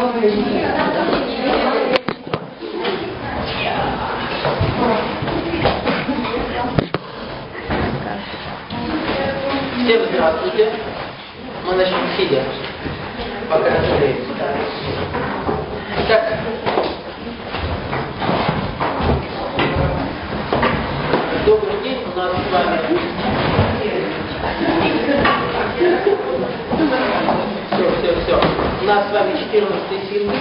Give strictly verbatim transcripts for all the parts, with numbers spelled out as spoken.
Всем здравствуйте. Мы начнем сидя, пока разогреемся. Итак, добрый день. У нас с вами все, все, все. У нас с вами четырнадцатый синтез.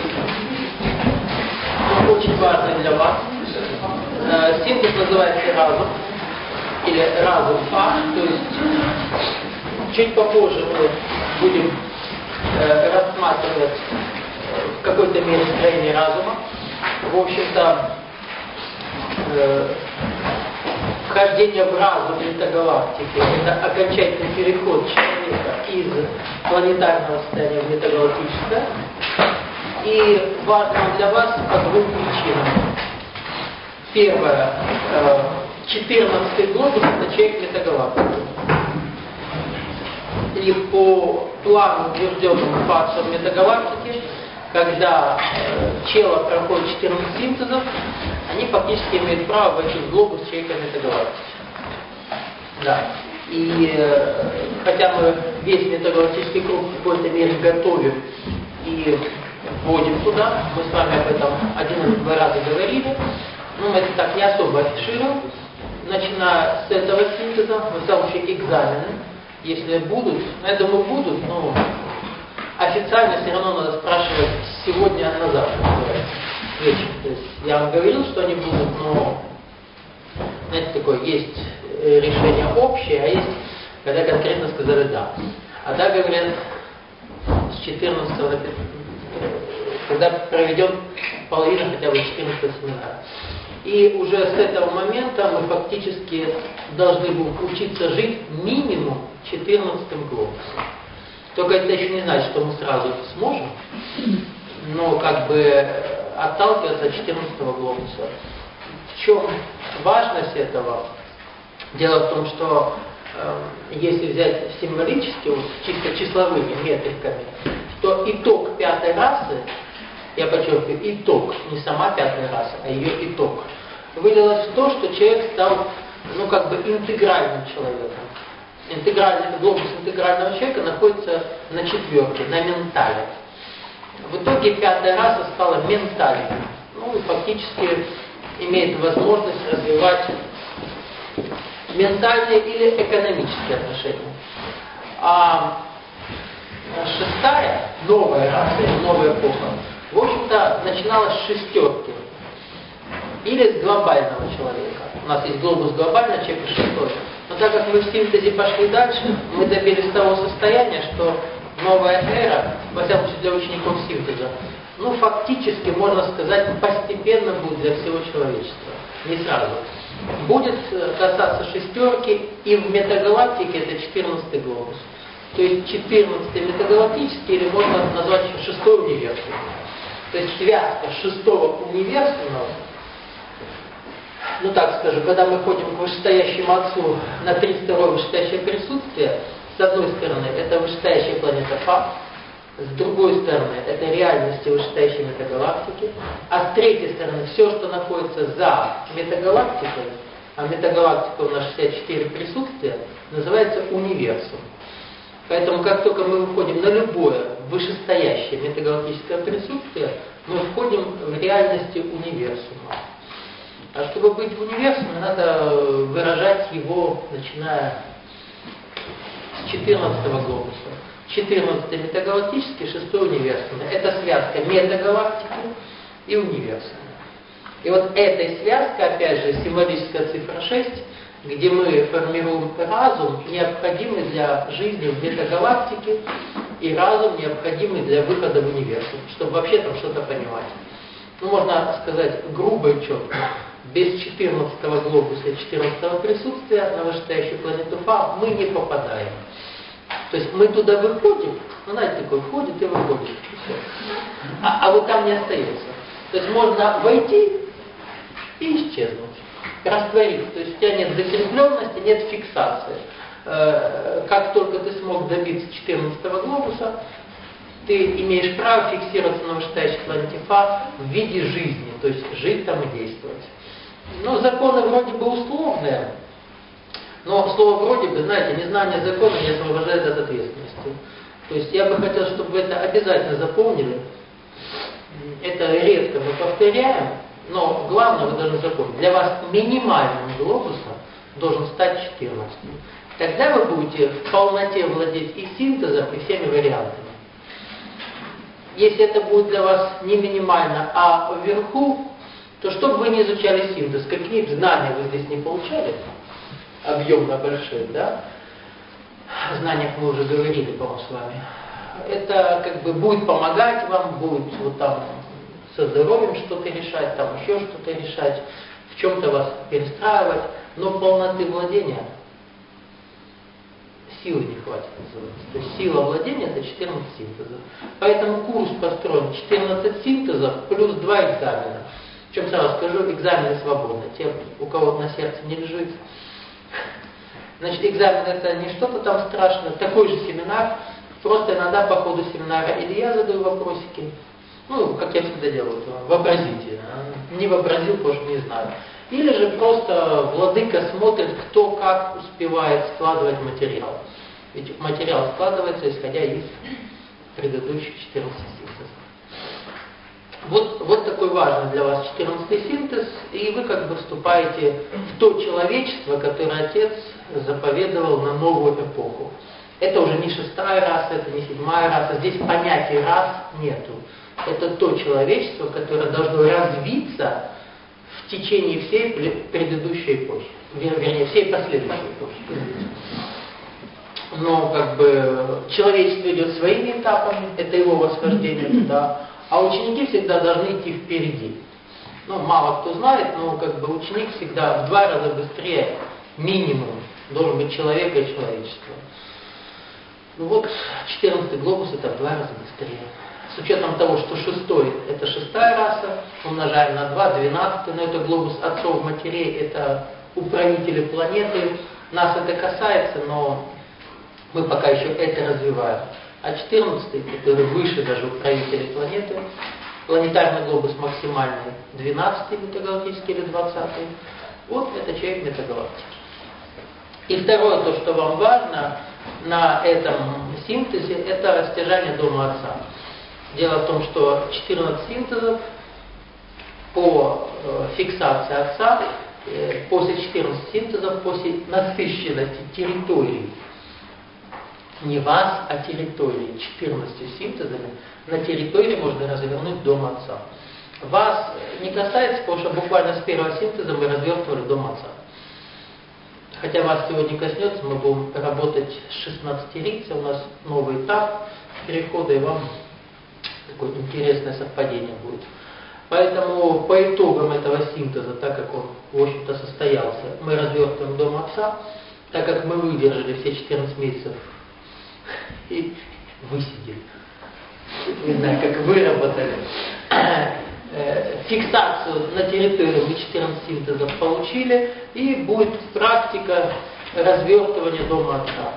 Он очень важный для вас. Синтез называется разум. Или разум А, то есть чуть попозже мы будем э, рассматривать в какой-то мере строение разума. В общем-то, э, вхождение в разум метагалактики — это окончательный переход человека из планетарного состояния в метагалактическое. И важно для вас по двум причинам. Первое. Э, четырнадцатый глобус — это человек метагалактики. И по плану, утвержденному фактором метагалактики, когда э, чело проходит четырнадцать синтезов, они фактически имеют право войти в глобус человека метагалактики. Да. И э, хотя мы весь метагалактический круг в какой-то мере готовим и вводим туда, мы с вами об этом один или два раза говорили, но мы это так не особо афишируем. Начиная с этого синтеза, во всяком случае, экзамены, если будут, ну, я думаю, будут, но официально все равно надо спрашивать сегодня на завтра, вечером. То есть я вам говорил, что они будут, но, знаете, такое, есть решение общее, а есть, когда конкретно сказали «да». А «да» говорят с четырнадцатого, когда проведем половину хотя бы четырнадцатого семинара. И уже с этого момента мы фактически должны будем учиться жить минимум четырнадцатым глобусом. Только это еще не значит, что мы сразу это сможем, но как бы отталкиваться от четырнадцатого глобуса. В чем важность этого? Дело в том, что э, если взять символически, вот, чисто числовыми метриками, то итог пятой расы, я подчеркиваю, итог, не сама пятая раса, а ее итог, вылилось в то, что человек стал, ну, как бы интегральным человеком. Интегральный глобус интегрального человека находится на четверке, на ментале. В итоге пятая раса стала ментальной. Ну, и фактически имеет возможность развивать ментальные или экономические отношения. А шестая, новая раса, новая эпоха, в общем-то, начиналась с шестерки. Или с глобального человека. У нас есть глобус глобального человека шестой. Но так как мы в синтезе пошли дальше, мы добились того состояния, что новая эра, во всяком случае для учеников синтеза, ну фактически, можно сказать, постепенно будет для всего человечества. Не сразу. Будет касаться шестерки, и в метагалактике это четырнадцатый глобус. То есть четырнадцатый метагалактический, или можно назвать еще шестой универсум. То есть связка шестого универсума, ну так скажу, когда мы ходим к вышестоящему Отцу на тридцать второе вышестоящее присутствие, с одной стороны, это вышестоящая планета Фа, с другой стороны, это реальности вышестоящей метагалактики, а с третьей стороны, все, что находится за метагалактикой, а метагалактика у нас шестьдесят четыре присутствия, называется универсум. Поэтому, как только мы выходим на любое вышестоящее метагалактическое присутствие, мы входим в реальности универсума. А чтобы быть в универсуме, надо выражать его, начиная с четырнадцатого глобуса. четырнадцатый метагалактический, шестой универсумный. Это связка метагалактики и универсума. И вот этой связкой, опять же, символическая цифра шесть, где мы формируем разум, необходимый для жизни в метагалактике, и разум, необходимый для выхода в универсум, чтобы вообще там что-то понимать. Ну, можно сказать грубо и четко. Без четырнадцатого глобуса и четырнадцатого присутствия на вышестоящую планету Фа мы не попадаем. То есть мы туда выходим, ну, знаете, такой входит и выходит. А, а вот там не остается. То есть можно войти и исчезнуть, раствориться. То есть у тебя нет закрепленности, нет фиксации. Как только ты смог добиться четырнадцатого глобуса, ты имеешь право фиксироваться на вышестоящей планете Фа в виде жизни, то есть жить там и действовать. Ну, законы вроде бы условные, но слово вроде бы, знаете, незнание закона не освобождает от ответственности. То есть я бы хотел, чтобы вы это обязательно запомнили. Это редко мы повторяем, но главное вы должны запомнить. Для вас минимальным глобусом должен стать четырнадцатым. Тогда вы будете в полноте владеть и синтезом, и всеми вариантами. Если это будет для вас не минимально, а вверху, то чтобы вы не изучали синтез, какие бы знания вы здесь не получали, объемно большие, да? О знаниях мы уже говорили, по-моему, с вами. Это как бы будет помогать вам, будет вот там со здоровьем что-то решать, там еще что-то решать, в чем-то вас перестраивать, но полноты владения силы не хватит, называется. То есть сила владения это четырнадцать синтезов. Поэтому курс построен четырнадцать синтезов плюс два экзамена. Причем сразу скажу, экзамены свободны. Те, у кого на сердце не лежит. Значит, экзамен это не что-то там страшное, такой же семинар. Просто иногда по ходу семинара или я задаю вопросики, ну, как я всегда делаю, вообразите. Не вообразил, потому что не знаю. Или же просто владыка смотрит, кто как успевает складывать материал. Ведь материал складывается, исходя из предыдущих четырнадцати синтезов. Вот, вот такой важный для вас четырнадцатый синтез, и вы как бы вступаете в то человечество, которое Отец заповедовал на новую эпоху. Это уже не шестая раса, это не седьмая раса, здесь понятия рас нету. Это то человечество, которое должно развиться в течение всей предыдущей эпохи, вернее, всей последующей эпохи. Но как бы человечество идет своими этапами, это его восхождение туда, а ученики всегда должны идти впереди. Ну, мало кто знает, но как бы ученик всегда в два раза быстрее, минимум, должен быть человека и человечества. Ну вот, четырнадцатый глобус это в два раза быстрее. С учетом того, что шестой это шестая раса, умножаем на два, двенадцатый, но это глобус отцов матерей, это управители планеты. Нас это касается, но мы пока еще это развиваем. А четырнадцатый, который выше даже управителей планеты, планетарный глобус максимальный, двенадцатый метагалактический или двадцатый, вот это человек метагалактики. И второе, то, что вам важно на этом синтезе, это растяжание дома Отца. Дело в том, что четырнадцать синтезов по э, фиксации Отца, э, после четырнадцати синтезов, после насыщенности территории, не вас, а территории, четырнадцатью синтезами, на территории можно развернуть дом Отца. Вас не касается, потому что буквально с первого синтеза мы развертывали дом Отца. Хотя вас сегодня коснется, мы будем работать с шестнадцатирийцем, у нас новый этап перехода, и вам такое интересное совпадение будет. Поэтому по итогам этого синтеза, так как он, в общем-то, состоялся, мы развертываем дом Отца, так как мы выдержали все четырнадцать месяцев и высидели. Не знаю, как выработали. Фиксацию на территории мы четырнадцать синтезов получили, и будет практика развертывания дома Отца.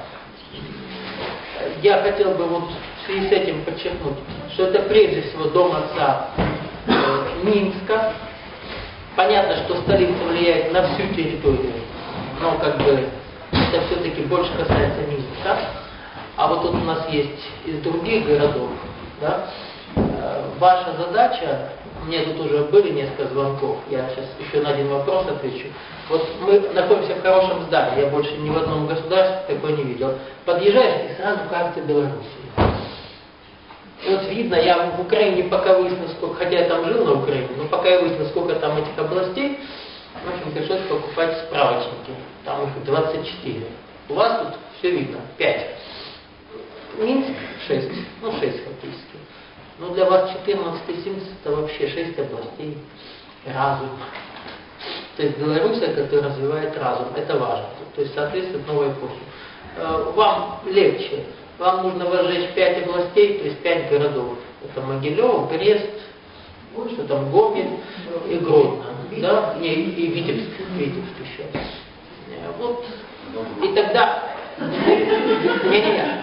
Я хотел бы вот в связи с этим подчеркнуть, что это прежде всего дом Отца э, Минска. Понятно, что столица влияет на всю территорию, но как бы это все-таки больше касается Минска. А вот тут у нас есть из других городов, да? Э, ваша задача, мне тут уже были несколько звонков, я сейчас еще на один вопрос отвечу. Вот мы находимся в хорошем здании, я больше ни в одном государстве такое не видел. Подъезжаешь и сразу кажется Белоруссией. И вот видно, я в Украине пока выяснил, сколько, хотя я там жил на Украине, но пока я выяснил, сколько там этих областей, в общем, пришлось покупать справочники. Там их двадцать четыре. У вас тут все видно, пять. Минск шесть, ну шесть фактически. Но для вас четырнадцатый синтез это вообще шесть областей, разум. То есть Белоруссия, которая развивает разум, это важно. То есть соответствует новой эпохе. Вам легче. Вам нужно возжечь пять областей, то есть пять городов. Это Могилев, Брест, что там, Гомель и Гродно. Да? И, и Витебск, Витебск еще. Вот. И тогда... Не-не-не.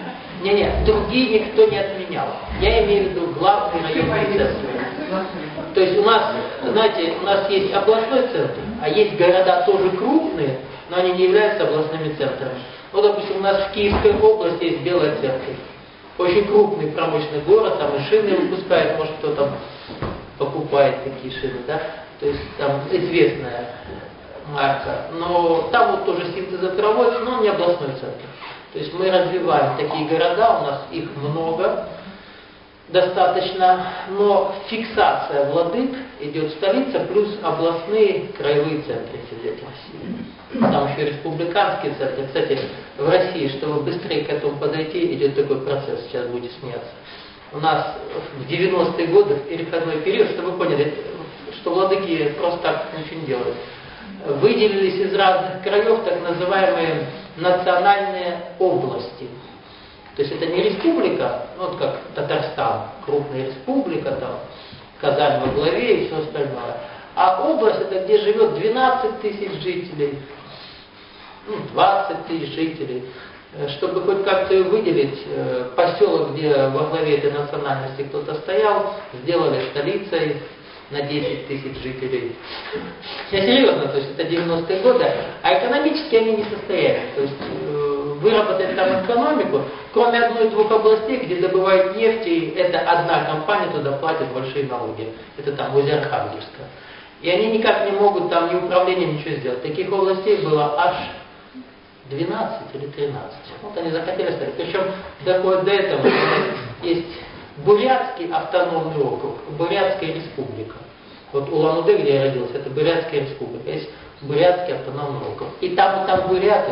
Не-не, другие никто не отменял. Я имею в виду главный районный центр. То есть у нас, знаете, у нас есть областной центр, а есть города тоже крупные, но они не являются областными центрами. Вот, допустим, у нас в Киевской области есть Белая Церковь. Очень крупный промышленный город, там и шины выпускают, может кто там покупает такие шины, да? То есть там известная марка. Но там вот тоже синтезопровод, но не областной центр. То есть мы развиваем такие города, у нас их много, достаточно, но фиксация владык идет столица плюс областные краевые центры, если взять Россию. Там еще республиканские центры. Кстати, в России, чтобы быстрее к этому подойти, идет такой процесс, сейчас будете смеяться. У нас в девяностые годы, в переходной период, чтобы вы поняли, что владыки просто так ничего не делают, выделились из разных краев так называемые национальные области. То есть это не республика, ну, вот как Татарстан, крупная республика, там, Казань во главе и все остальное. А область это где живет двенадцать тысяч жителей, ну, двадцать тысяч жителей. Чтобы хоть как-то ее выделить, поселок, где во главе этой национальности кто-то стоял, сделали столицей на десять тысяч жителей. Я серьезно, то есть это девяностые годы, а экономически они не состоялись. То есть выработать там экономику, кроме одной-двух областей, где добывают нефть, и это одна компания туда платит большие налоги. Это там Озерхангельская. И они никак не могут там ни управления, ничего сделать. Таких областей было аж двенадцать или тринадцать. Вот они захотели стать. Причем доходит до этого, есть Бурятский автономный округ, Бурятская республика. Вот Улан-Удэ, где я родился, это Бурятская республика. Есть Бурятский автономный округ. И там, и там буряты,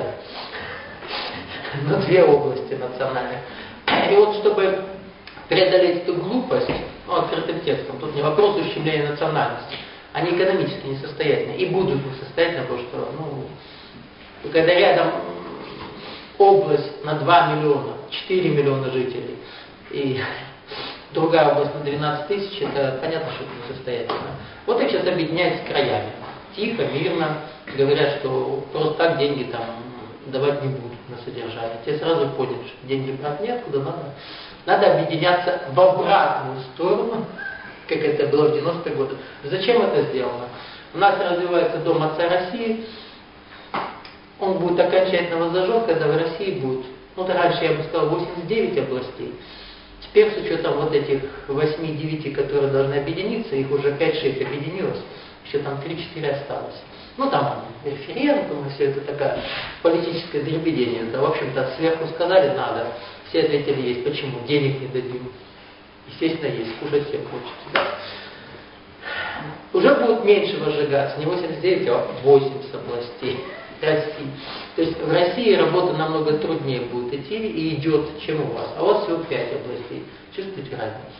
но две области национальные. И вот чтобы преодолеть эту глупость, ну, открытым текстом, тут не вопрос ущемления национальности, они экономически несостоятельны и будут несостоятельны, потому что, ну, когда рядом область на два миллиона, четыре миллиона жителей, и другая область на двенадцать тысяч, это понятно, что это несостоятельно. Вот их сейчас объединяют с краями. Тихо, мирно, говорят, что просто так деньги там давать не будут на содержание. Те сразу поняли, что деньги брать неоткуда, надо. Надо объединяться в обратную сторону, как это было в девяностые годы. Зачем это сделано? У нас развивается Дом Отца России. Он будет окончательно воззажен, когда в России будет, ну, то раньше я бы сказал, восемьдесят девять областей. Теперь с учетом вот этих восьми-девяти, которые должны объединиться, их уже пять-шесть объединилось, еще там три-четыре осталось. Ну там референдум, и все это такая политическое дребедение. Это, в общем-то, сверху сказали, надо. Все ответили, есть. Почему? Денег не дадим. Естественно, есть. Кушать всем хочется. Да? Уже будут меньше возжигаться. Не восемьдесят девять, а восемьдесят областей России. То есть в России работа намного труднее будет идти и идет, чем у вас. А у вас всего пять областей. Чувствуете разницу?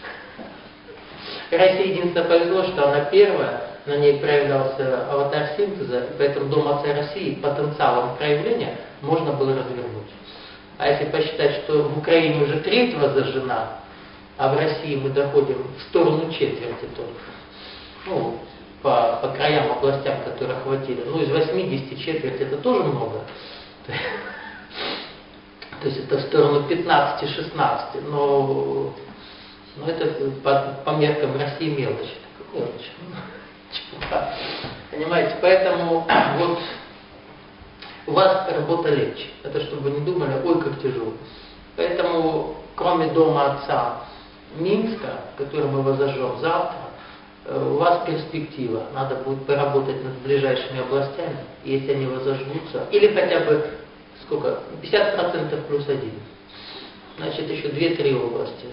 России единственное повезло, что она первая, на ней проявлялся аватар синтеза, и поэтому Дом Отца России потенциалом проявления можно было развернуть. А если посчитать, что в Украине уже треть воззажжена, а в России мы доходим в сторону четверти только, ну, по, по краям, областям, которые охватили, ну, из восьмидесяти четверть это тоже много. То есть это в сторону пятнадцати-шестнадцати, но, но это по, по меркам России мелочь. Мелочь. Понимаете, поэтому вот у вас работа легче. Это чтобы вы не думали, ой, как тяжело. Поэтому, кроме Дома Отца Минска, который мы воззажжем завтра, у вас перспектива. Надо будет поработать над ближайшими областями, если они воззажгутся. Или хотя бы, сколько, пятьдесят процентов плюс один. Значит, еще две-три области.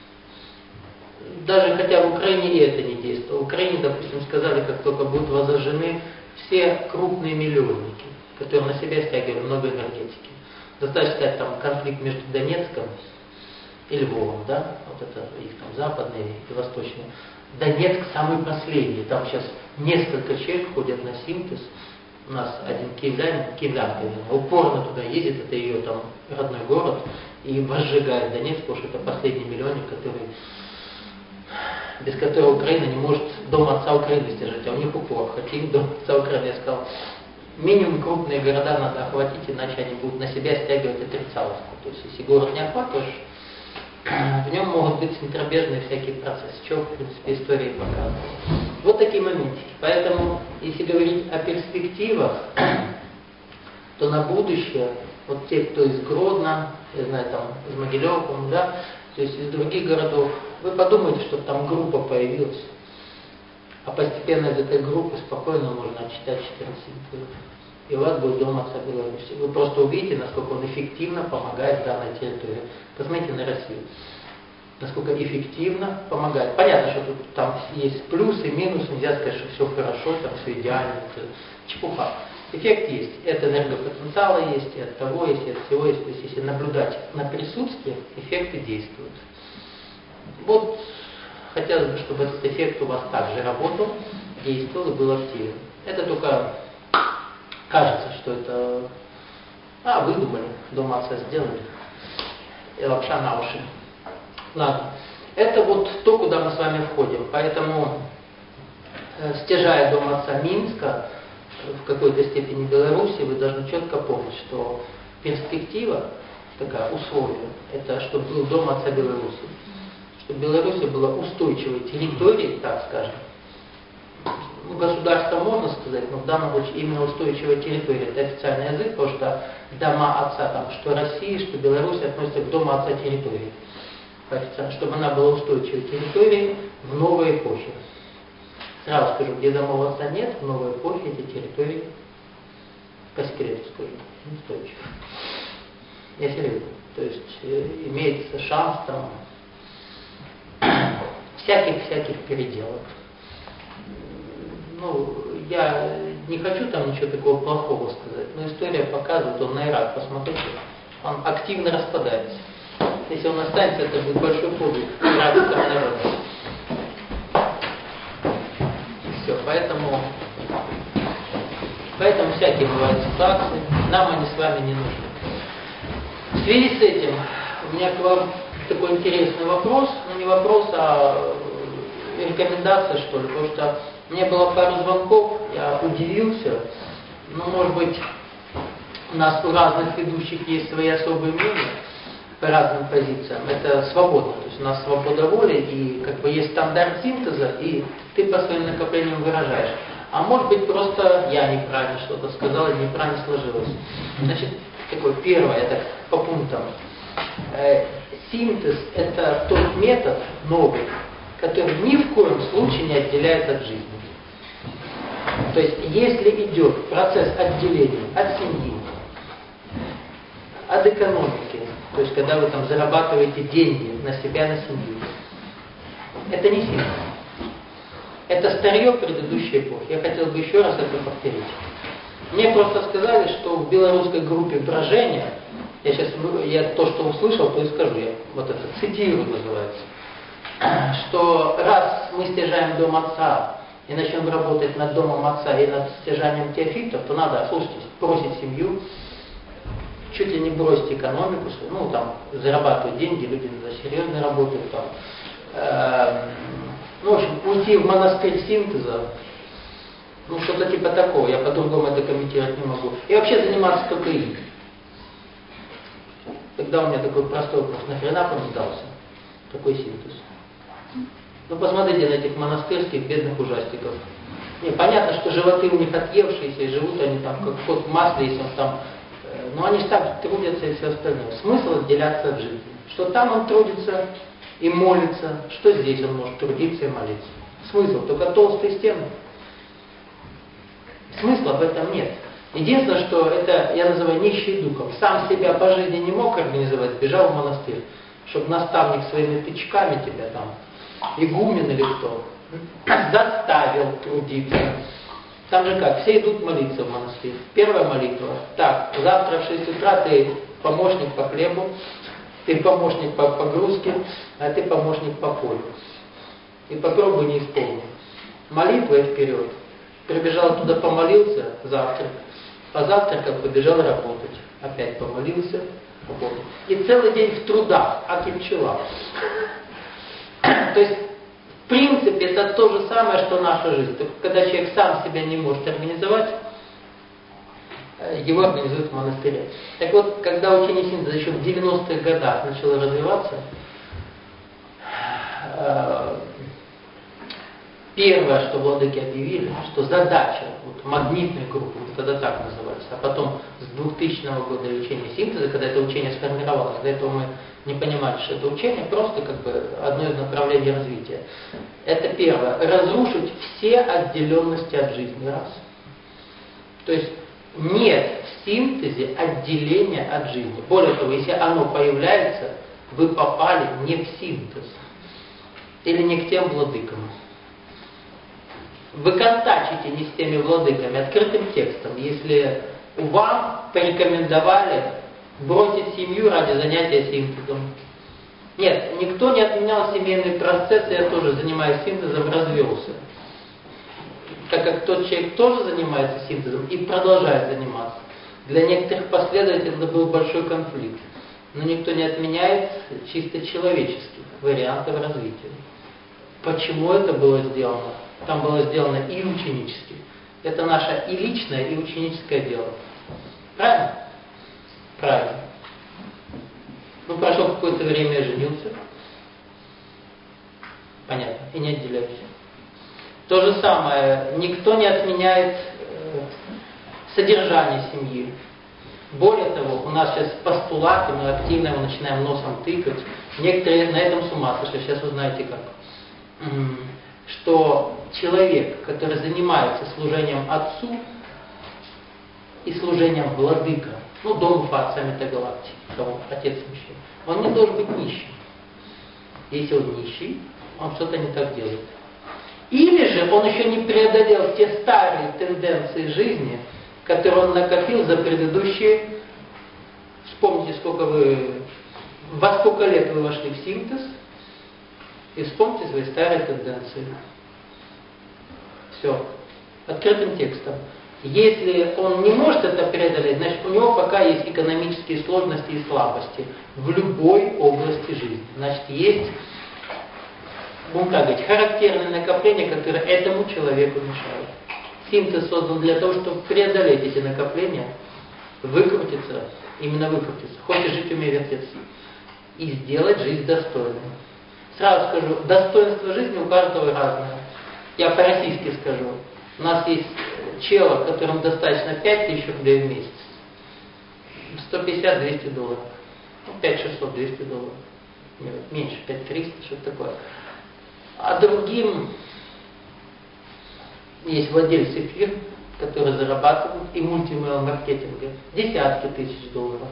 Даже хотя в Украине и это не действует. В Украине, допустим, сказали, как только будут воззажжены все крупные миллионники, которые на себя стягивали много энергетики. Достаточно сказать, там конфликт между Донецком и Львовом, да, вот это их там западные и восточные. Донецк самый последний, там сейчас несколько человек ходят на синтез. У нас один киевлянин, киевлянка, упорно туда ездит, это ее там родной город, и возжигает Донецк, потому что это последний миллионник, который, без которого Украина не может Дом Отца Украины сдержать, а у них упор. Хотим Дом Отца Украины, я сказал, минимум крупные города надо охватить, иначе они будут на себя стягивать отрицаловку. То есть если город не охватываешь, в нем могут быть центробежные всякие процессы, что, в принципе, история показывает. Вот такие моментики. Поэтому, если говорить о перспективах, то на будущее, вот те, кто из Гродно, я знаю, там, из Могилева, да, то есть из других городов, вы подумайте, чтобы там группа появилась. А постепенно из этой группы спокойно можно отчитать четырнадцать символов. И у вас будет Дом Отца Беларуси. Вы просто увидите, насколько он эффективно помогает данной территории. Посмотрите на Россию. Насколько эффективно помогает. Понятно, что тут там есть плюсы, минусы, нельзя сказать, что все хорошо, там все идеально, это чепуха. Эффект есть. Это энергопотенциала есть, и от того есть, и от всего есть. То есть если наблюдать на присутствие, эффекты действуют. Вот хотелось бы, чтобы этот эффект у вас также работал, действовал и был активен. Это только кажется, что это... А, выдумали, Дом Отца сделали. И лапша на уши. Ладно. Это вот то, куда мы с вами входим. Поэтому, э, стяжая Дом Отца Минска, в какой-то степени Беларуси, вы должны четко помнить, что перспектива, такая условие, это чтобы был Дом Отца Беларуси. Чтобы Беларусь была устойчивой территорией, так скажем. Ну, государство можно сказать, но в данном случае именно устойчивая территория, это официальный язык, потому что дома Отца, там, что Россия, что Беларусь относятся к Дому Отца территории. Чтобы она была устойчивой территорией в новой эпохе. Сразу скажу, где домов Отца нет, в новой эпохе эти территории, по секрету скажу, устойчивы. Я серьезно. То есть э, имеется шанс там всяких-всяких переделок. Ну, я не хочу там ничего такого плохого сказать, но история показывает, он на Ирак, посмотрите, он активно распадается. Если он останется, это будет большой подвиг иракского народа. Все, поэтому, поэтому всякие бывают ситуации, нам они с вами не нужны. В связи с этим у меня к вам такой интересный вопрос, ну не вопрос, а рекомендация, что ли, потому что мне было пару звонков, я удивился, ну, может быть, у нас у разных ведущих есть свои особые мнения по разным позициям, это свободно, то есть у нас свобода воли, и как бы есть стандарт синтеза, и ты по своим накоплениям выражаешь. А может быть, просто я неправильно что-то сказал, и неправильно сложилось. Значит, такое первое, это по пунктам. Э, синтез – это тот метод новый, который ни в коем случае не отделяет от жизни. То есть, если идет процесс отделения от семьи, от экономики, то есть, когда вы там зарабатываете деньги на себя, на семью, это не синтез. Это старье предыдущей эпохи. Я хотел бы еще раз это повторить. Мне просто сказали, что в белорусской группе брожения, я сейчас я то, что услышал, то и скажу, я вот это цитирую называется, что раз мы стяжаем Дом Отца и начнем работать над Домом Отца и над стяжанием теофитов, то надо, слушайте, бросить семью, чуть ли не бросить экономику, ну там зарабатывать деньги, люди серьезно работают там. Э, ну, в общем, уйти в монастырь синтеза, ну что-то типа такого, я по-другому это комментировать не могу. И вообще заниматься только им. Тогда у меня такой простой вопрос, нахрена он сдался? Такой синтез. Ну посмотрите на этих монастырских бедных ужастиков. Не, понятно, что животы у них отъевшиеся, и живут они там как кот в масле, если он там, э, но они же там трудятся и все остальное. Смысл отделяться от жизни. Что там он трудится и молится, что здесь он может трудиться и молиться. Смысл только толстые стены. Смысла в этом нет. Единственное, что это, я называю нищий духом. Сам себя по жизни не мог организовать, сбежал в монастырь, чтобы наставник своими тычками тебя там, игумен или кто, заставил трудиться. Там же как, все идут молиться в монастырь. Первая молитва. Так, завтра в шесть утра ты помощник по хлебу, ты помощник по погрузке, а ты помощник по полю. И попробуй не исполнить. Молитва и вперед. Прибежал туда, помолился, завтрак. Позавтракал, побежал работать. Опять помолился, работать. И целый день в трудах, аки пчела. То есть, в принципе, это то же самое, что наша жизнь. Только когда человек сам себя не может организовать, его организуют в монастыре. Так вот, когда учение синтеза еще в девяностых годах начало развиваться, первое, что владыки объявили, что задача, вот магнитной группы, вот тогда так назывались, а потом с двухтысячного года учение синтеза, когда это учение сформировалось, до этого мы не понимали, что это учение, просто как бы одно из направлений развития. Это первое, разрушить все отделенности от жизни, раз. То есть нет в синтезе отделения от жизни. Более того, если оно появляется, вы попали не в синтез. Или не к тем владыкам. Вы контачите не с теми владыками, открытым текстом. Если вам порекомендовали бросить семью ради занятия синтезом. Нет, никто не отменял семейный процесс, я тоже занимаюсь синтезом, развелся. Так как тот человек тоже занимается синтезом и продолжает заниматься. Для некоторых последователей это был большой конфликт. Но никто не отменяет чисто человеческих вариантов развития. Почему это было сделано? Там было сделано и ученически. Это наше и личное, и ученическое дело. Правильно? Правильно. Ну, прошло какое-то время, я женился. Понятно. И не отделяюсь. То же самое. Никто не отменяет э, содержание семьи. Более того, у нас сейчас постулаты, мы активно его начинаем носом тыкать. Некоторые на этом с ума сошли. Сейчас вы знаете как. Что человек, который занимается служением Отцу и служением Владыка, ну, Дому Фа, Саммита Галактики, кого Отец Мещей, он не должен быть нищим. Если он нищий, он что-то не так делает. Или же он еще не преодолел те старые тенденции жизни, которые он накопил за предыдущие... Вспомните, сколько вы... Во сколько лет вы вошли в синтез, и вспомните свои старые тенденции. Все. Открытым текстом. Если он не может это преодолеть, значит у него пока есть экономические сложности и слабости в любой области жизни. Значит, есть, будем так говорить, характерные накопления, которые этому человеку мешают. Синтез создан для того, чтобы преодолеть эти накопления, выкрутиться, именно выкрутиться. Хочешь жить, умей вертеться. И сделать жизнь достойной. Сразу скажу, достоинство жизни у каждого разное. Я по-российски скажу. У нас есть чела, которому достаточно пять тысяч рублей в месяц. сто пятьдесят - двести долларов. Ну, пять шестьсот - двести долларов. Нет, меньше, пять триста, что-то такое. А другим есть владельцы фирм, которые зарабатывают и мультимейл-маркетинга десятки тысяч долларов.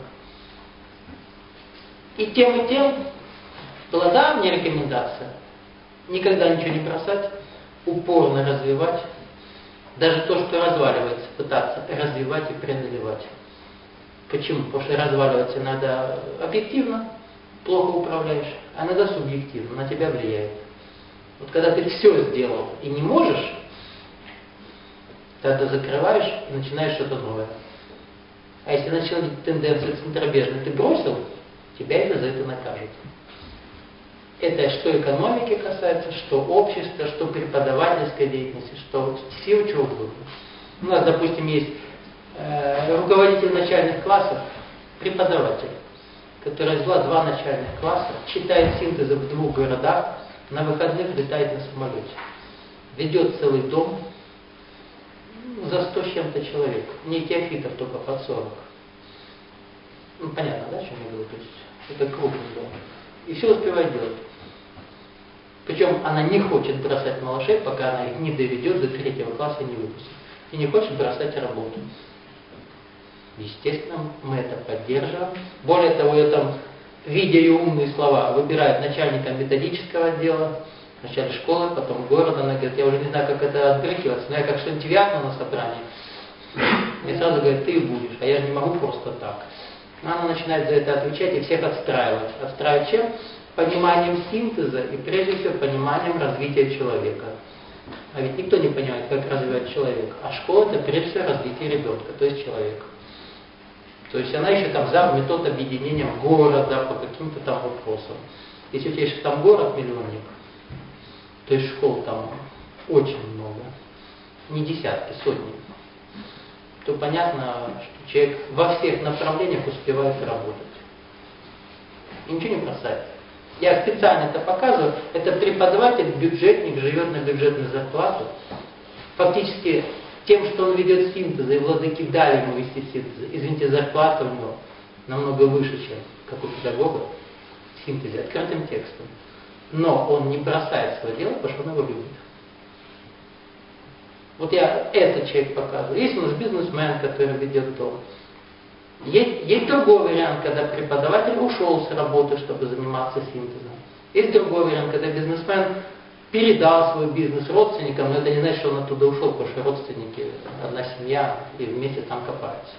И тем и тем была, да, мне рекомендация. Никогда ничего не бросать, упорно развивать. Даже то, что разваливается, пытаться развивать и преодолевать. Почему? Потому что разваливаться надо объективно, плохо управляешь, а надо субъективно, на тебя влияет. Вот когда ты все сделал и не можешь, тогда закрываешь и начинаешь что-то новое. А если начала тенденция центробежная, ты бросил, тебя это за это накажут. Это что экономики касается, что общества, что преподавательской деятельности, что всего чего угодно. У нас, допустим, есть э, руководитель начальных классов, преподаватель, который взяла два начальных класса, читает синтезы в двух городах, на выходных летает на самолете. Ведет целый дом за сто с чем-то человек. Не теофитов, только под сорок. Ну, понятно, да, о чем я говорю? То есть это крупный дом. И все успевает делать. Причем она не хочет бросать малышей, пока она их не доведет до третьего класса и не выпустит. И не хочет бросать работу. Естественно, мы это поддерживаем. Более того, я там, видя ее умные слова, выбирает начальника методического отдела, вначале школы, потом города. Она говорит, я уже не знаю, как это отбрыкиваться, но я как что-нибудь вякну на собрании. И сразу говорит, ты будешь, а я же не могу просто так. Она начинает за это отвечать и всех отстраивать. Отстраивать чем? Пониманием синтеза и прежде всего пониманием развития человека. А ведь никто не понимает, как развивать человека. А школа это прежде всего развитие ребенка, то есть человека. То есть она еще там за метод объединения города по каким-то там вопросам. Если у тебя еще там город-миллионник, то есть школ там очень много. Не десятки, сотни. то понятно, что человек во всех направлениях успевает работать. И ничего не бросает. Я специально это показываю. Это преподаватель, бюджетник, живет на бюджетную зарплату. Фактически тем, что он ведет синтезы, и владыки дали ему вести синтезы. Извините, зарплата у него намного выше, чем как у педагога в синтезе, открытым текстом. Но он не бросает свое дело, потому что он его любит. Вот я этот человек показываю. Есть у нас бизнесмен, который ведет дом. Есть, есть другой вариант, когда преподаватель ушел с работы, чтобы заниматься синтезом. Есть другой вариант, когда бизнесмен передал свой бизнес родственникам, но это не значит, что он оттуда ушел, потому что родственники, одна семья, и вместе там копаются.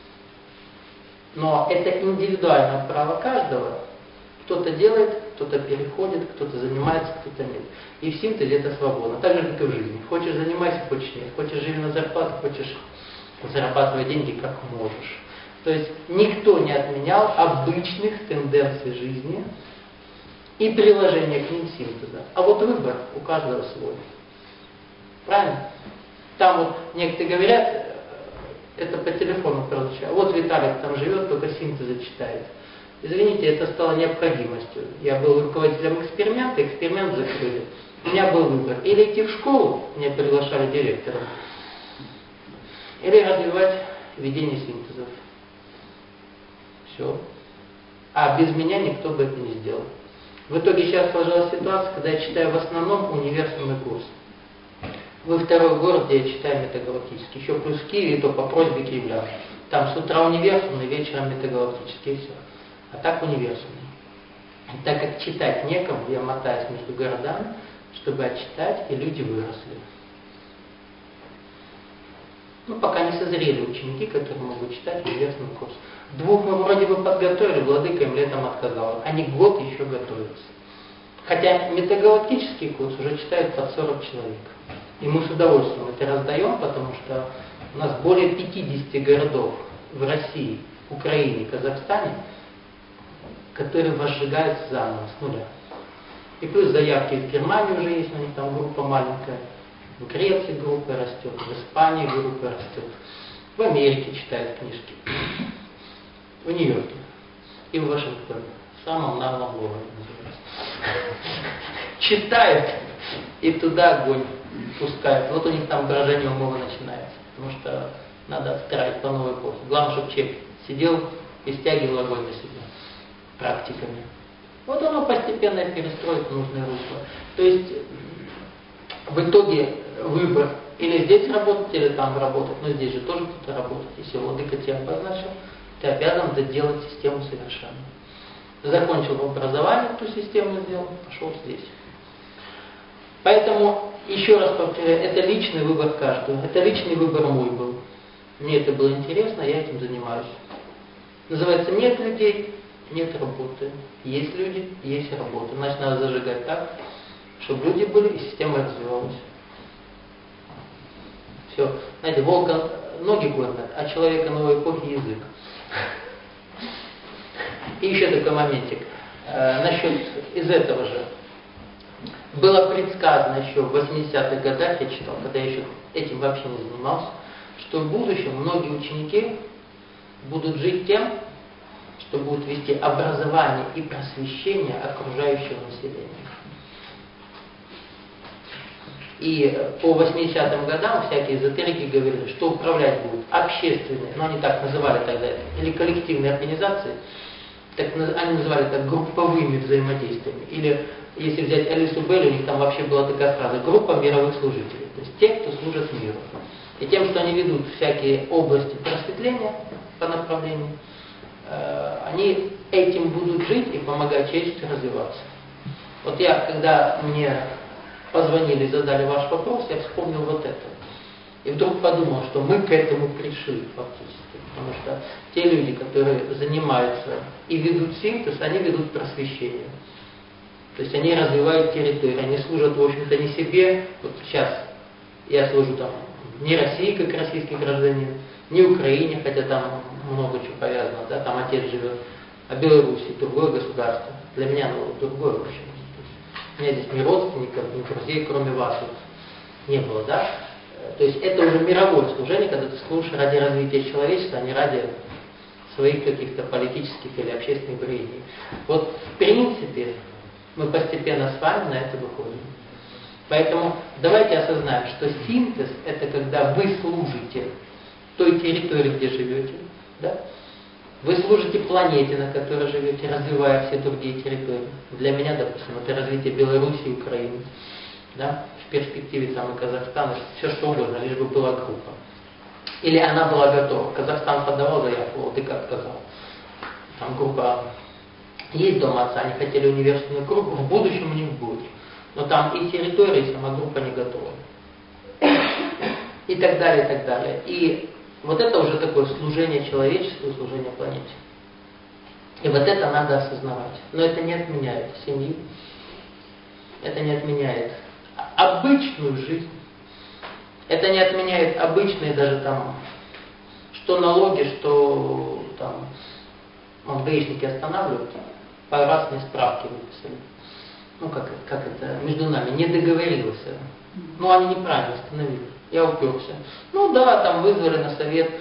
Но это индивидуальное право каждого. Кто-то делает, кто-то переходит, кто-то занимается, кто-то нет. И в синтезе это свободно. Так же, как и в жизни. Хочешь занимайся, хочешь нет. Хочешь живи на зарплату, хочешь зарабатывай деньги, как можешь. То есть никто не отменял обычных тенденций жизни и приложения к ним синтеза. А вот выбор у каждого свой. Правильно? Там вот некоторые говорят, это по телефону прозвучало. Вот Виталик там живет, только синтезы читает. Извините, это стало необходимостью. Я был руководителем эксперимента, эксперимент закрыли. У меня был выбор. Или идти в школу, меня приглашали директором, или развивать ведение синтезов. Все. А без меня никто бы это не сделал. В итоге сейчас сложилась ситуация, когда я читаю в основном универсальный курс. Вы второй город, где я читаю метагалактический. Еще плюс Киев, и то по просьбе киевлян. Там с утра универсальный, вечером метагалактический, и все. А так универсальный. И так как читать некому, я мотаюсь между городами, чтобы отчитать, и люди выросли. Ну, пока не созрели ученики, которые могут читать универсальный курс. Двух мы вроде бы подготовили, владыка им летом отказал. Они год еще готовятся. Хотя метагалактический курс уже читают под сорок человек. И мы с удовольствием это раздаем, потому что у нас более пятидесяти городов в России, Украине, Казахстане, которые возжигаются заново, с нуля. И плюс заявки в Германии уже есть, у них там группа маленькая. В Греции группа растет, в Испании группа растет. В Америке читают книжки. В Нью-Йорке и в Вашингтоне. В самом наглом городе называется. Читают и туда огонь пускают. Вот у них там брожение умова начинается. Потому что надо отстраивать по новой эпохе. Главное, чтобы человек сидел и стягивал огонь на себя практиками. Вот оно постепенно перестроит в нужное русло. То есть в итоге выбор или здесь работать, или там работать. Но здесь же тоже кто-то работает. Если владыка тебя обозначил, ты обязан доделать систему совершенно. Закончил образование, ту систему сделал, пошел здесь. Поэтому, еще раз повторяю, это личный выбор каждого. Это личный выбор мой был. Мне это было интересно, я этим занимаюсь. Называется «Нет людей, нет работы». Есть люди, есть работа. Значит, надо зажигать так, чтобы люди были и система развивалась. Все. Знаете, волка ноги кормят, а человека новой эпохи язык. И еще такой моментик. Э, насчет из этого же. Было предсказано еще в восьмидесятых годах, я читал, когда я еще этим вообще не занимался, что в будущем многие ученики будут жить тем, что будут вести образование и просвещение окружающего населения. И по восьмидесятым годам всякие эзотерики говорили, что управлять будут общественные, но они так называли тогда, или коллективные организации, так они называли это групповыми взаимодействиями. Или если взять Алису Белль, у них там вообще была такая фраза: группа мировых служителей. То есть те, кто служит миру. И тем, что они ведут всякие области просветления по направлению, э, они этим будут жить и помогать человечеству развиваться. Вот я, когда мне позвонили и задали ваш вопрос, я вспомнил вот это. И вдруг подумал, что мы к этому пришли фактически. Потому что те люди, которые занимаются и ведут синтез, они ведут просвещение. То есть они развивают территорию, они служат, в общем-то, не себе. Вот сейчас я служу там не России, как российский гражданин, не Украине, хотя там много чего повязано, да, там отец живет, а Беларуси, другое государство. Для меня оно другое вообще. У меня здесь ни родственников, ни друзей, кроме вас, вот, не было, да? То есть это уже мировое служение, когда ты служишь ради развития человечества, а не ради своих каких-то политических или общественных бредней. Вот в принципе мы постепенно с вами на это выходим. Поэтому давайте осознаем, что синтез – это когда вы служите той территории, где живете, да? Вы служите планете, на которой живете, развивая все другие территории. Для меня, допустим, это развитие Белоруссии, Украины, да? В перспективе там и Казахстана, все что угодно, лишь бы была группа. Или она была готова. Казахстан подавал заявку, вот и как сказал. Там группа есть дома отца, они хотели университетную группу, в будущем у них будет. Но там и территория, и сама группа не готова. И так далее, и так далее. И вот это уже такое служение человечеству, служение планете. И вот это надо осознавать. Но это не отменяет семью. Это не отменяет обычную жизнь. Это не отменяет обычные даже там, что налоги, что там МВДшники останавливают, по разные справки выписали. Ну, как, как это между нами, не договорился. Ну, они неправильно остановили. Я уперся. Ну да, там вызвали на совет.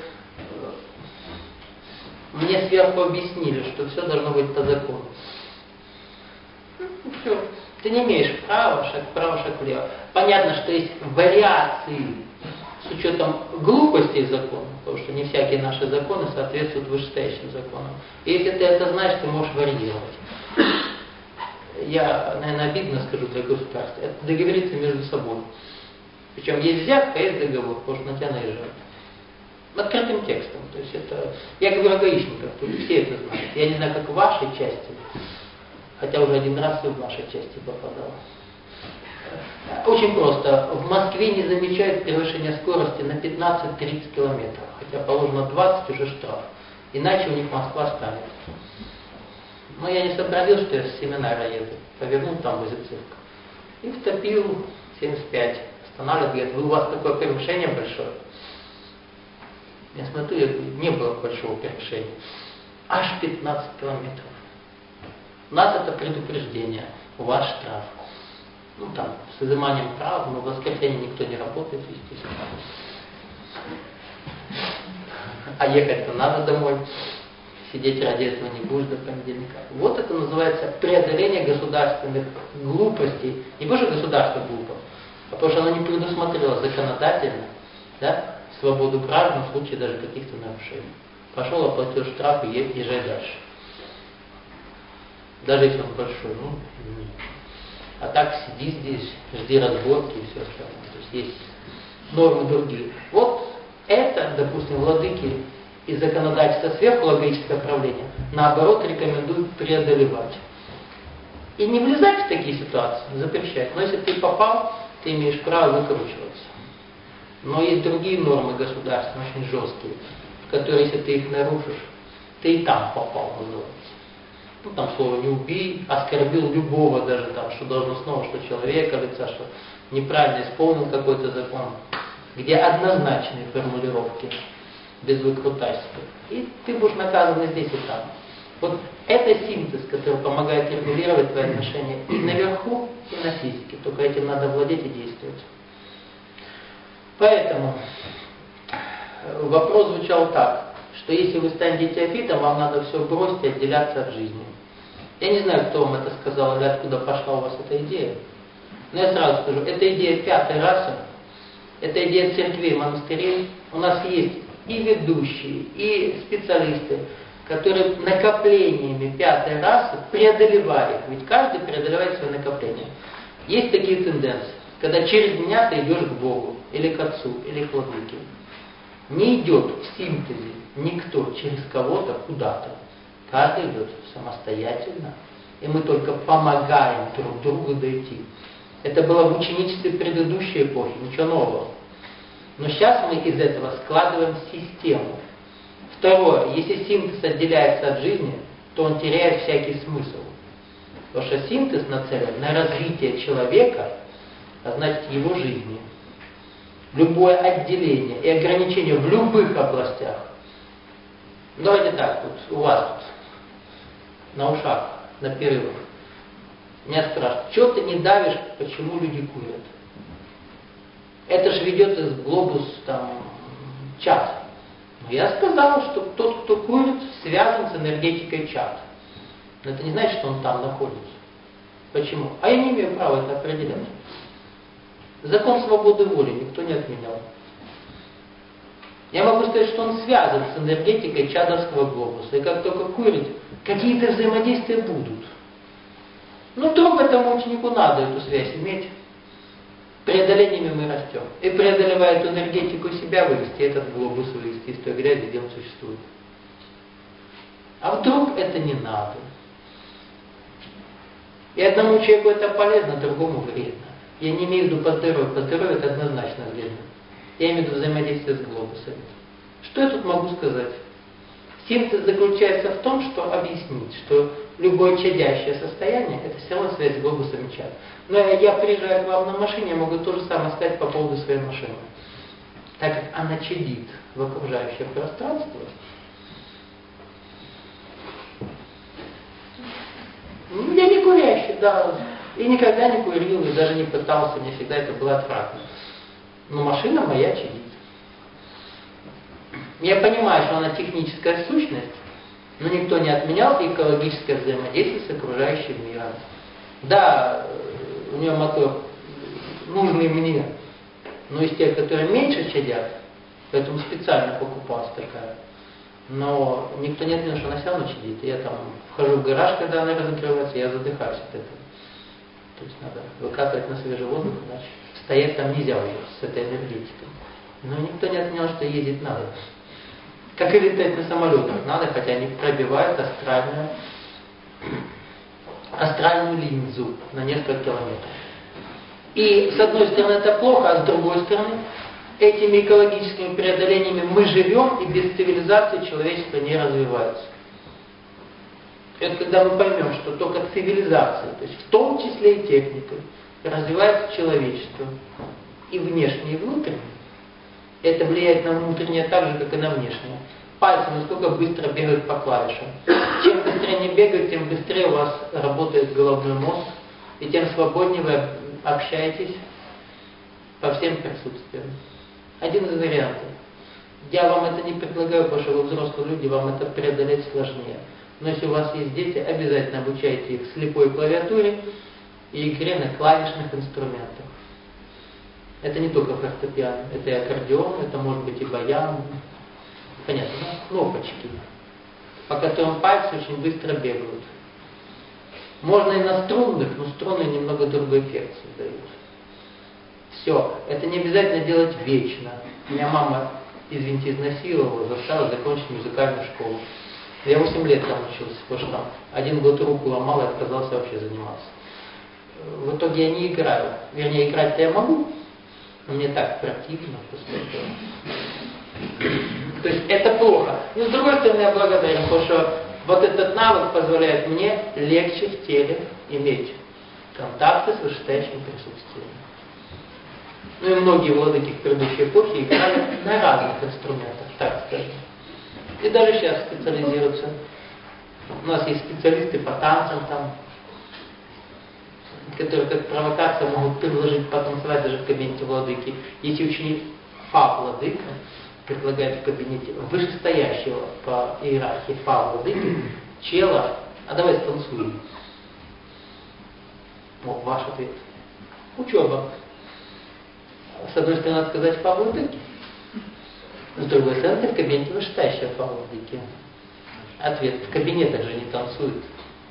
Мне сверху объяснили, что все должно быть по закону. Ну, все. Ты не имеешь права, шаг вправо, шаг влево. Понятно, что есть вариации с учетом глупостей закона, потому что не всякие наши законы соответствуют вышестоящим законам. И если ты это знаешь, ты можешь варьировать. Я, наверное, обидно скажу для государства. Это договориться между собой. Причем есть взятка, есть договор, потому что на тебя наезжают. Открытым текстом. То есть это, я говорю о гаишниках, тут все это знают. Я не знаю, как в вашей части, хотя уже один раз и в вашей части попадал. Очень просто. В Москве не замечают превышение скорости на пятнадцать-тридцать километров. Хотя положено двадцать, уже штраф. Иначе у них Москва станет. Но я не сообразил, что я с семинара еду. Повернул там возле цирка. И втопил семьдесят пять. Останавливает, говорит, вы, у вас такое превышение большое. Я смотрю, не было большого превышения. Аж пятнадцать километров. У нас это предупреждение, у вас штраф. Ну там, с изыманием прав, но в воскресенье никто не работает, естественно. А ехать-то надо домой. Сидеть ради этого не будешь до понедельника. Вот это называется преодоление государственных глупостей. Не потому что государство глупо, а потому что оно не предусмотрело законодательно, да, свободу граждан в случае даже каких-то нарушений. Пошел, оплатил штраф и езжай дальше. Даже если он большой, ну, нет. А так сиди здесь, жди разборки и все остальное. То есть есть нормы другие. Вот это, допустим, владыки и законодательство сверху логическое правление, наоборот, рекомендуют преодолевать. И не влезать в такие ситуации, запрещать. Но если ты попал, ты имеешь право выкручиваться. Но есть другие нормы государства, очень жесткие, в которые, если ты их нарушишь, ты и там попал, называется. Ну, там слово «не убей», оскорбил любого даже там, что должностного, что человека, лица, что неправильно исполнил какой-то закон, где однозначные формулировки, без выкрутасиков. И ты будешь наказан и здесь, и там. Вот это синтез, который помогает регулировать твои отношения и наверху, и на физике. Только этим надо владеть и действовать. Поэтому вопрос звучал так, что если вы станете теофитом, вам надо все бросить и отделяться от жизни. Я не знаю, кто вам это сказал или откуда пошла у вас эта идея. Но я сразу скажу, это идея пятой расы, это идея церквей, монастырей. У нас есть и ведущие, и специалисты, которые накоплениями пятой расы преодолевали. Ведь каждый преодолевает свои накопления. Есть такие тенденции, когда через меня ты идешь к Богу, или к Отцу, или к Владыке. Не идет в синтезе никто через кого-то куда-то. Каждый идет самостоятельно. И мы только помогаем друг другу дойти. Это было в ученичестве предыдущей эпохи, ничего нового. Но сейчас мы из этого складываем систему. Второе, если синтез отделяется от жизни, то он теряет всякий смысл. Потому что синтез нацелен на развитие человека, а значит его жизни. Любое отделение и ограничение в любых областях. Давайте так, вот у вас тут, на ушах, на перерывах. Меня спрашивают, что ты не давишь, почему люди курят? Это же ведет из глобус там чат. Но я сказал, что тот, кто курит, связан с энергетикой чат. Но это не значит, что он там находится. Почему? А я не имею права это определять. Закон свободы воли никто не отменял. Я могу сказать, что он связан с энергетикой чадовского глобуса. И как только курит, какие-то взаимодействия будут. Ну, вдруг этому ученику надо эту связь иметь. Преодолениями мы растем. И преодолевая эту энергетику себя вывести, этот глобус вывести из той грязи, где он существует. А вдруг это не надо? И одному человеку это полезно, другому вредно. Я не имею в виду по здоровью. По здоровью это однозначно вредно. Я имею в виду взаимодействие с глобусами. Что я тут могу сказать? Синтез заключается в том, что объяснить, что любое чадящее состояние, это все равно связь с глобусами чад. Но я приезжаю к вам на машине, я могу то же самое сказать по поводу своей машины. Так как она чадит в окружающее пространство, я не курящий, да, и никогда не курил, и даже не пытался, мне всегда это было отвратно. Но машина моя чадит. Я понимаю, что она техническая сущность, но никто не отменял экологическое взаимодействие с окружающим миром. Да, у нее мотор нужный мне, но из тех, которые меньше чадят, поэтому специально покупалась такая. Но никто не отменял, что она все равно чадит. Я там вхожу в гараж, когда она разогревается, я задыхаюсь от этого. То есть надо выкатывать на свежий воздух, иначе стоять там нельзя уже с этой энергетикой. Но никто не отменял, что ездить надо. Как и летать на самолетах надо, хотя они пробивают астральную, астральную линзу на несколько километров. И с одной стороны это плохо, а с другой стороны этими экологическими преодолениями мы живем, и без цивилизации человечество не развивается. Это когда мы поймем, что только цивилизация, то есть в том числе и техника, развивается человечество и внешне, и внутренне. Это влияет на внутреннее так же, как и на внешнее. Пальцы насколько быстро бегают по клавишам. Чем быстрее они бегают, тем быстрее у вас работает головной мозг, и тем свободнее вы общаетесь по всем присутствиям. Один из вариантов. Я вам это не предлагаю, потому что вы взрослые люди, вам это преодолеть сложнее. Но если у вас есть дети, обязательно обучайте их слепой клавиатуре и игре на клавишных инструментах. Это не только фортепиано, это и аккордеон, это может быть и баян. Понятно, да? Кнопочки, по которым пальцы очень быстро бегают. Можно и на струнных, но струны немного другой эффект создают. Все, это не обязательно делать вечно. Меня мама, извините, изнасиловала, заставила закончить музыкальную школу. Я восемь лет там учился, потому что там один год руку ломал и отказался вообще заниматься. В итоге я не играю. Вернее, играть-то я могу, но мне так противно после этого. То есть это плохо. Но с другой стороны я благодарен, потому что вот этот навык позволяет мне легче в теле иметь контакты с вышестоящим присутствием. Ну и многие владыки в предыдущей эпохе играли на разных инструментах, так скажем. И даже сейчас специализируются. У нас есть специалисты по танцам там, которые как провокация могут предложить потанцевать даже в кабинете владыки. Если ученик Фа владыка предлагает в кабинете вышестоящего по иерархии Фа владыки чела, а давай станцуем. Вот ваш ответ. Учеба. С одной стороны, надо сказать Фа владыки. С другой стороны, ты в кабинете вышестоящего Фа владыки. Ответ: в кабинетах же не танцуют.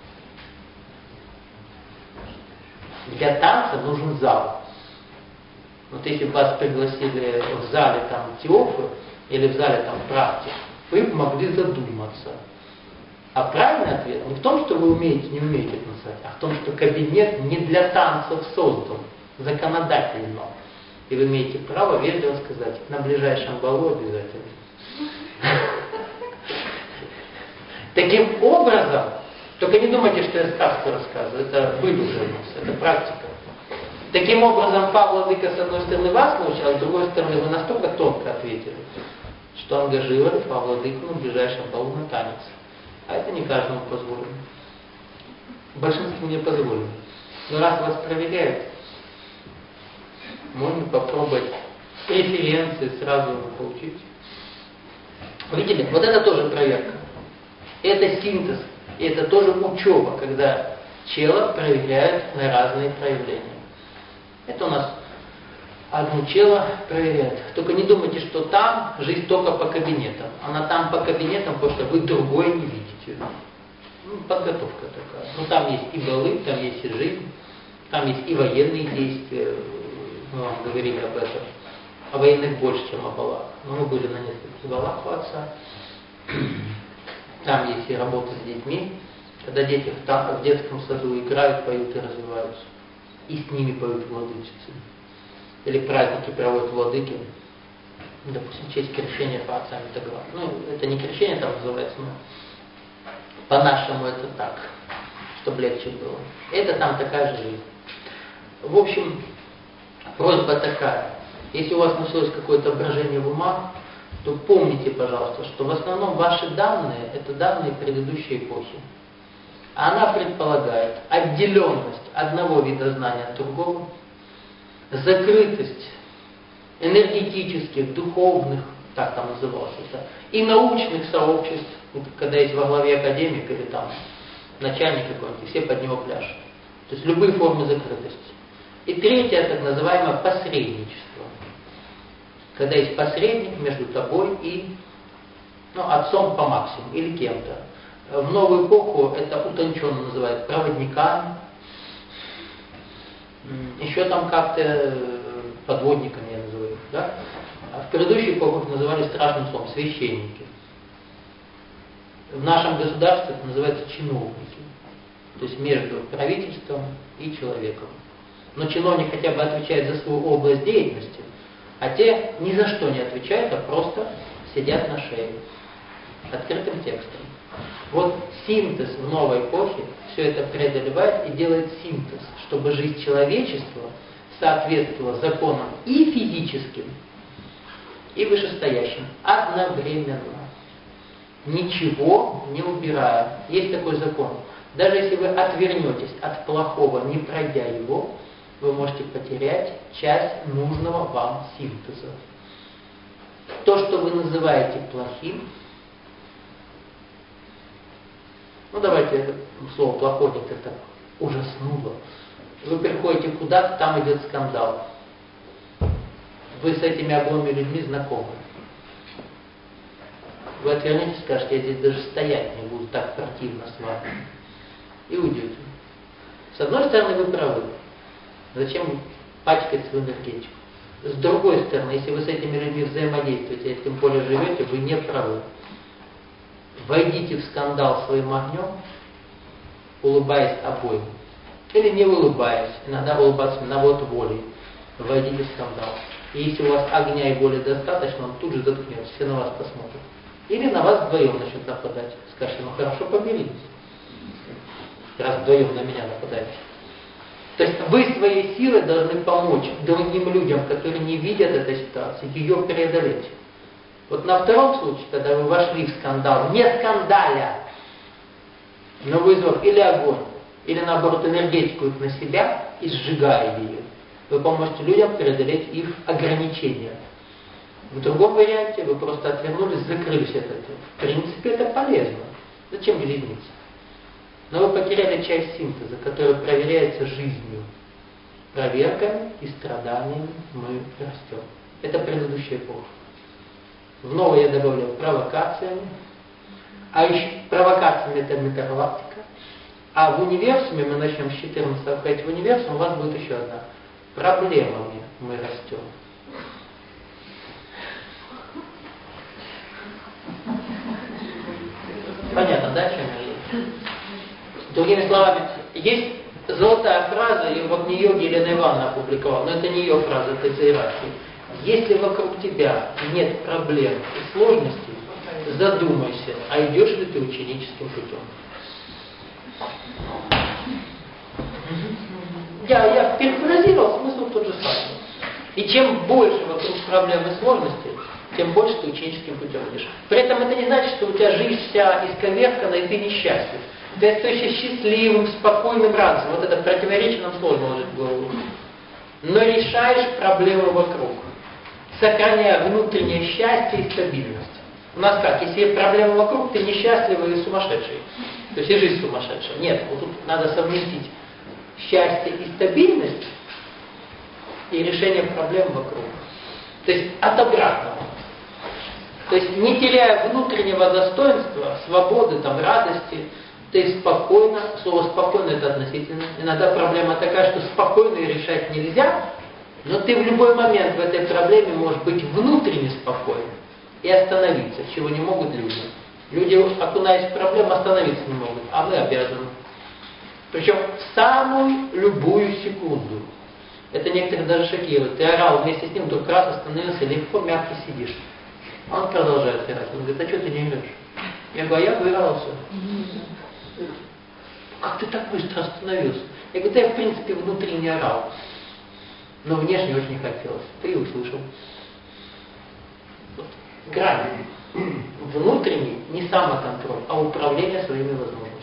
Для танца нужен зал. Вот если бы вас пригласили в зале там теофы или в зале там практик, вы бы могли задуматься. А правильный ответ не в том, что вы умеете, не умеете танцевать, а в том, что кабинет не для танцев создан, законодательно. И вы имеете право вежливо сказать: на ближайшем балу обязательно. Таким образом, только не думайте, что я сказку рассказываю, это были уже у нас, это практика. Таким образом, Фа владыка с одной стороны вас научил, а с другой стороны вы настолько тонко ответили, что ангажировали Фа владыку на ближайшем балу на танец. А это не каждому позволено. Большинству не позволено. Но раз вас проверяют, можно попробовать референции сразу получить. Видели? Вот это тоже проверка. Это синтез. И это тоже учеба, когда тело проверяют на разные проявления. Это у нас одно тело проверяет. Только не думайте, что там жизнь только по кабинетам. Она там по кабинетам, потому что вы другое не видите. Ну, подготовка такая. Ну там есть и голы, там есть и жизнь, там есть и военные действия. Мы вам говорили об этом. О военных больше, чем о балах. Но мы были на нескольких балах у отца. Там есть и работа с детьми, когда дети в, там, в детском саду играют, поют и развиваются. И с ними поют владычицы. Или праздники проводят владыки. Допустим, в честь крещения по отцам и так далее. Ну, это не крещение там называется, но по-нашему это так, чтобы легче было. Это там такая же жизнь. В общем, просьба такая. Если у вас началось какое-то брожение в умах, то помните, пожалуйста, что в основном ваши данные – это данные предыдущей эпохи. Она предполагает отделенность одного вида знания от другого, закрытость энергетических, духовных, так там называлось это, и научных сообществ, когда есть во главе академик или там начальник какой-нибудь, все под него пляшут. То есть любые формы закрытости. И третье, так называемое посредничество. Когда есть посредник между тобой и ну, отцом по максимуму или кем-то. В новую эпоху это утонченно называют проводниками, еще там как-то подводниками я называю их, да? А в предыдущей эпоху их называли страшным словом священники. В нашем государстве это называется чиновники, то есть между правительством и человеком. Но чиновник хотя бы отвечает за свою область деятельности, а те ни за что не отвечают, а просто сидят на шее. Открытым текстом. Вот синтез в новой эпохе все это преодолевает и делает синтез, чтобы жизнь человечества соответствовала законам и физическим, и вышестоящим одновременно. Ничего не убирая. Есть такой закон. Даже если вы отвернетесь от плохого, не пройдя его, вы можете потерять часть нужного вам синтеза. То, что вы называете плохим, ну давайте это слово плохое как-то ужаснуло. Вы приходите куда-то, там идет скандал. Вы с этими обоими людьми знакомы. Вы отвернетесь и скажете, я здесь даже стоять не буду, так противно с вами. И уйдете. С одной стороны, вы правы. Зачем пачкать свою энергетику? С другой стороны, если вы с этими людьми взаимодействуете, и тем более живете, вы не правы. Войдите в скандал своим огнем, улыбаясь обоим. Или не улыбаясь, иногда улыбаться на вот волей. Войдите в скандал. И если у вас огня и воли достаточно, он тут же заткнется, все на вас посмотрят. Или на вас вдвоем начнут нападать. Скажете, ну хорошо, помирились. Раз вдвоем на меня нападаете. То есть вы своей силой должны помочь другим людям, которые не видят этой ситуации, ее преодолеть. Вот на втором случае, когда вы вошли в скандал, не скандаля, но вызвав или огонь, или наоборот энергетику их на себя и сжигая ее, вы поможете людям преодолеть их ограничения. В другом варианте вы просто отвернулись, закрылись от этого. В принципе, это полезно. Зачем лениться? Но вы потеряли часть синтеза, который проверяется жизнью. Проверками и страданиями мы растем. Это предыдущая эпоха. В новое я добавлял провокациями. А еще провокациями это метагалактика. А в универсуме, мы начнем с четырнадцатого входить в универсум, у вас будет еще одна. Проблемами мы растем. Понятно, да, чем я есть? Другими словами, есть золотая фраза, и вот не йоги Елена Ивановна опубликовала, но это не ее фраза, это из иерархии. Если вокруг тебя нет проблем и сложностей, задумайся, а идешь ли ты ученическим путем. Я, я перефразировал, смысл тот же самый. И чем больше вокруг проблем и сложностей, тем больше ты ученическим путем идешь. При этом это не значит, что у тебя жизнь вся исковеркана, и ты несчастлив. Ты остаешься счастливым, спокойным, радостным. Вот это противоречие нам сложно ложить в голову. Но решаешь проблемы вокруг. сохраняя внутреннее счастье и стабильность. У нас как, если есть проблемы вокруг, ты несчастливый и сумасшедший. То есть и жизнь сумасшедшая. Нет, вот тут надо совместить счастье и стабильность и решение проблем вокруг. То есть от обратного. То есть не теряя внутреннего достоинства, свободы, там, радости, ты спокойно, слово спокойно это относительно. Иногда проблема такая, что спокойно ее решать нельзя, но ты в любой момент в этой проблеме можешь быть внутренне спокоен и остановиться, чего не могут люди. Люди, окунаясь в проблему, остановиться не могут, а мы обязаны. Причем в самую любую секунду. Это некоторых даже шокирует. Ты орал вместе с ним, вдруг раз остановился, легко, мягко сидишь. А он продолжает орать. Он говорит, а что ты не орешь? Я говорю, а я выорался. Как ты так быстро остановился? Я говорю, да я в принципе внутри не орал. Но внешне очень хотелось. Ты и услышал. Вот. Грань. Внутренний не самоконтроль, а управление своими возможностями.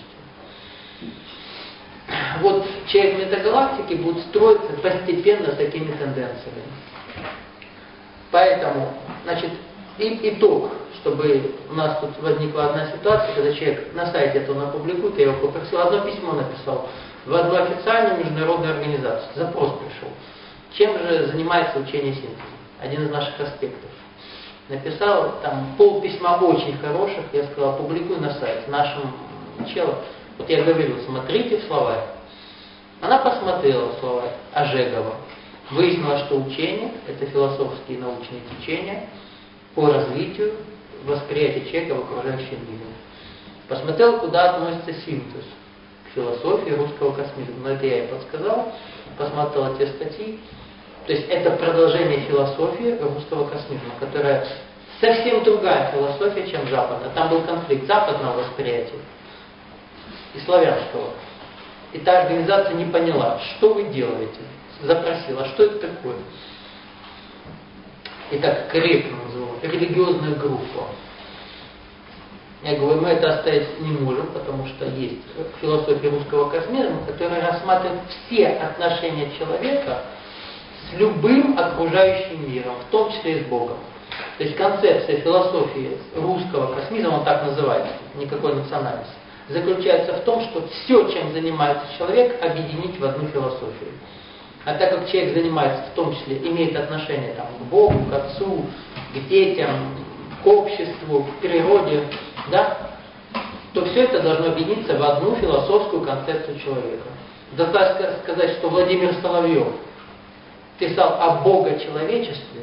Вот человек метагалактики будет строиться постепенно с такими тенденциями. Поэтому, значит, и, итог, чтобы у нас тут возникла одна ситуация, когда человек на сайте это он опубликует, я его попросил, одно письмо написал в одну официальную международную организацию. Запрос пришел. Чем же занимается учение синтеза? Один из наших аспектов. Написал там пол письма очень хороших, я сказал, опубликуй на сайте нашим челам. Вот я говорил, смотрите в словарь. Она посмотрела в словарь Ожегова. Выяснила, что учение – это философские и научные течения по развитию восприятия человека в окружающем мире. Посмотрела, куда относится синтез к философии русского космизма. Но это я ей подсказал. Посмотрела те статьи. То есть это продолжение философии русского космизма, которая совсем другая философия, чем западная. Там был конфликт западного восприятия и славянского. И та организация не поняла, что вы делаете. Запросила, что это такое. И так корректно называла, религиозная группа. Я говорю, мы это оставить не можем, потому что есть философия русского космизма, которая рассматривает все отношения человека с любым окружающим миром, в том числе и с Богом. То есть концепция философии русского космизма, он так называется, никакой национальности, заключается в том, что все, чем занимается человек, объединить в одну философию. А так как человек занимается, в том числе, имеет отношение там, к Богу, к Отцу, к детям, к обществу, к природе, да, то все это должно объединиться в одну философскую концепцию человека. Достаточно сказать, что Владимир Соловьев писал о богочеловечестве,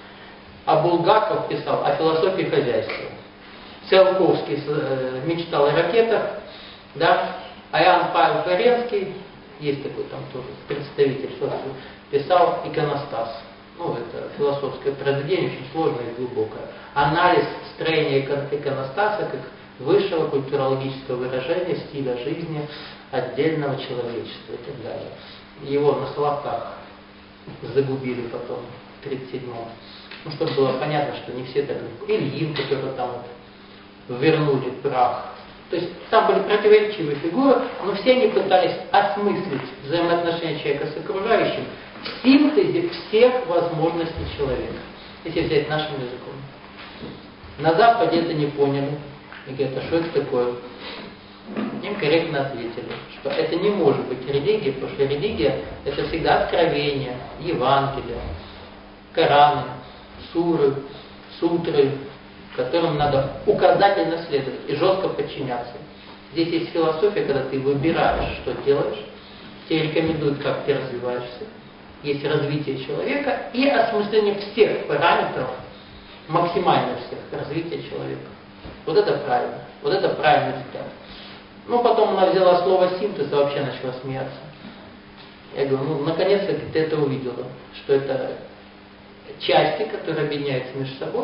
а Булгаков писал о философии хозяйства. Циолковский мечтал о ракетах, да, а Иоанн Павел Флоренский, есть такой там тоже представитель, писал иконостас. Ну, это философское произведение, очень сложное и глубокое. Анализ строения иконостаса как высшего культурологического выражения стиля жизни отдельного человечества и так далее. Его на Соловках загубили потом в тридцать седьмом. Ну, чтобы было понятно, что не все так. Ильин, который там вот вернули прах. То есть там были противоречивые фигуры, но все они пытались осмыслить взаимоотношения человека с окружающим в синтезе всех возможностей человека. Если взять нашим языком. На Западе это не поняли. И говорят, а что это такое? Им корректно ответили, что это не может быть религия, потому что религия это всегда откровение, Евангелие, Кораны, суры, сутры, которым надо указательно следовать и жестко подчиняться. Здесь есть философия, когда ты выбираешь, что делаешь, тебе рекомендуют, как ты развиваешься. Есть развитие человека и осмысление всех параметров, максимально всех, развития человека. Вот это правильно. Вот это правильный взгляд. Ну, потом она взяла слово синтез и вообще начала смеяться. Я говорю, ну, наконец-то ты это увидела, что это части, которые объединяются между собой,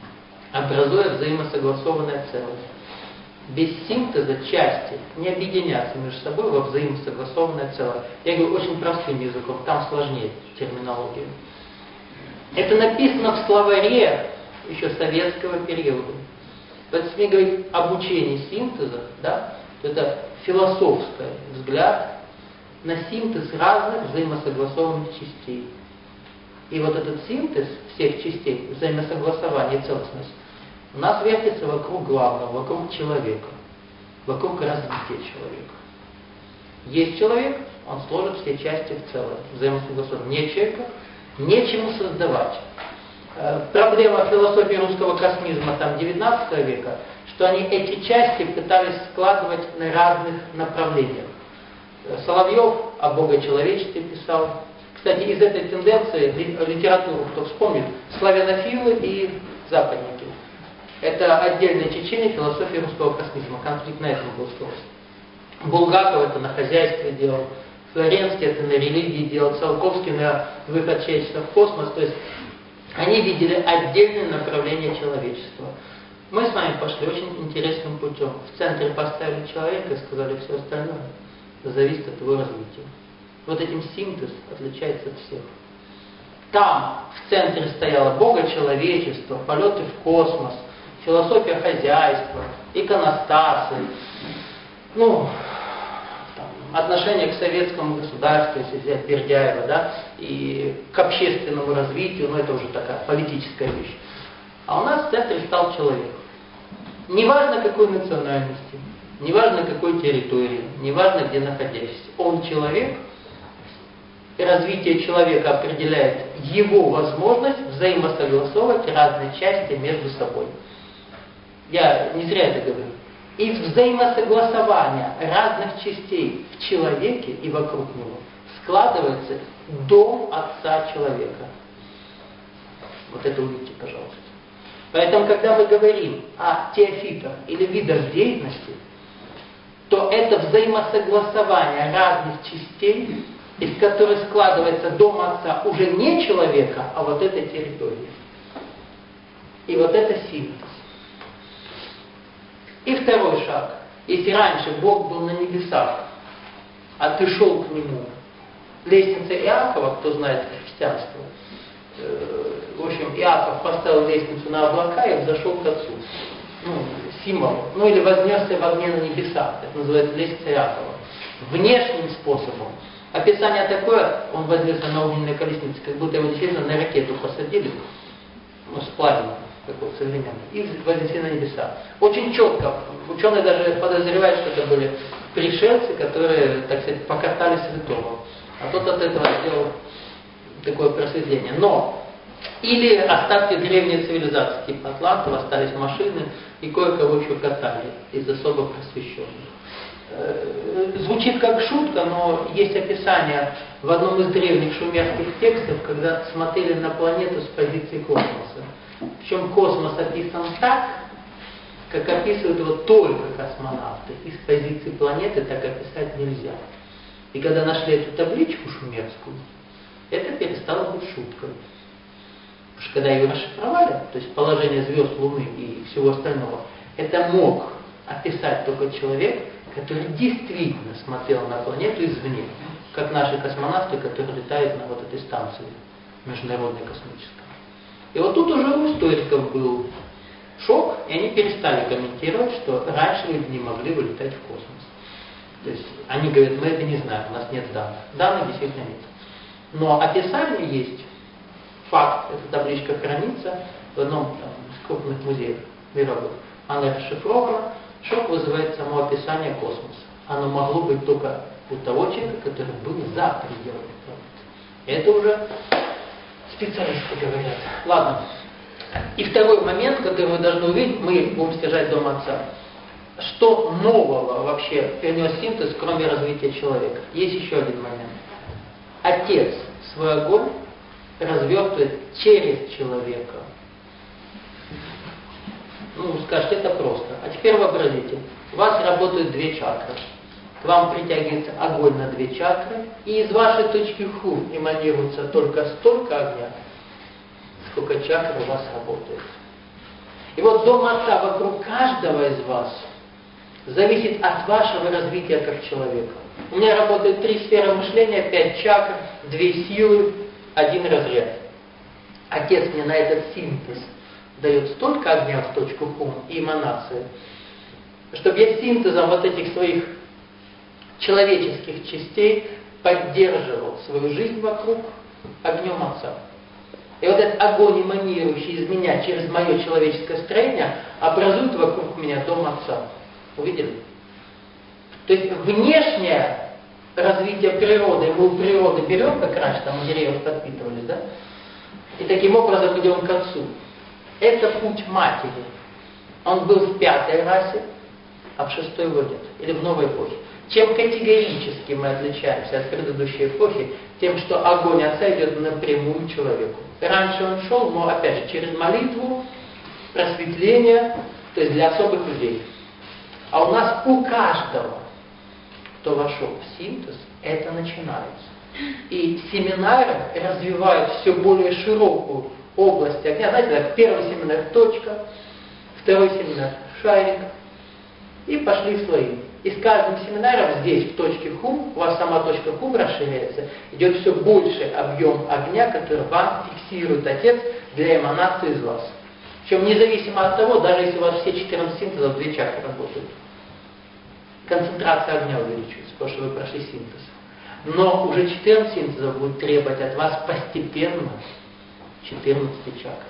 образуя взаимосогласованное целое. Без синтеза части не объединятся между собой во взаимосогласованное целое. Я говорю очень простым языком, там сложнее терминология. Это написано в словаре еще советского периода. Поэтому, если говорить об учении синтеза, да, то это философский взгляд на синтез разных взаимосогласованных частей. И вот этот синтез всех частей, взаимосогласование и целостность, у нас вертится вокруг главного, вокруг человека, вокруг развития человека. Есть человек, он сложит все части в целое, взаимосогласовано. Нет человека, нечему создавать. Проблема философии русского космизма там девятнадцатого века, что они эти части пытались складывать на разных направлениях. Соловьев о богочеловечестве писал. Кстати, из этой тенденции литературу, кто вспомнит, славянофилы и западники. Это отдельное течение философии русского космизма. Конфликт на этом был строился. Булгаков это на хозяйстве делал, Флоренский это на религии делал, Циолковский на выход человечества в космос. То есть они видели отдельное направление человечества. Мы с вами пошли очень интересным путем. В центре поставили человека и сказали, все остальное зависит от его развития. Вот этим синтез отличается от всех. Там в центре стояло богочеловечество, полеты в космос, философия хозяйства, иконостасы, ну, там, отношение к советскому государству, если взять Бердяева, да, и к общественному развитию, ну это уже такая политическая вещь. А у нас в центре стал человек. Неважно какой национальности, неважно какой территории, неважно где находящийся, он человек, и развитие человека определяет его возможность взаимосогласовывать разные части между собой. Я не зря это говорю. Из взаимосогласования разных частей в человеке и вокруг него складывается дом Отца человека. Вот это увидите, пожалуйста. Поэтому, когда мы говорим о теофитах или видах деятельности, то это взаимосогласование разных частей, из которых складывается дом Отца уже не человека, а вот этой территории. И вот это синтез. И второй шаг. Если раньше Бог был на небесах, а ты шел к Нему, лестница Иакова, кто знает христианство, в общем, Иаков поставил лестницу на облака и взошел к Отцу. Ну, символ. Ну или вознесся в огне на небесах. Это называется лестница Иакова. Внешним способом. Описание такое, он вознесся на огненной колеснице, как будто его действительно на ракету посадили, ну, сплавили, такой современный, и вознесли на небеса. Очень четко. Ученые даже подозревают, что это были пришельцы, которые, так сказать, покатали святого. А тот от этого сделал такое просветление. Но или остатки древней цивилизации, типа атлантов, остались машины, и кое-кого еще катали из особо просвещенных. Звучит как шутка, но есть описание в одном из древних шумерских текстов, когда смотрели на планету с позиции космоса. Причем космос описан так, как описывают его только космонавты. И с позиции планеты так описать нельзя. И когда нашли эту табличку шумерскую, это перестало быть шуткой. Потому что когда ее расшифровали, то есть положение звезд, Луны и всего остального, это мог описать только человек, который действительно смотрел на планету извне, как наши космонавты, которые летают на вот этой станции международной космической. И вот тут уже у историков был шок, и они перестали комментировать, что раньше люди не могли вылетать в космос. То есть они говорят, мы это не знаем, у нас нет данных. Данных действительно нет. Но описание есть, факт, эта табличка хранится в одном там, из крупных музеев мировых. Она расшифрована. Шок вызывает само описание космоса. Оно могло быть только у того человека, который был за пределами планеты. Это уже специалисты говорят. Ладно. И второй момент, который вы должны увидеть, мы будем стяжать дом Отца. Что нового вообще принес синтез, кроме развития человека? Есть еще один момент. Отец свой огонь развертывает через человека. Ну, скажете, это просто. А теперь вообразите, у вас работают две чакры. К вам притягивается огонь на две чакры, и из вашей точки ху эманируется только столько огня, сколько чакр у вас работает. И вот дом Отца вокруг каждого из вас зависит от вашего развития как человека. У меня работают три сферы мышления, пять чакр, две силы, один разряд. Отец мне на этот синтез дает столько огня в точку хум и эманации, чтобы я синтезом вот этих своих человеческих частей поддерживал свою жизнь вокруг огнем Отца. И вот этот огонь, эманирующий из меня через мое человеческое строение, образует вокруг меня дом Отца. Увидели? То есть внешнее развитие природы, мы у природы берем, как раньше, там у деревьев подпитывались, да? И таким образом идем к Отцу. Это путь матери. Он был в пятой расе, а в шестой его нет. Или в новой эпохе. Чем категорически мы отличаемся от предыдущей эпохи, тем, что огонь Отца идет напрямую человеку. Раньше он шел, но опять же, через молитву, просветление, то есть для особых людей. А у нас у каждого, кто вошел в синтез, это начинается. И семинары развивают все более широкую область огня. Знаете, так, первый семинар точка, второй семинар шарик, и пошли слои. И с каждым семинаром здесь, в точке хум, у вас сама точка хум расширяется, идет все больше объем огня, который вам фиксирует Отец для эманации из вас. Причем независимо от того, даже если у вас все четырнадцать синтезов, две чакры работают, концентрация огня увеличивается, потому что вы прошли синтез. Но уже четырнадцать синтезов будет требовать от вас постепенно четырнадцать чакр.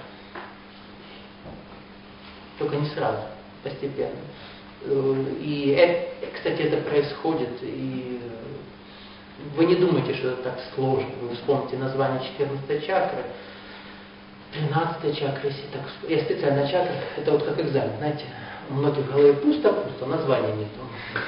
Только не сразу, постепенно. И, это, кстати, это происходит, и вы не думайте, что это так сложно. Вы вспомните название четырнадцатой чакры, тринадцатой чакры, если так вспомнить. Я специально чакры, это вот как экзамен, знаете, у многих в голове пусто-пусто, названия нету.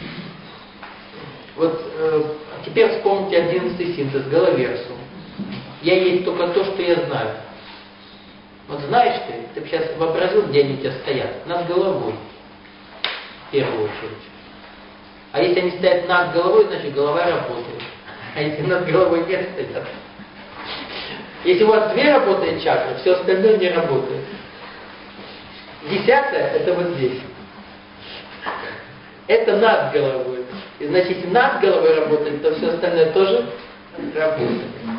Вот э, теперь вспомните одиннадцатый синтез, Головерсу. Я есть только то, что я знаю. Вот знаешь ты, ты бы сейчас вообразил, где они у тебя стоят? Над головой. В первую очередь. А если они стоят над головой, значит голова работает. А если над головой нет стоят. Если у вас две работают чакры, все остальное не работает. Десятая — это вот здесь. Это над головой. И значит, если над головой работает, то все остальное тоже работает.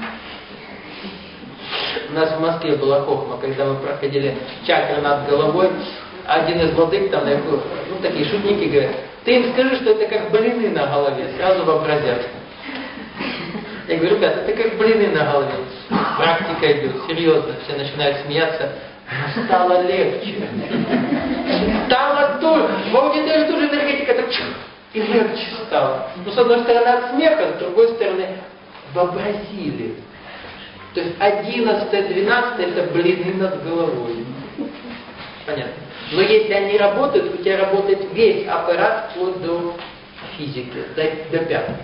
У нас в Москве была хохма, когда мы проходили чакры над головой. Один из владык там, ну такие шутники говорят, ты им скажи, что это как блины на голове, сразу вообразят. Я говорю, ребята, это как блины на голове. Практика идет, серьезно, все начинают смеяться. Стало легче. Стало тоже. В аудитории тоже энергетика так и легче стало. Ну, с одной стороны от смеха, с другой стороны вообразили. То есть одиннадцатое, двенадцатое это блины над головой. Понятно. Но если они работают, у тебя работает весь аппарат вплоть до физики, до, до пяток.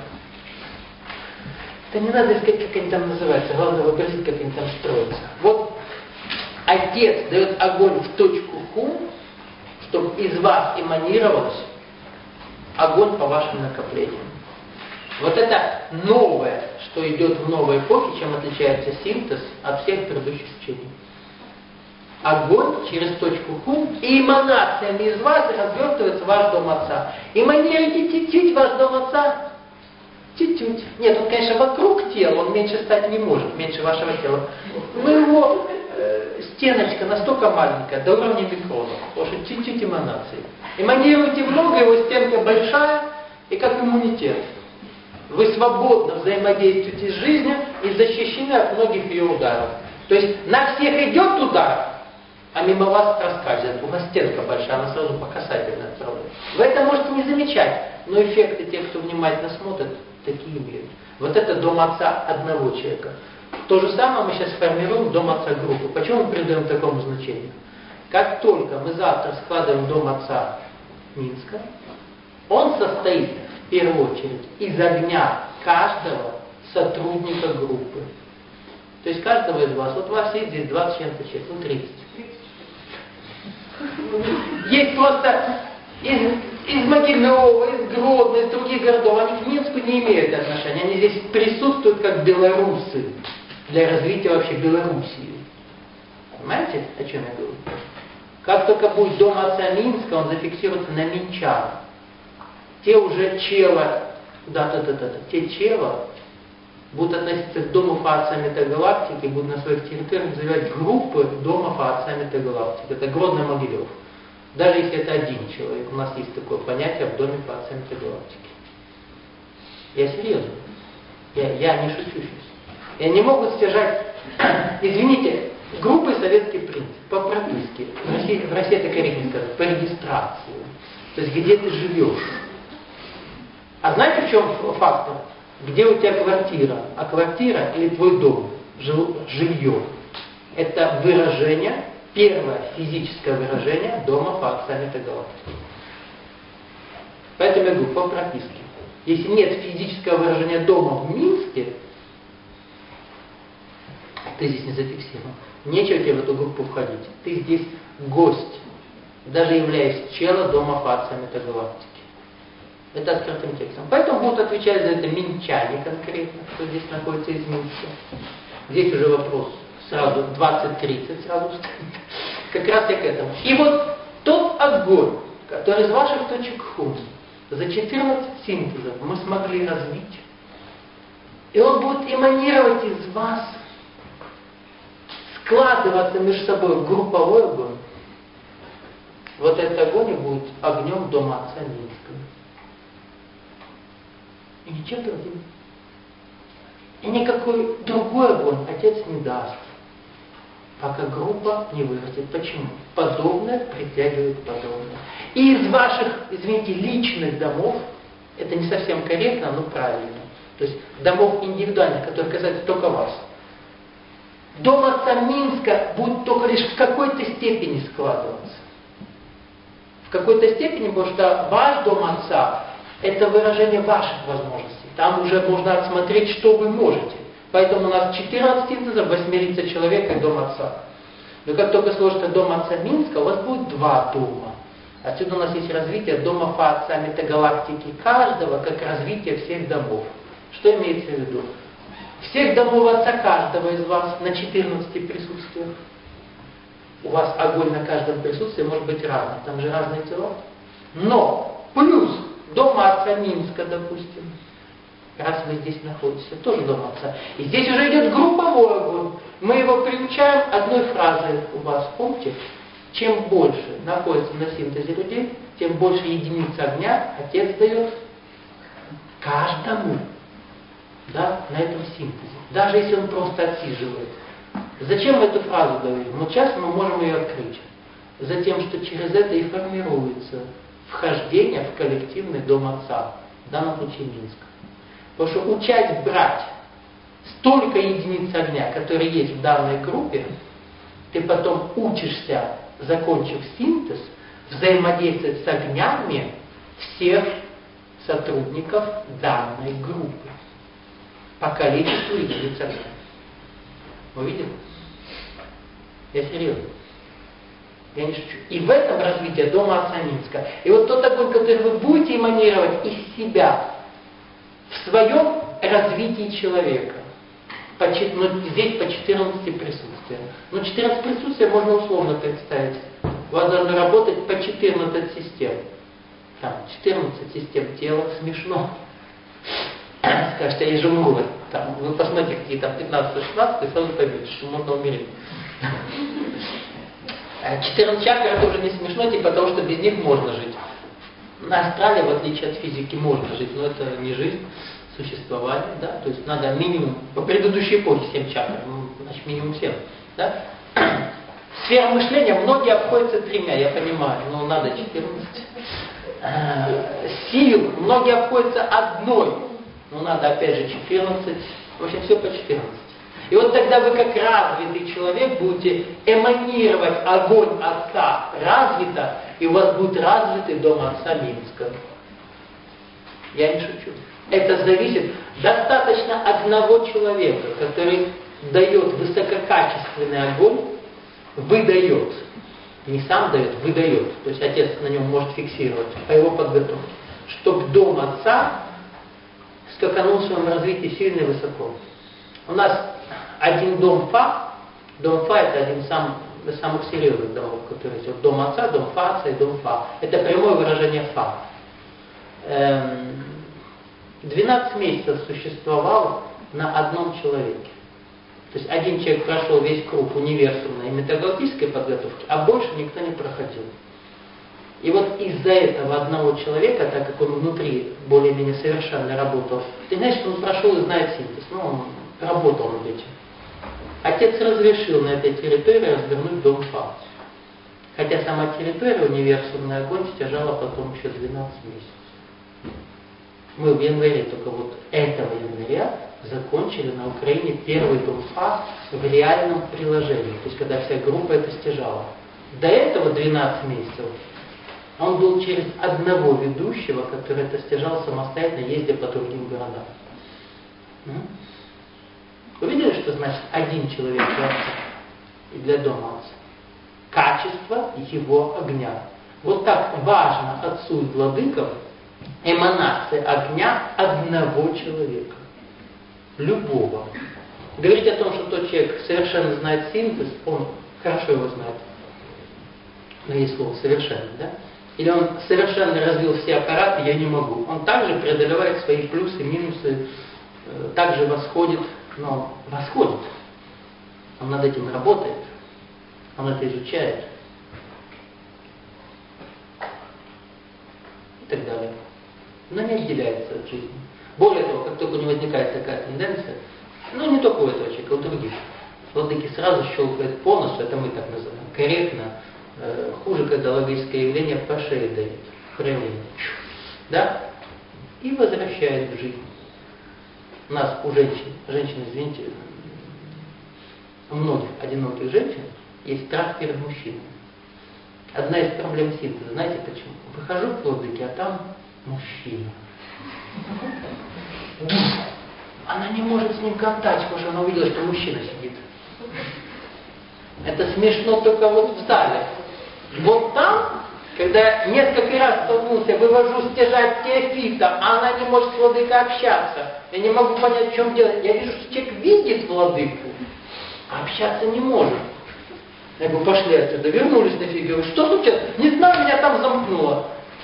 Это не надо искать, как они там называются. Главное вообразить, как они там строятся. Вот Отец дает огонь в точку хум, чтобы из вас эманировалось огонь по вашим накоплениям. Вот это новое, что идет в новой эпохе, чем отличается синтез от всех предыдущих учений. Огонь через точку хум, и эманациями из вас развертывается ваш дом Отца. Эманируйте чуть-чуть ваш дом Отца. Чуть-чуть. Нет, он, конечно, вокруг тела, он меньше стать не может, меньше вашего тела. Но его э, стеночка настолько маленькая, до уровня микрона, потому что чуть-чуть эманации. Эманируйте много, его стенка большая, и как иммунитет. Вы свободно взаимодействуете с жизнью и защищены от многих ее ударов. То есть на всех идет удар, а мимо вас проскальзывает. У вас стенка большая, она сразу по касательной отправляет. Вы это можете не замечать, но эффекты тех, кто внимательно смотрит, такие имеют. Вот это дом Отца одного человека. То же самое мы сейчас формируем дом Отца группы. Почему мы придаем такому значению? Как только мы завтра складываем дом Отца Минска, он состоит в первую очередь из огня каждого сотрудника группы. То есть каждого из вас, вот у вас есть здесь двадцать с чем-то человек, ну тридцать. Есть просто из, из Могилева, из Гродно, из других городов, они к Минску не имеют отношения, они здесь присутствуют как белорусы для развития вообще Белоруссии. Понимаете, о чем я говорю? Как только будет дом Отца Минска, он зафиксируется на минчан. Те уже чела, да-да-да-да, те чела будут относиться к дому Отца Метагалактики, будут на своих территориях называть группы домов Отца Метагалактики. Это Гродно-Могилев. Даже если это один человек, у нас есть такое понятие в доме Отца Метагалактики. Я серьезно. Я, я не шучу сейчас. И они могут стяжать извините, группы советский принцип, по прописке. В России, в России это корректно сказать, по регистрации. То есть где ты живешь. А знаете, в чем фактор? Где у тебя квартира? А квартира или твой дом, жилье, это выражение, первое физическое выражение дома по аксамита галактики. Поэтому я говорю, по прописке. Если нет физического выражения дома в Минске, ты здесь не зафиксирован. Нечего тебе в эту группу входить. Ты здесь гость, даже являясь челом дома по аксамита галактики. Это открытым текстом. Поэтому будут отвечать за это минчане конкретно, кто здесь находится из Минска. Здесь уже вопрос сразу двадцать тридцать сразу стоит. Как раз и к этому. И вот тот огонь, который из ваших точек хун за четырнадцать синтезов мы смогли развить, и он будет эманировать из вас, складываться между собой в групповой огонь. Вот этот огонь будет огнем дома Отца Минского. И ничего другим. И никакой другой огонь Отец не даст, пока группа не вырастет. Почему? Подобное притягивает подобное. И из ваших, извините, личных домов, это не совсем корректно, но правильно, то есть домов индивидуальных, которые касаются только вас, дом Отца Минска будет только лишь в какой-то степени складываться. В какой-то степени, потому что ваш дом Отца – это выражение ваших возможностей. Там уже можно отсмотреть, что вы можете. Поэтому у нас четырнадцать синтезов, восьмерица человека и дом Отца. Но как только сложится дом Отца Минска, у вас будет два дома. Отсюда у нас есть развитие дома по аксамита галактики каждого, как развитие всех домов. Что имеется в виду? Всех домов Отца каждого из вас на четырнадцати присутствиях. У вас огонь на каждом присутствии может быть разный. Там же разные тела. Но плюс дома Отца Минска, допустим, раз вы здесь находитесь, тоже дом Отца. И здесь уже идет групповой огонь. Мы его приучаем одной фразой у вас. Помните? Чем больше находится на синтезе людей, тем больше единиц огня Отец дает каждому. Да, на этом синтезе. Даже если он просто отсиживает. Зачем мы эту фразу говорим? Вот сейчас мы можем ее открыть. Затем, что через это и формируется вхождение в коллективный дом Отца, в данном случае Минска. Потому что учась брать столько единиц огня, которые есть в данной группе, ты потом учишься, закончив синтез, взаимодействовать с огнями всех сотрудников данной группы по количеству единиц огня. Вы видели? Я серьезно. Я не шучу. И в этом развитие дома Отца Минска. И вот тот огонь, который вы будете эманировать из себя в своем развитии человека. По, ну, здесь по четырнадцати присутствиям. Но четырнадцать присутствий можно условно представить. У вас должно работать по четырнадцать систем. Там четырнадцать систем тела. Смешно. Скажете, я же молод. Там, вы посмотрите, какие там пятнадцать-шестнадцать, и сразу поймете, что можно умереть. четырнадцать чакр это уже не смешно, типа потому что без них можно жить. На астрале, в отличие от физики, можно жить, но это не жизнь, существование, да, то есть надо минимум, по предыдущей эпохе семь чакр, ну, значит минимум семь, да. Сфера мышления многие обходятся тремя, я понимаю, но надо четырнадцать. Сил многие обходятся одной, но надо опять же четырнадцать, в общем все по четырнадцать. И вот тогда вы как развитый человек будете эманировать огонь Отца развито, и у вас будет развитый дом Отца Минска. Я не шучу. Это зависит достаточно одного человека, который дает высококачественный огонь, выдает. Не сам дает, выдает. То есть Отец на нем может фиксировать по его подготовке. Чтобы дом Отца скаканул в своем развитии сильно и высоко. У нас один дом Фа, дом Фа это один сам, из самых серьезных домов, которые есть. Вот дом Отца, дом Фа Отца и дом Фа. Это прямое выражение Фа. двенадцать месяцев существовал на одном человеке. То есть один человек прошел весь круг универсумной и метагалактической подготовки, а больше никто не проходил. И вот из-за этого одного человека, так как он внутри более-менее совершенно работал, ты знаешь, что он прошел и знает синтез, ну он работал над этим. А Отец разрешил на этой территории развернуть дом Фа. Хотя сама территория, универсумный огонь, стяжала потом еще двенадцать месяцев. Мы в январе, только вот этого января, закончили на Украине первый дом Фа в реальном приложении. То есть, когда вся группа это стяжала. До этого двенадцать месяцев он был через одного ведущего, который это стяжал самостоятельно, ездя по другим городам. Вы видели, что значит один человек для отца и для дома отца? Качество его огня. Вот так важно отцу и владыкам эманация огня одного человека. Любого. Говорить о том, что тот человек совершенно знает синтез, он хорошо его знает. Но есть слово совершенно, да? Или он совершенно развил все аппараты, я не могу. Он также преодолевает свои плюсы, минусы, также восходит, но восходит. Он над этим работает, он это изучает. И так далее. Но не отделяется от жизни. Более того, как только у него возникает такая тенденция, ну не только у этого человека, а у других, владыки сразу щелкают по носу, это мы так называем, корректно, э, хуже, когда логическое явление по шее дает, проявление. Да? И возвращает в жизнь. У нас, у женщин, женщины, извините, у многих одиноких женщин есть страх перед мужчиной. Одна из проблем синтеза, знаете почему? Выхожу к владыке, а там мужчина. Она не может с ним контактировать, потому что она увидела, что мужчина сидит. Это смешно только вот в зале. Вот там, когда несколько раз столкнулся, вывожу стяжать теофита, а она не может с владыкой общаться. Я не могу понять, в чем дело. Я вижу, что человек видит владыку, а общаться не может. Я говорю, пошли отсюда, вернулись на фиг. Я говорю, что случилось? Не знаю, меня там замкнуло.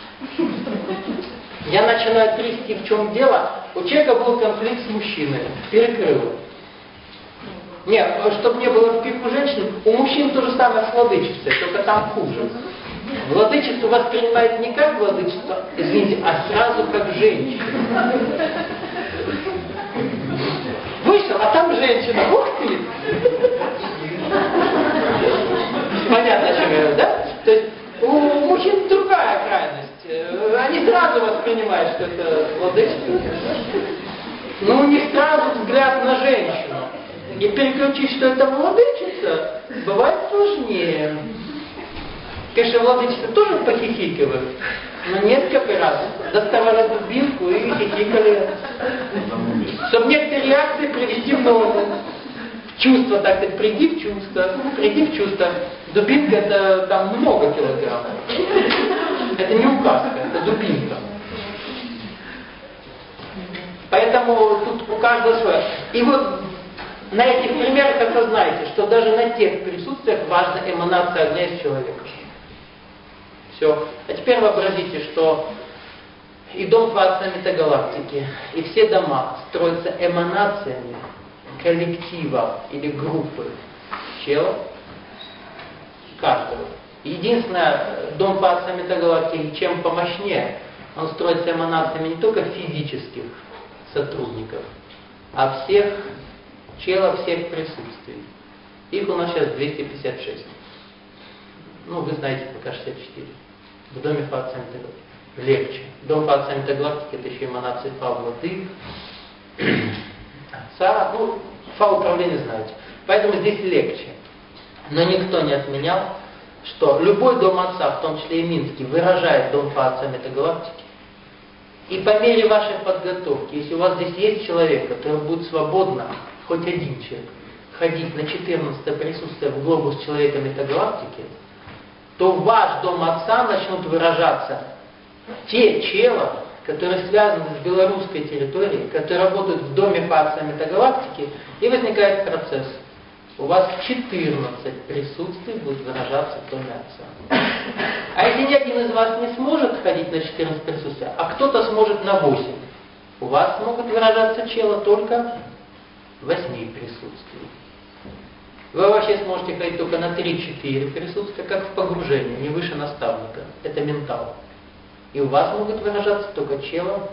Я начинаю трясти, в чем дело. У человека был конфликт с мужчиной. Перекрыло. Нет, чтобы не было в пику женщин, у мужчин то же самое с владычеством, только там хуже. Владычество воспринимает не как владычество, извините, а сразу как женщина. Вышел, а там женщина. Ух ты! Понятно, о чем я говорю, да? То есть у мужчин другая крайность. Они сразу воспринимают, что это владычество. Но у них сразу взгляд на женщину. И переключить, что это владычица, бывает сложнее. Конечно, владычество тоже похихикивают, но несколько раз доставали дубинку и хихикали. Чтобы некоторые реакции привести в норму. Чувство, так сказать, приди в чувство, приди в чувство. Дубинка это там много килограмм. Это не указка, это дубинка. Поэтому тут у каждого свое. И вот на этих примерах осознаете, что даже на тех присутствиях важна эманация огня из человека. Все. А теперь вообразите, что и дом Фа метагалактики, и все дома строятся эманациями коллектива или группы чела каждого. Единственное, дом Фа метагалактики чем помощнее, он строится эманациями не только физических сотрудников, а всех чела, всех присутствий. Их у нас сейчас двести пятьдесят шесть. Ну, вы знаете, пока шестьдесят четыре. В доме Фа метагалактики легче. Дом Фа метагалактики это еще эманации Фа владык, отца, ну, Фа управление знаете. Поэтому здесь легче. Но никто не отменял, что любой дом отца, в том числе и Минский, выражает дом Фа метагалактики. И по мере вашей подготовки, если у вас здесь есть человек, который будет свободно, хоть один человек, ходить на четырнадцатое присутствие в глобус человека метагалактики, то в ваш дом отца начнут выражаться те чела, которые связаны с белорусской территорией, которые работают в доме Фа метагалактики, и возникает процесс. У вас четырнадцать присутствий будет выражаться в доме отца. А если ни один из вас не сможет ходить на четырнадцать присутствий, а кто-то сможет на восемь, у вас могут выражаться чела только в восьми присутствий. Вы вообще сможете ходить только на три-четыре присутствия, как в погружении, не выше наставника. Это ментал. И у вас могут выражаться только чела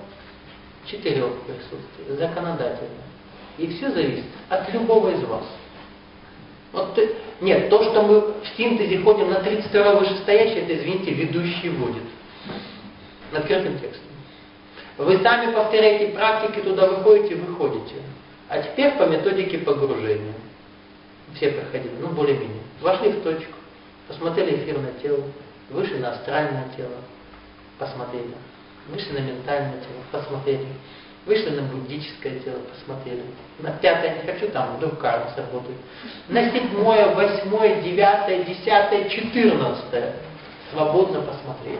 четырех присутствий, законодательно. И все зависит от любого из вас. Вот, нет, то, что мы в синтезе ходим на тридцать второе вышестоящее, это, извините, ведущий вводит. Открытым текстом. Вы сами повторяете практики, туда выходите, выходите. А теперь по методике погружения. Все проходили, ну более-менее. Вошли в точку, посмотрели эфирное тело, вышли на астральное тело, посмотрели. Вышли на ментальное тело, посмотрели. Вышли на буддическое тело, посмотрели. На пятое не хочу, там вдруг карма сработает. На седьмое, восьмое, девятое, десятое, четырнадцатое свободно посмотрели.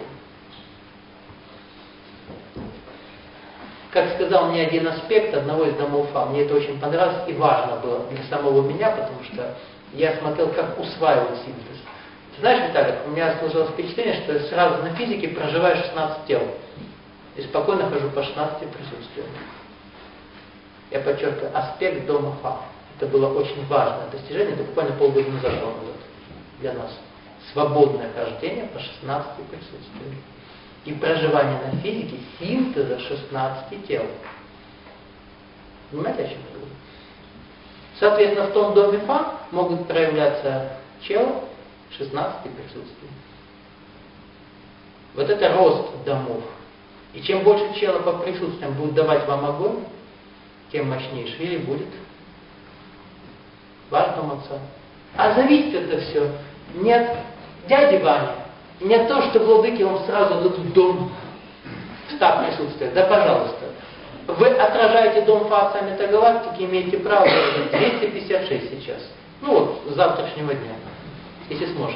Как сказал мне один аспект одного из домов А, мне это очень понравилось и важно было для самого меня, потому что я смотрел, как усваивать синтез. Ты знаешь, Виталий, у меня сложилось впечатление, что я сразу на физике проживаю шестнадцать тел. И спокойно хожу по шестнадцати присутствиям. Я подчеркиваю, аспект дома А. Это было очень важное достижение, это буквально полгода назад было для нас. Свободное хождение по шестнадцати присутствиям. И проживание на физике синтеза шестнадцати тел. Понимаете, о чем я говорю? Соответственно, в том доме Фа могут проявляться чела шестнадцати присутствий. Вот это рост домов. И чем больше чела по присутствиям будет давать вам огонь, тем мощнее шире будет ваш дом Отца. А зависит это все не от дяди Вани, не от того, что владыки вам сразу дадут дом в ста присутствиях. Да, пожалуйста. Вы отражаете дом Фа Отца Метагалактики, имеете право двести пятьдесят шесть сейчас. Ну вот, с завтрашнего дня, если сможете.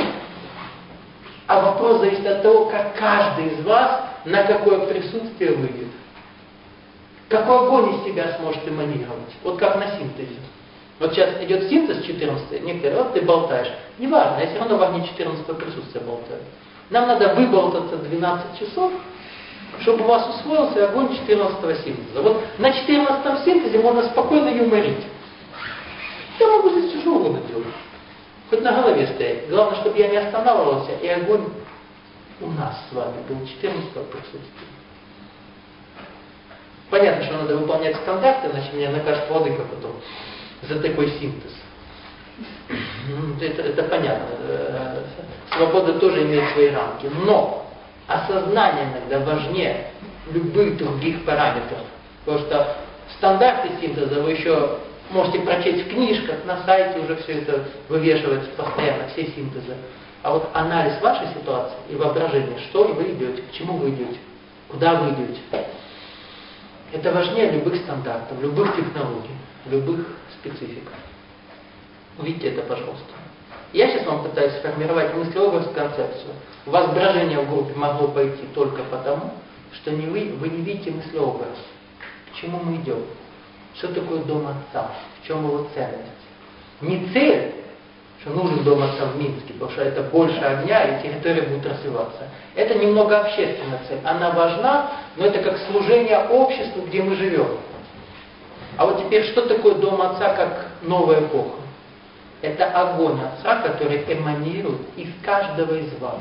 А вопрос зависит от того, как каждый из вас на какое присутствие выйдет. Какой огонь из себя сможет эманировать. Вот как на синтезе. Вот сейчас идет синтез четырнадцатый, некоторые, вот ты болтаешь. Неважно, я все равно в огне четырнадцатого присутствия болтаю. Нам надо выболтаться двенадцать часов, чтобы у вас усвоился огонь четырнадцатого синтеза. Вот на четырнадцатом синтезе можно спокойно юморить. Я могу здесь что угодно делать. Хоть на голове стоять. Главное, чтобы я не останавливался, и огонь у нас с вами был четырнадцатого присутствия. Понятно, что надо выполнять стандарты, иначе меня накажет владыка потом за такой синтез. Это, это понятно. Свобода тоже имеет свои рамки. Но осознание иногда важнее любых других параметров. Потому что стандарты синтеза вы еще можете прочесть в книжках, на сайте уже все это вывешивается постоянно, все синтезы. А вот анализ вашей ситуации и воображение, что вы идете, к чему вы идете, куда вы идете, это важнее любых стандартов, любых технологий, любых специфик. Увидите это, пожалуйста. Я сейчас вам пытаюсь сформировать мыслеобраз, концепцию. Воображение в группе могло пойти только потому, что не вы, вы не видите мыслеобраз. К чему мы идем? Что такое дом Отца? В чем его ценность? Не цель, что нужен дом Отца в Минске, потому что это больше огня и территория будет развиваться. Это немного общественная цель. Она важна, но это как служение обществу, где мы живем. А вот теперь, что такое дом Отца как новая эпоха? Это огонь Отца, который эманирует из каждого из вас.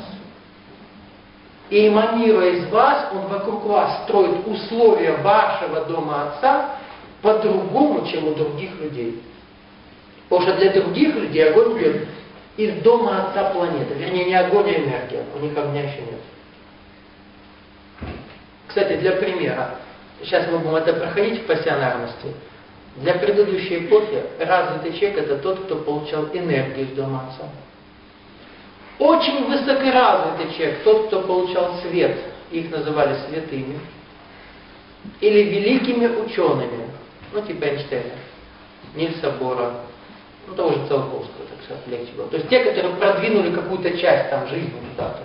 И эманируя из вас, он вокруг вас строит условия вашего дома Отца по-другому, чем у других людей. Потому что для других людей огонь идет из дома Отца планеты. Вернее, не огонь, а энергия. У них огня еще нет. Кстати, для примера. Сейчас мы будем это проходить в пассионарности. Для предыдущей эпохи развитый человек – это тот, кто получал энергию из дома Отца. Очень высокоразвитый человек – тот, кто получал свет. Их называли святыми. Или великими учеными. Ну, типа Эйнштейна, Нильса Бора, ну, того же Циолковского, так сказать, легче было. То есть те, которые продвинули какую-то часть там жизни куда-то.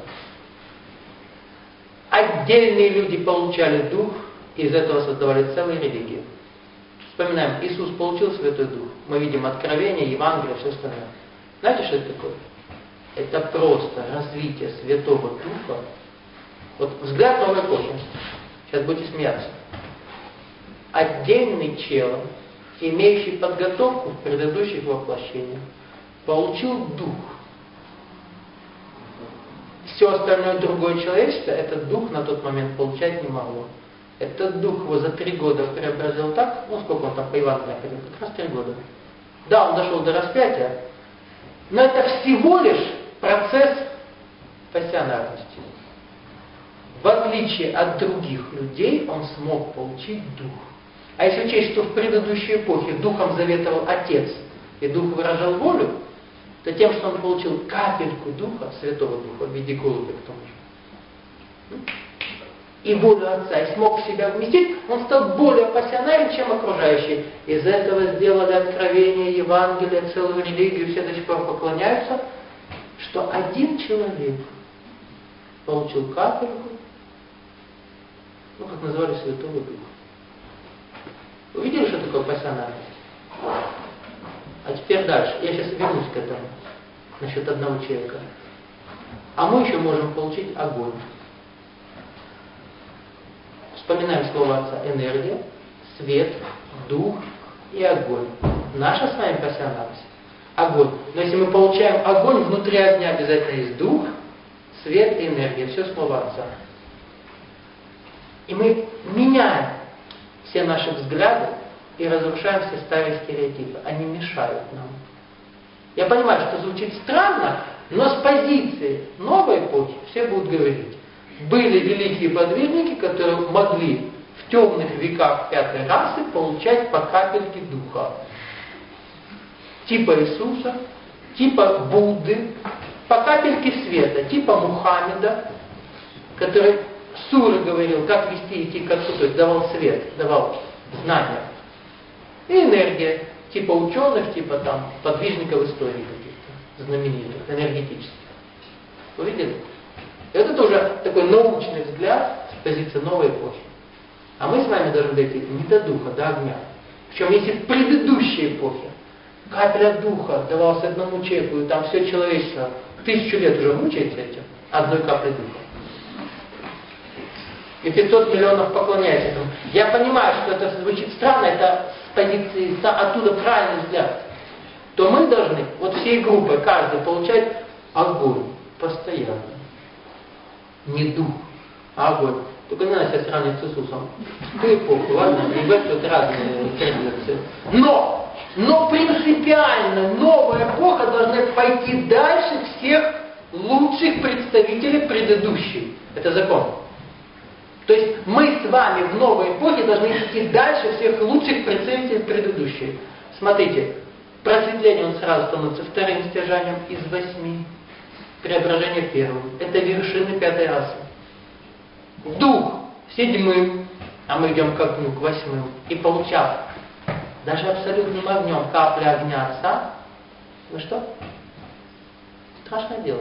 Отдельные люди получали дух, и из этого создавали целые религии. Вспоминаем, Иисус получил Святой Дух. Мы видим откровение, Евангелие, все остальное. Знаете, что это такое? Это просто развитие Святого Духа. Вот взгляд новой эпохи. Сейчас будете смеяться. Отдельный чел, имеющий подготовку в предыдущих воплощениях, получил дух. Все остальное другое человечество, этот дух на тот момент получать не могло. Этот дух его за три года преобразил так, ну сколько он там по Евангелию ходил, как раз три года. Да, он дошел до распятия, Но это всего лишь процесс пассионарности. В отличие от других людей, он смог получить дух. А если учесть, что в предыдущей эпохе духом заветовал Отец, и дух выражал волю, то тем, что он получил капельку духа, Святого Духа, в виде голубя к тому же, и волю Отца, и смог в себя вместить, он стал более пассионарен, чем окружающие. Из этого сделали откровение, Евангелие, целую религию, все до сих пор поклоняются, что один человек получил капельку, ну, как называли, Святого Духа. Вы видели, что такое пассионарность? А теперь дальше. Я сейчас вернусь к этому. Насчет одного человека. А мы еще можем получить огонь. Вспоминаем слово Отца. Энергия, свет, дух и огонь. Наша с вами пассионарность. Огонь. Но если мы получаем огонь, внутри огня обязательно есть дух, свет и энергия. Все слово Отца. И мы меняем все наши взгляды и разрушаем все старые стереотипы. Они мешают нам. Я понимаю, что звучит странно, но с позиции новой эпохи все будут говорить. Были великие подвижники, которые могли в темных веках пятой расы получать по капельке духа. Типа Иисуса, типа Будды, по капельке света, типа Мухаммеда, который Сура говорил, как вести идти к Отцу, то есть давал свет, давал знания. И энергия, типа ученых, типа там подвижников истории каких-то, знаменитых, энергетических. Вы видели? Это тоже такой научный взгляд с позиции новой эпохи. А мы с вами должны дойти не до духа, до огня. Причем если в предыдущей эпохе капля духа давалась одному человеку, и там все человечество тысячу лет уже мучается этим, одной каплей духа. И пятьсот миллионов поклоняются этому. Я понимаю, что это звучит странно, это с позиции, оттуда правильный взгляд. То мы должны, вот всей группой, каждый получать огонь постоянно. Не дух, а огонь. Только не надо себя сравнивать с Иисусом. Ты эпоху, ладно? И в эту это разные традиции. Но, но принципиально новая эпоха должна пойти дальше всех лучших представителей предыдущей. Это закон. То есть мы с вами в новой эпохе должны идти дальше всех лучших представителей предыдущей. Смотрите, просветление он сразу становится вторым стяжанием из восьми. Преображение первым. Это вершины пятой расы. Дух седьмым, а мы идем к огню, к восьмым. И получав даже абсолютным огнем капля огня Отца, ну что? Страшное дело.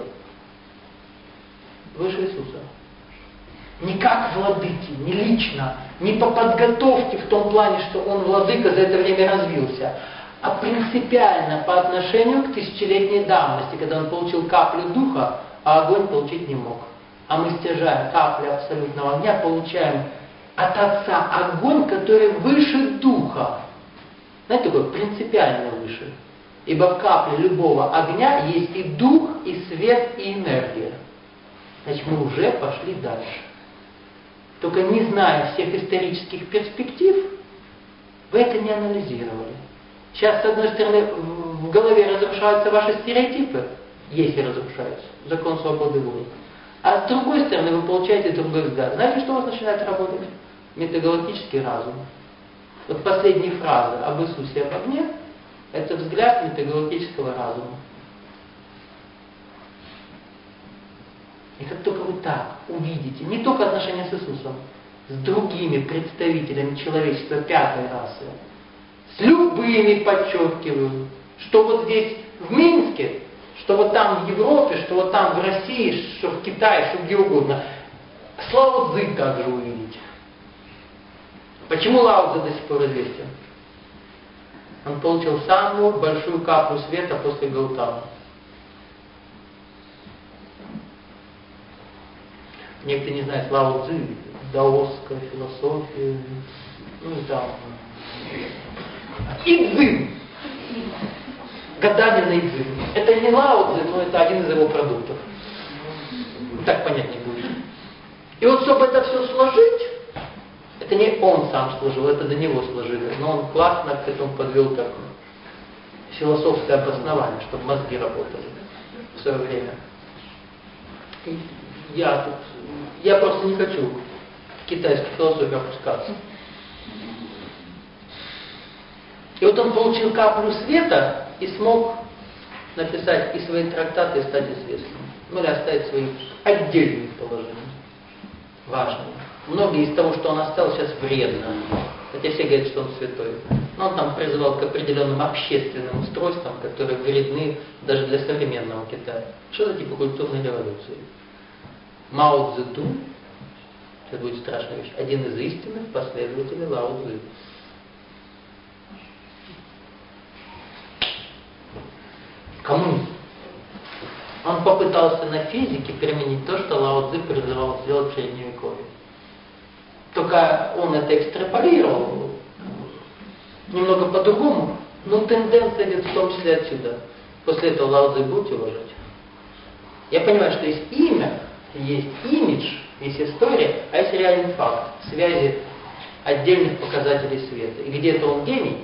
Выше Иисуса. Не как владыки, не лично, не по подготовке в том плане, что он владыка за это время развился, а принципиально по отношению к тысячелетней давности, когда он получил каплю духа, а огонь получить не мог. А мы стяжаем каплю абсолютного огня, получаем от Отца огонь, который выше духа. Знаете, такой принципиально выше. Ибо в капле любого огня есть и дух, и свет, и энергия. Значит, мы уже пошли дальше. Только не зная всех исторических перспектив, вы это не анализировали. Сейчас, с одной стороны, в голове разрушаются ваши стереотипы, если разрушаются, закон свободы воли. А с другой стороны, вы получаете другой взгляд. Знаете, что у вас начинает работать? Метагалактический разум. Вот последняя фраза об Иисусе и об огне – это взгляд метагалактического разума. И как только вы так увидите, не только отношения с Иисусом, с другими представителями человечества пятой расы, с любыми, подчеркиваю, что вот здесь в Минске, что вот там в Европе, что вот там в России, что в Китае, что где угодно, Лао Цзы также увидите. Почему Лао Цзы до сих пор известен? Он получил самую большую каплю света после Гаутамы. Некоторые не знают Лао Цзы, даосская философия, ну и там. Идзин. Годами на Идзин. Это не Лао Цзы, но это один из его продуктов. Так понять не будет. И вот чтобы это все сложить, это не он сам сложил, это до него сложили. Но он классно к этому подвел так философское обоснование, чтобы мозги работали в свое время. И я тут, я просто не хочу в китайскую философию опускаться. И вот он получил каплю света и смог написать и свои трактаты, и стать известным. Ну или оставить свои отдельные положения, важные. Многие из того, что он оставил, сейчас вредно. Хотя все говорят, что он святой. Но он там призывал к определенным общественным устройствам, которые вредны даже для современного Китая. Что-то типа культурной революции. Мао Цзэдун, это будет страшная вещь, один из истинных последователей Лао Цзы. Коммунизм. Он попытался на физике применить то, что Лао Цзы призывал сделать в Средневековье. Только он это экстраполировал немного по-другому, но тенденция идет в том числе отсюда. После этого Лао Цзы будете уважать. Я понимаю, что есть имя, есть имидж, есть история, а есть реальный факт связи отдельных показателей света. И где-то он гений,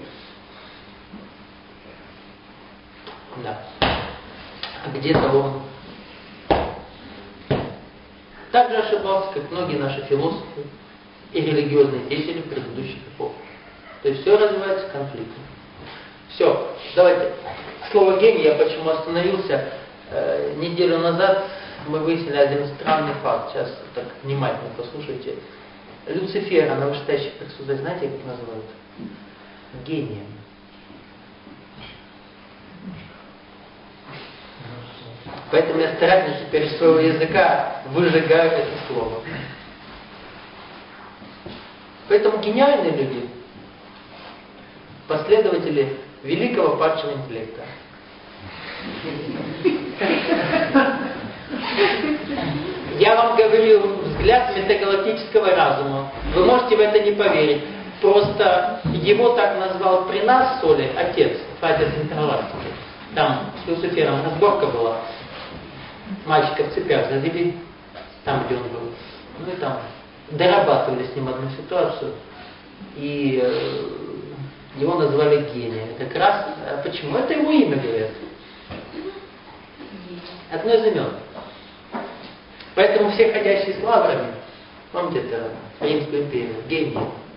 да, а где-то он так же ошибался, как многие наши философы и религиозные деятели предыдущих эпох. То есть все развивается конфликтом. Все, давайте. Слово гений, я почему остановился. Э, неделю назад мы выяснили один странный факт. Сейчас так внимательно послушайте. Люцифера на вышестоящих предсудах, знаете, как называют? Гением. Поэтому я старательно теперь из своего языка выжигаю это слово. Поэтому гениальные люди, последователи великого падшего интеллекта. Я вам говорю взгляд метагалактического разума. Вы можете в это не поверить. Просто его так назвал при нас Соли отец, отец интергалактики. Там с Люцифером разборка была. Мальчика в цепях завели, там, где он был. Ну и там дорабатывали с ним одну ситуацию. И э, его назвали гением. Как раз, а почему? Это его имя, говорят. Одно из имен. Поэтому все ходящие с лаврами, помните это, Римскую империю, гении.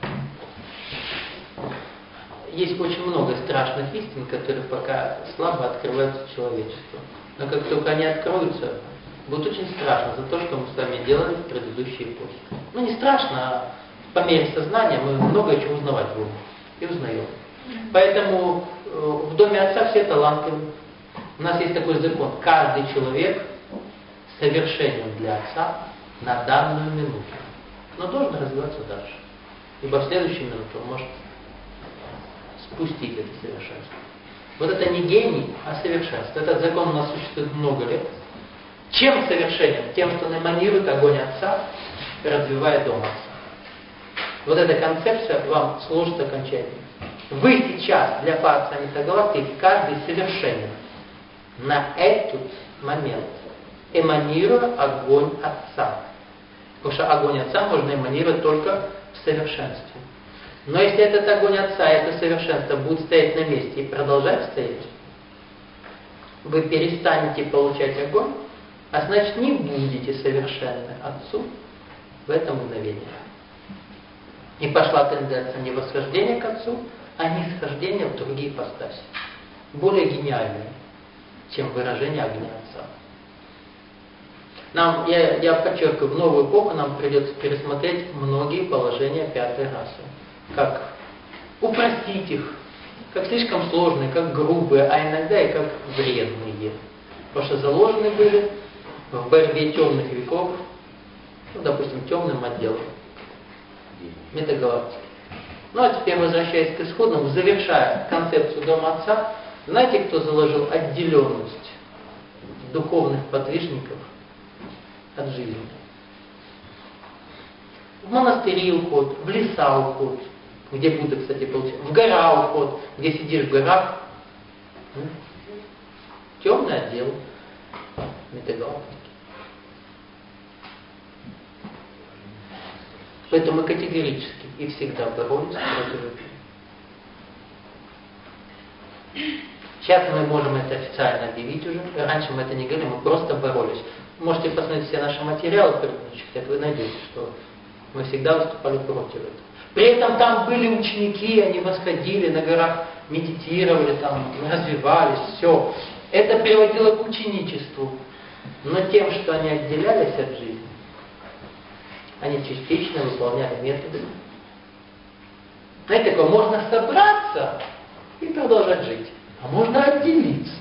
Есть очень много страшных истин, которые пока слабо открываются человечеству. Но как только они откроются, будет очень страшно за то, что мы с вами делали в предыдущие эпохи. Ну не страшно, а по мере сознания мы многое чего узнавать будем. И узнаем. Поэтому э, в доме Отца все талантливы. У нас есть такой закон. Каждый человек совершенен для Отца на данную минуту. Но должен развиваться дальше. Ибо в следующую минуту он может спустить это совершенство. Вот это не гений, а совершенство. Этот закон у нас существует много лет. Чем совершенен? Тем, что он эманирует огонь Отца, развивая дом Отца. Вот эта концепция вам служит окончательно. Вы сейчас для Падшей метагалактики каждый совершенен на этот момент, эманируя огонь Отца. Потому что огонь Отца можно эманировать только в совершенстве. Но если этот огонь Отца, это совершенство будет стоять на месте и продолжать стоять, вы перестанете получать огонь, а значит не будете совершенны Отцу в это мгновение. И пошла тенденция не восхождения к Отцу, а нисхождения в другие ипостаси. Более гениальные, чем выражение огня Отца. Нам, я, я подчеркиваю, в новую эпоху нам придется пересмотреть многие положения пятой расы. Как упростить их, как слишком сложные, как грубые, а иногда и как вредные. Потому что заложены были в борьбе темных веков, ну, допустим, темным отделом метагалактики. Ну а теперь, возвращаясь к исходному, завершая концепцию Дома Отца, знаете, кто заложил отделенность духовных подвижников от жизни? В монастыри уход, в леса уход, где Будда, кстати, получил, в гора уход, где сидишь в горах. Темный отдел метагалактики. Поэтому мы категорически и всегда боролись против этого. Сейчас мы можем это официально объявить уже. Раньше мы это не говорили, мы просто боролись. Можете посмотреть все наши материалы, это вы найдете, что мы всегда выступали против этого. При этом там были ученики, они восходили на горах, медитировали, там, развивались, все. Это приводило к ученичеству. Но тем, что они отделялись от жизни, они частично выполняли методы. Знаете, такое, можно собраться и продолжать жить, а можно отделиться.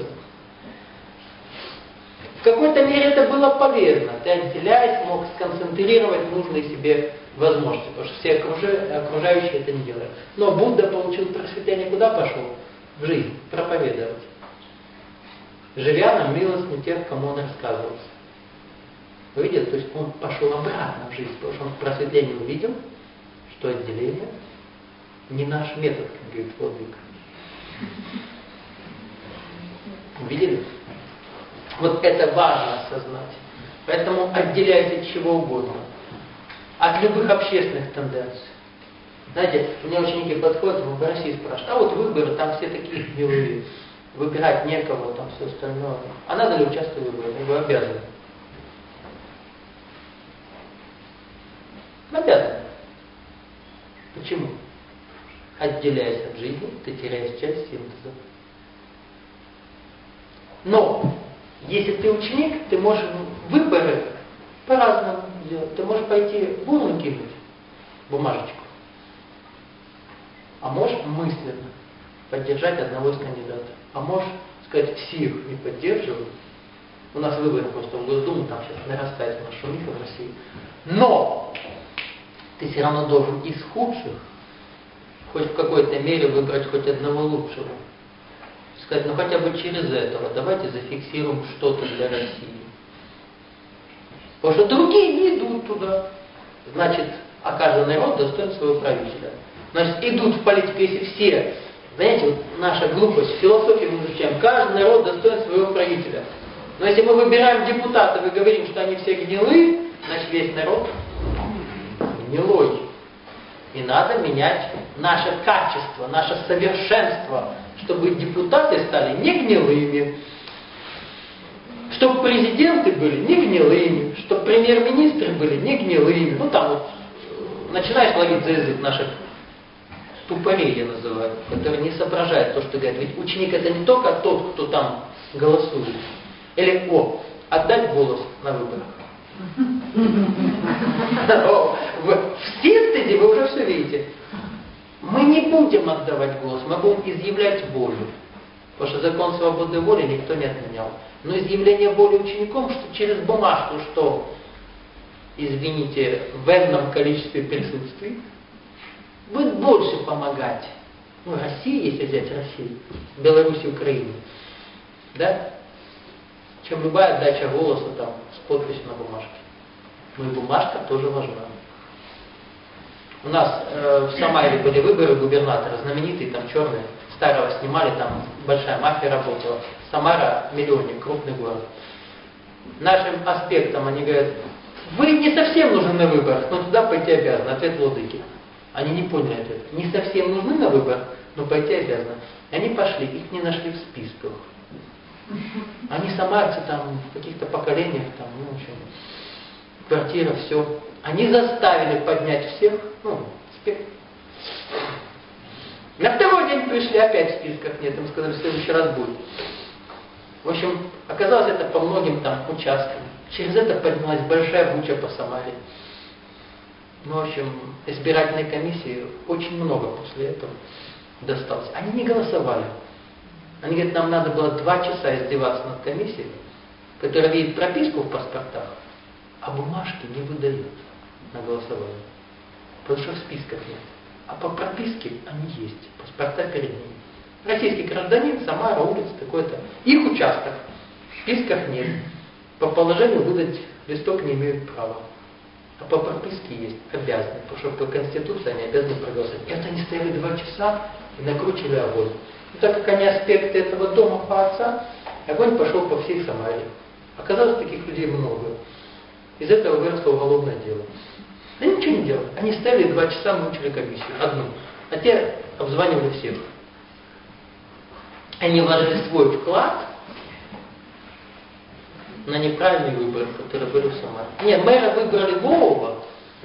В какой-то мере это было полезно. Ты, отделяясь, мог сконцентрировать нужные себе возможности, потому что все окружающие это не делают. Но Будда получил просветление, куда пошел? В жизнь, проповедовать. Живя на милостыню тех, кому он рассказывался. Вы видите, то есть он пошел обратно в жизнь, потому что он в просветлении увидел, что отделение не наш метод, как говорит Владыка. Увидели? Вот это важно осознать. Поэтому отделяйся от чего угодно. От любых общественных тенденций. Знаете, у меня ученики подходят в России и спрашивают, а вот выборы, там все такие гнилые, выбирать некого, там все остальное. А надо ли участвовать в выборах? Я говорю, обязаны. Обязаны. Почему? Отделяясь от жизни, ты теряешь часть синтеза. Но, если ты ученик, ты можешь выборы по-разному делать. Ты можешь пойти в урну кинуть бумажечку, а можешь мысленно поддержать одного из кандидатов. А можешь сказать, всех не поддерживаю. У нас выборы просто в Госдуму, там сейчас нарастает у нас шумиха в России. Но ты все равно должен из худших хоть в какой-то мере выбрать хоть одного лучшего. Сказать, ну хотя бы через этого давайте зафиксируем что-то для России. Потому что другие не идут туда. Значит, а каждый народ достоин своего правителя. Значит, идут в политику, если все, знаете, вот наша глупость, в философии мы изучаем, каждый народ достоин своего правителя. Но если мы выбираем депутатов и говорим, что они все гнилые, значит весь народ гнилой. И надо менять наше качество, наше совершенство, чтобы депутаты стали не гнилыми, чтобы президенты были не гнилыми, чтобы премьер-министры были не гнилыми. Ну там вот начинаешь ловить за язык наших тупорей, я называю, которые не соображают то, что говорят. Ведь ученик это не только тот, кто там голосует. Или, о, отдать голос на выборах. В синтезе вы уже все видите. Мы не будем отдавать голос, мы будем изъявлять волю. Потому что закон свободы воли никто не отменял. Но изъявление воли учеником, что через бумажку, что, извините, в энном количестве присутствий, будет больше помогать. Ну, России, если взять Россию, Беларусь, Украину, да? Чем любая отдача голоса там с подписью на бумажке. Но и бумажка тоже важна. У нас э, в Самаре были выборы губернатора, знаменитые, там черные, старого снимали, там большая мафия работала. Самара миллионник, крупный город. Нашим аспектам они говорят, вы не совсем нужны на выборах, но туда пойти обязаны. Ответ Владыки. Они не поняли ответ. Не совсем нужны на выборах, но пойти обязаны. Они пошли, их не нашли в списках. Они самарцы там в каких-то поколениях, там, ну, в общем, квартира, все. Они заставили поднять всех, ну, список. На второй день пришли, опять в списках нет, им сказали, в следующий раз будет. В общем, оказалось это по многим там участкам. Через это поднялась большая буча по Самаре. Ну, в общем, избирательной комиссии очень много после этого досталось. Они не голосовали. Они говорят, нам надо было два часа издеваться над комиссией, которая видит прописку в паспортах, а бумажки не выдает на голосование. Потому что в списках нет. А по прописке они есть. Паспорта перед ними. Российский гражданин, Самара, улица, такой-то. Их участок. В списках нет. По положению выдать листок не имеют права. А по прописке есть. Обязаны. Потому что по Конституции они обязаны проголосовать. Это они стояли два часа и накручивали огонь. И так как они аспекты этого дома по отца, огонь пошел по всей Самаре. Оказалось, таких людей много. Из этого выросло уголовное дело. Они ничего не делали. Они стояли два часа, мучили комиссию. Одну. А те обзванивали всех. они вложили свой вклад на неправильный выбор, который были в Самаре. Нет, мэра выбрали Вовова.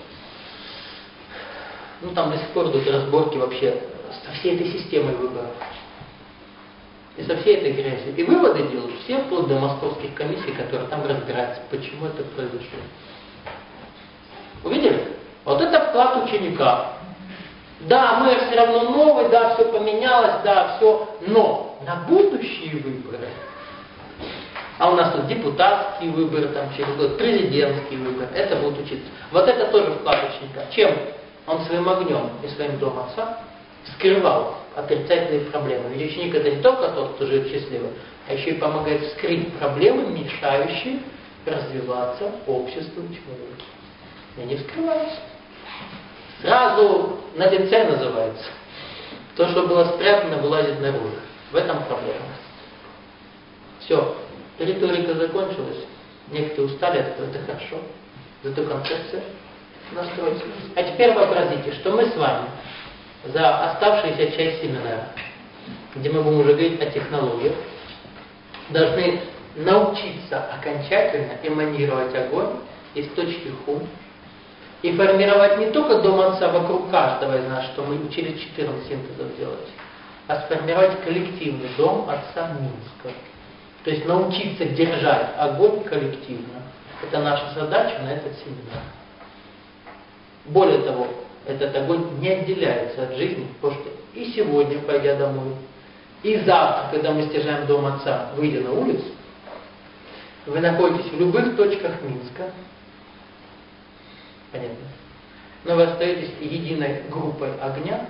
Ну там до сих пор идут разборки вообще со всей этой системой выборов. И со всей этой грязью. И выводы делают все вплоть до московских комиссий, которые там разбираются, почему это произошло. Увидели? Вот это вклад ученика. Да, мэр все равно новый, да, все поменялось, да, все, но на будущие выборы, а у нас тут депутатские выборы, там через год, президентские выборы, это будут учиться. Вот это тоже вклад ученика. Чем он своим огнем и своим домом отца скрывал отрицательные проблемы. Ведь ученик это не только тот, кто живет счастливо, а еще и помогает вскрыть проблемы, мешающие развиваться обществу человека. И они вскрываются. Сразу на лице называется. То, что было спрятано, вылазит наружу. В этом проблема. Все. Риторика закончилась. Некоторые устали от этого, это хорошо. Зато концепция настроится. А теперь вообразите, что мы с вами за оставшуюся часть семинара, где мы будем уже говорить о технологиях, должны научиться окончательно эманировать огонь из точки Ху и формировать не только дом Отца вокруг каждого из нас, что мы учили четырнадцать синтезов делать, а сформировать коллективный дом Отца Минска. То есть научиться держать огонь коллективно. Это наша задача на этот семинар. Более того, этот огонь не отделяется от жизни, потому что и сегодня, пойдя домой, и завтра, когда мы стяжаем дом Отца, выйдя на улицу, вы находитесь в любых точках Минска, понятно? Но вы остаетесь единой группой огня,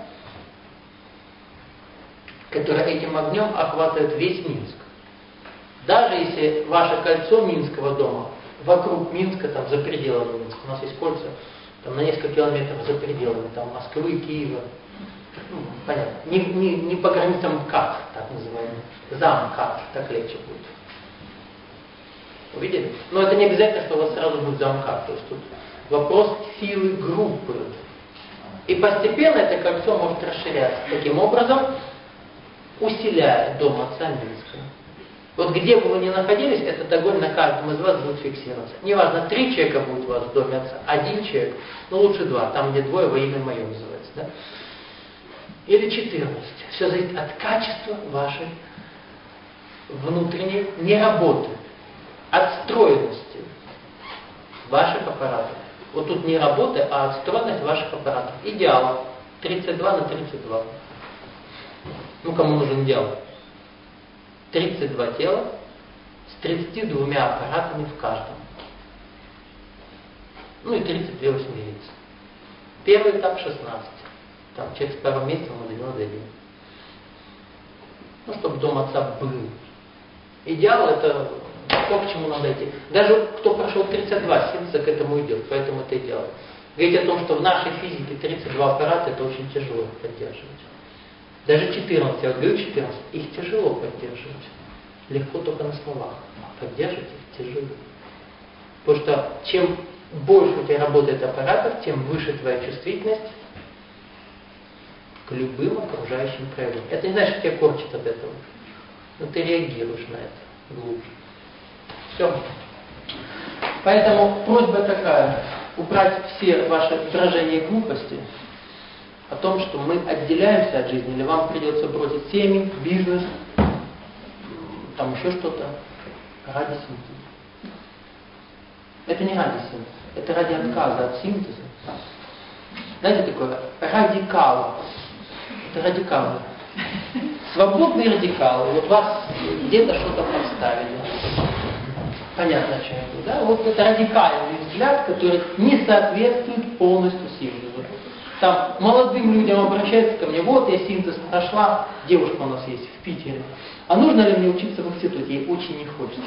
которая этим огнем охватывает весь Минск. Даже если ваше кольцо Минского дома вокруг Минска, там за пределами Минска, у нас есть кольца, там на несколько километров за пределами, там Москвы, Киева, ну, понятно, не, не, не по границам КАТ, так называемый, замкат, так легче будет. Увидели? Но это не обязательно, что у вас сразу будет замкат, то есть тут вопрос силы группы. И постепенно это кольцо может расширяться, таким образом усиляя дом Отца Минска. Вот где бы вы ни находились, этот огонь на каждом из вас будет фиксироваться. Неважно, три человека будет у вас в доме Отца, один человек, ну лучше два, там где двое во имя мое называется, да? Или четырнадцать. Все зависит от качества вашей внутренней неработы, отстроенности ваших аппаратов. Вот тут не работы, а отстроенность ваших аппаратов. Идеал тридцать два на тридцать два. Ну, кому нужен идеал? тридцать два тела с тридцатью двумя аппаратами в каждом. Ну и тридцать две восьмерицы. Первый этап шестнадцать. Там через пару месяцев мы до него дойдем. Ну, чтобы дом Отца был. Идеал это то, к чему надо идти. Даже кто прошел тридцать два синтеза, к этому идет, поэтому это идеал. Говорить о том, что в нашей физике тридцать два аппарата, это очень тяжело поддерживать. Даже четырнадцать, я говорю четырнадцать, их тяжело поддерживать. Легко только на словах. А поддерживать их тяжело. Потому что чем больше у тебя работает аппаратов, тем выше твоя чувствительность к любым окружающим проявлениям. Это не значит, что тебя корчит от этого. Но ты реагируешь на это глубже. Все. Поэтому просьба такая: убрать все ваши выражения глупости о том, что мы отделяемся от жизни, или вам придется бросить семьи, бизнес, там еще что-то, ради синтеза. Это не ради синтеза, это ради отказа от синтеза. Знаете такое? Радикалы. Это радикалы. Свободные радикалы. Вот вас где-то что-то поставили. Понятно, о чем я говорю, да? Вот это радикальный взгляд, который не соответствует полностью синтезу. Там молодым людям обращаются ко мне: вот я синтез прошла, девушка у нас есть в Питере. А нужно ли мне учиться в институте? Ей очень не хочется.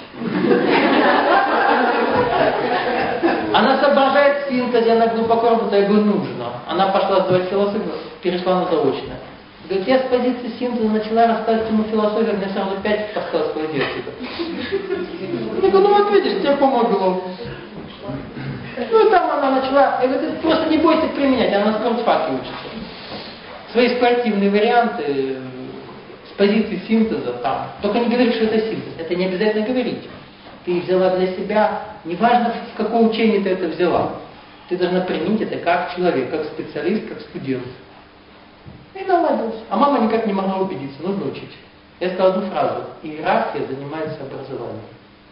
Она соображает в синтезе, она глубоко работает, я говорю, нужно. Она пошла сдавать философию, перешла на заочное. Говорит, я с позиции синтеза начала рассказывать ему философию, мне сразу пять поставила свою версию. Я говорю, ну вот видишь, тебе помогло. Ну и там она начала, я говорю, просто не бойся применять, она на спортфаке учится. Свои спортивные варианты с позиции синтеза там. Только не говори, что это синтез. Это не обязательно говорить. Ты взяла для себя, неважно, в какое учение ты это взяла. Ты должна принять это как человек, как специалист, как студент. И наладилось. А мама никак не могла убедиться, нужно учить. Я сказал одну фразу. Иерархия занимается образованием.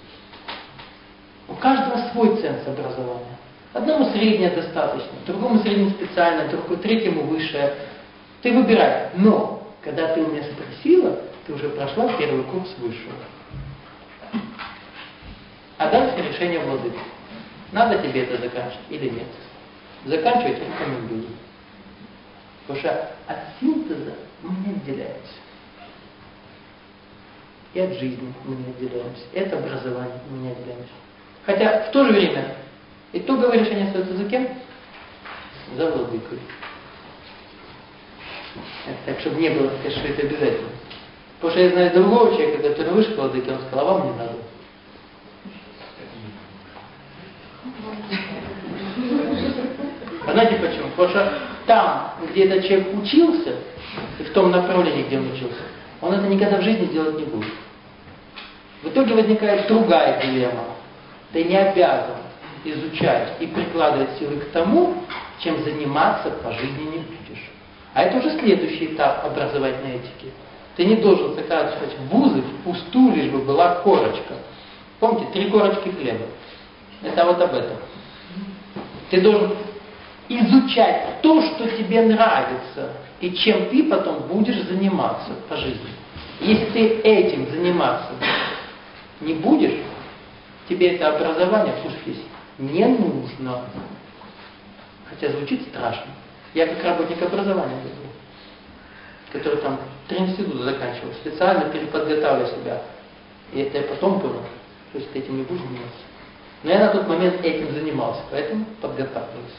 У каждого свой ценз образования. Одному среднее достаточно, другому среднеспециальное, другому третьему высшее. Ты выбирай. Но, когда ты у меня спросила, ты уже прошла первый курс высшего. А дальше решение владыки. Надо тебе это заканчивать или нет. Заканчивать рекомендую. Потому что от синтеза мы не отделяемся. И от жизни мы не отделяемся. И от образования мы не отделяемся. Хотя в то же время итоговое решение остается за кем? За владыкой. Это так, чтобы не было, сказать, что это обязательно. Потому что я знаю другого человека, который вышел к владыке, он сказал, а вам не надо. А знаете почему? Потому что там, где этот человек учился, и в том направлении, где он учился, он это никогда в жизни сделать не будет. В итоге возникает другая дилемма. Ты не обязан изучать и прикладывать силы к тому, чем заниматься по жизни не будешь. А это уже следующий этап образовательной этики. Ты не должен заканчивать вузы впустую, лишь бы была корочка. Помните, три корочки хлеба. Это вот об этом. Ты должен изучать то, что тебе нравится, и чем ты потом будешь заниматься по жизни. Если ты этим заниматься не будешь, тебе это образование, слушайте, не нужно. Хотя звучит страшно. Я как работник образования был, который там три института заканчивал, специально переподготавливал себя. И это я потом понял, что если ты этим не будешь заниматься. Но я на тот момент этим занимался, поэтому подготавливался.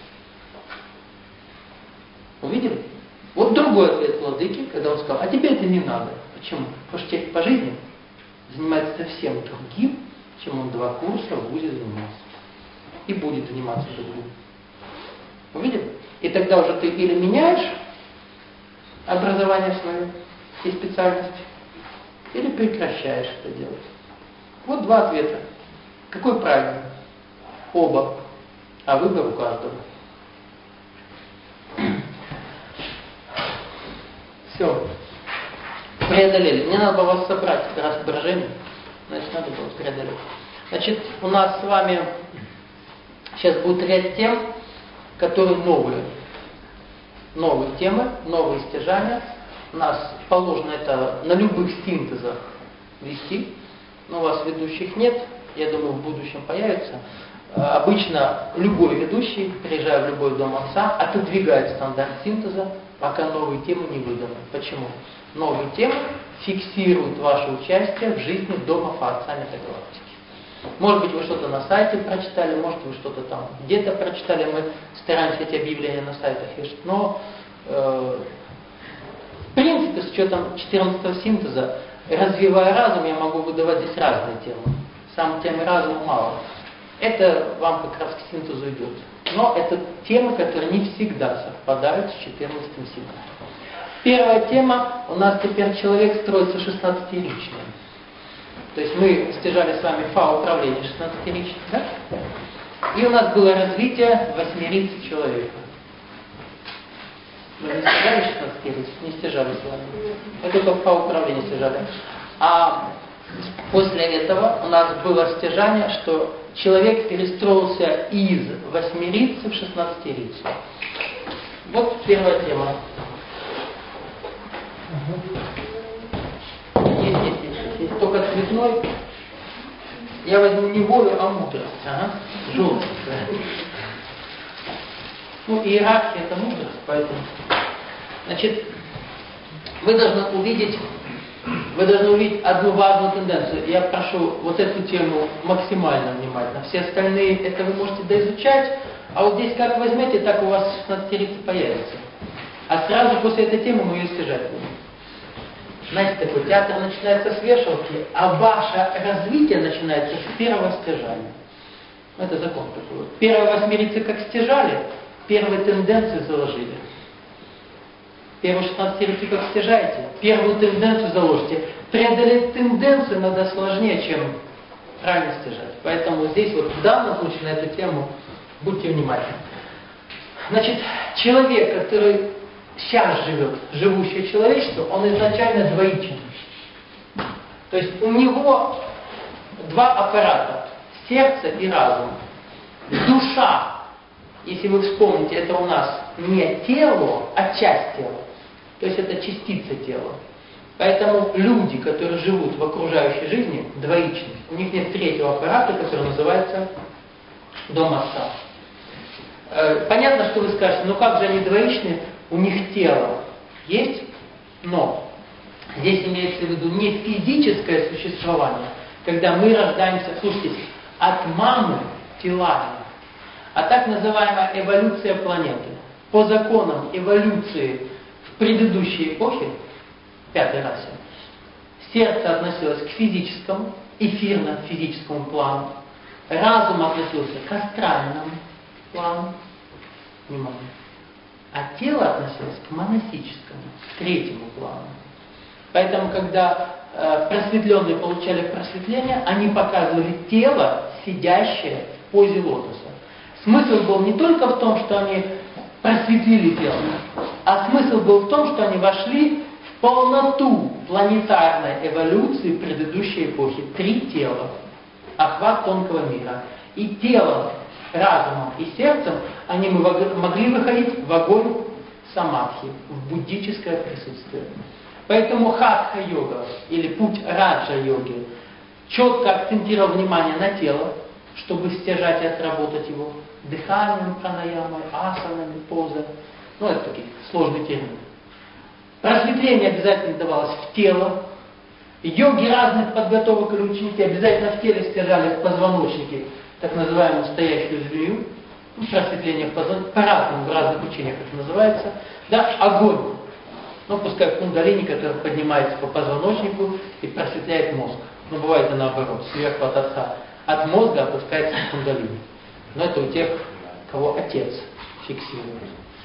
Увидели? Вот другой ответ владыки, когда он сказал, а тебе это не надо. Почему? Потому что человек по жизни занимается совсем другим, чем он два курса в вузе занимался. И будет заниматься другим. Увидели? И тогда уже ты или меняешь образование свое и специальность, или прекращаешь это делать. Вот два ответа. Какой правильный? Оба. А выбор у каждого. Все. Преодолели. Мне надо было вас собрать раз брожение. Значит, надо было преодолеть. Значит, у нас с вами сейчас будет ряд тем, которые новые. Новые темы, новые стяжания. У нас положено это на любых синтезах вести. Но у вас ведущих нет. Я думаю, в будущем появится. Обычно любой ведущий, приезжая в любой дом отца, отодвигает стандарт синтеза, пока новые темы не выданы. Почему? Новые темы фиксируют ваше участие в жизни дома по отца метагалактики. Может быть, вы что-то на сайте прочитали, может, вы что-то там где-то прочитали. Мы стараемся эти объявления на сайтах пишем. Но, э, в принципе, с учетом четырнадцатого синтеза, развивая разум, я могу выдавать здесь разные темы. Сам темы разума мало. Это вам как раз к синтезу идет. Но это темы, которые не всегда совпадают с четырнадцатым синтезом. Первая тема, у нас теперь человек строится шестнадцатиричным. То есть мы стяжали с вами фа-управление шестнадцатиричным, да? И у нас было развитие восьмирицы человека. Мы не стяжали шестнадцатиричным, не стяжали с вами. Мы только фа-управление стяжали. А после этого у нас было стяжание, что человек перестроился из восьмирицы в шестнадцатирицу. Вот первая тема. Есть, есть, есть, есть. Только цветной. Я возьму не волю, а мудрость. Ага. Желтый. Ну, иерархия это мудрость, поэтому. Значит, вы должны увидеть, вы должны увидеть одну важную тенденцию. Я прошу вот эту тему максимально внимательно. Все остальные это вы можете доизучать, а вот здесь как возьмете, так у вас шестнадцатирица появится. А сразу после этой темы мы ее стяжать будем. Знаете, такой театр начинается с вешалки, а ваше развитие начинается с первого стяжания. Это закон такой. Первые восьмирицы как стяжали, первые тенденции заложили. Первые шестнадцать репликов стяжайте, первую тенденцию заложите. Преодолеть тенденцию надо сложнее, чем правильно стяжать. Поэтому здесь вот в данном случае на эту тему будьте внимательны. Значит, человек, который сейчас живет, живущее человечество, он изначально двоичен. То есть у него два аппарата, сердце и разум. Душа, если вы вспомните, это у нас не тело, а часть тела. То есть это частица тела. Поэтому люди, которые живут в окружающей жизни, двоичны. У них нет третьего аппарата, который называется дом отца. Понятно, что вы скажете, ну как же они двоичны, у них тело есть, но здесь имеется в виду не физическое существование, когда мы рождаемся, слушайте, от мамы телами, а так называемая эволюция планеты. По законам эволюции в предыдущей эпохе, пятой расе, сердце относилось к физическому, эфирно-физическому плану, разум относился к астральному плану, внимание, а тело относилось к монастическому, к третьему плану. Поэтому, когда э, просветленные получали просветление, они показывали тело, сидящее в позе лотоса. Смысл был не только в том, что они просветлили тело, а смысл был в том, что они вошли в полноту планетарной эволюции предыдущей эпохи. Три тела, охват тонкого мира. И телом, разумом и сердцем они могли выходить в огонь самадхи, в буддическое присутствие. Поэтому хатха-йога или путь раджа-йоги четко акцентировал внимание на тело, чтобы стяжать и отработать его дыханием, пранаямой, асанами, позой. Ну, это такие сложные термины. Просветление обязательно давалось в тело. Йоги разных подготовок или ученики обязательно в теле стяжали в позвоночнике так называемую стоящую змею. Ну, просветление в позвоночнике. По-разному, в разных учениях это называется. Да, огонь. Ну, пускай кундалини, который поднимается по позвоночнику и просветляет мозг. Ну, бывает и наоборот, сверху от отца. От мозга опускается кундалини. Но это у тех, кого отец фиксирует.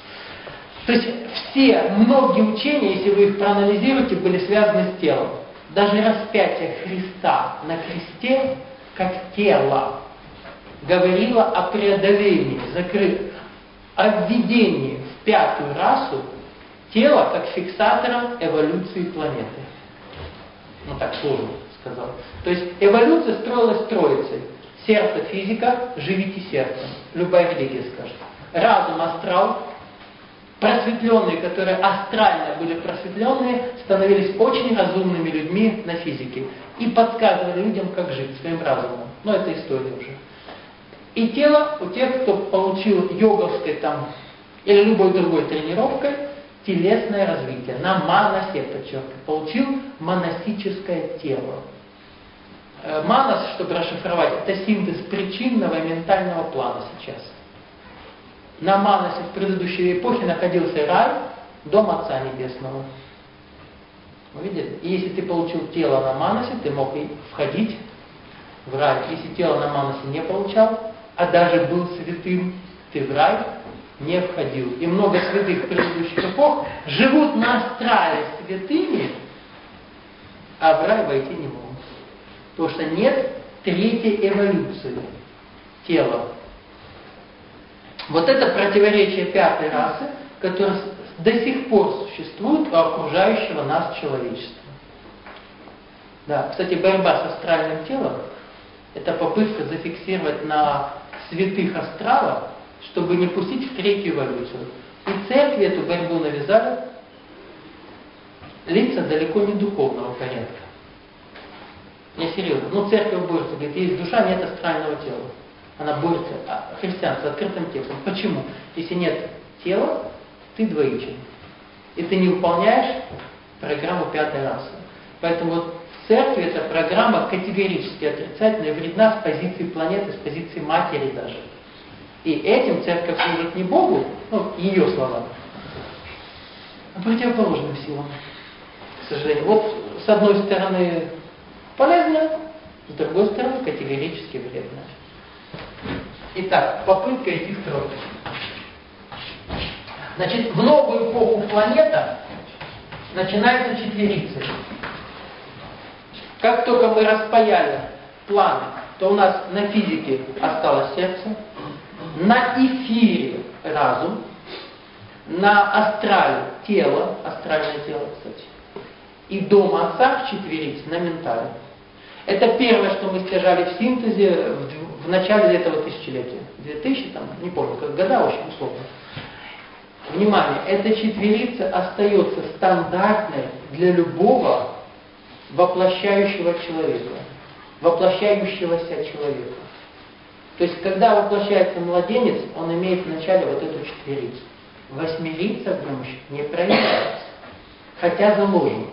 То есть все, многие учения, если вы их проанализируете, были связаны с телом. Даже распятие Христа на кресте, как тело, говорило о преодолении, закрыв, о введении в пятую расу тела как фиксатора эволюции планеты. Ну так сложно сказал. То есть эволюция строилась троицей. Сердце, физика, живите сердцем. Любая религия скажет. Разум, астрал. Просветленные, которые астрально были просветленные, становились очень разумными людьми на физике. И подсказывали людям, как жить своим разумом. Но это история уже. И тело у тех, кто получил йоговской там, или любой другой тренировкой, телесное развитие. На манасе, подчеркиваю, получил монастическое тело. Манас, чтобы расшифровать, это синтез причинного и ментального плана сейчас. На манасе в предыдущей эпохе находился рай, дом Отца Небесного. Вы видели? И если ты получил тело на манасе, ты мог и входить в рай. Если тело на манасе не получал, а даже был святым, ты в рай не входил. И много святых предыдущих эпох живут на астрале святыми, а в рай войти не могут. Потому что нет третьей эволюции тела. Вот это противоречие пятой расы, которое до сих пор существует у окружающего нас человечества. Да, кстати, борьба с астральным телом – это попытка зафиксировать на святых астралах, чтобы не пустить в третью эволюцию. И церкви эту борьбу навязали лица далеко не духовного порядка. Не серьезно. Ну, церковь борется, говорит, есть душа, нет астрального тела. Она борется, а христианство открытым текстом. Почему? Если нет тела, ты двоичен. И ты не выполняешь программу пятой расы. Поэтому вот в церкви эта программа категорически отрицательная, вредна с позиции планеты, с позиции матери даже. И этим церковь служит не Богу, ну, ее словами, а противоположным силам. К сожалению. Вот с одной стороны полезно, с другой стороны категорически вредно. Итак, попытка идти в тройку. Значит, в новую эпоху планета начинается четверица. Как только мы распаяли планы, то у нас на физике осталось сердце, на эфире разум, на астрале тело, астральное тело, кстати, и дом Отца в четверице на ментале. Это первое, что мы стяжали в синтезе в, в начале этого тысячелетия. две тысячи, там, не помню, как года, очень условно. Внимание, эта четверица остается стандартной для любого воплощающего человека, воплощающегося человека. То есть, когда воплощается младенец, он имеет вначале вот эту четверицу. Восьмерица в нем еще не проявляется, хотя заложена.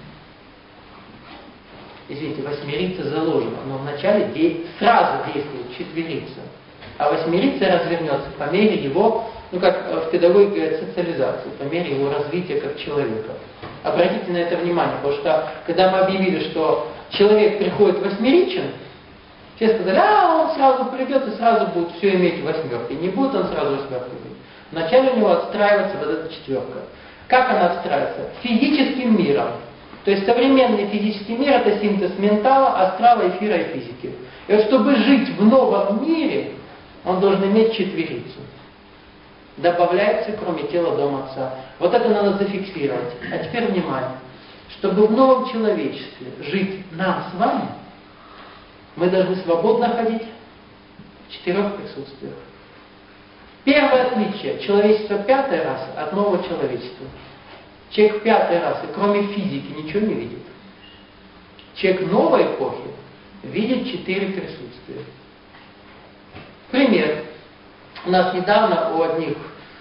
Извините, восьмерица заложена, но вначале де... сразу действует четверица. А восьмерица развернется по мере его, ну как в педагогике говорят, социализации, по мере его развития как человека. Обратите на это внимание, потому что когда мы объявили, что человек приходит восьмеричен, все сказали, а он сразу придет и сразу будет все иметь в восьмерке. Не будет он сразу восьмерку иметь. Вначале у него отстраивается вот эта четверка. Как она отстраивается? Физическим миром. То есть современный физический мир это синтез ментала, астрала, эфира и физики. И вот чтобы жить в новом мире, он должен иметь четверицу. Добавляется, кроме тела, дом Отца. Вот это надо зафиксировать. А теперь внимание. Чтобы в новом человечестве жить нам с вами, мы должны свободно ходить в четырех присутствиях. Первое отличие. Человечество пятой расы от нового человечества. Человек пятой расы, кроме физики, ничего не видит. Человек новой эпохи видит четыре присутствия. Пример. У нас недавно у одних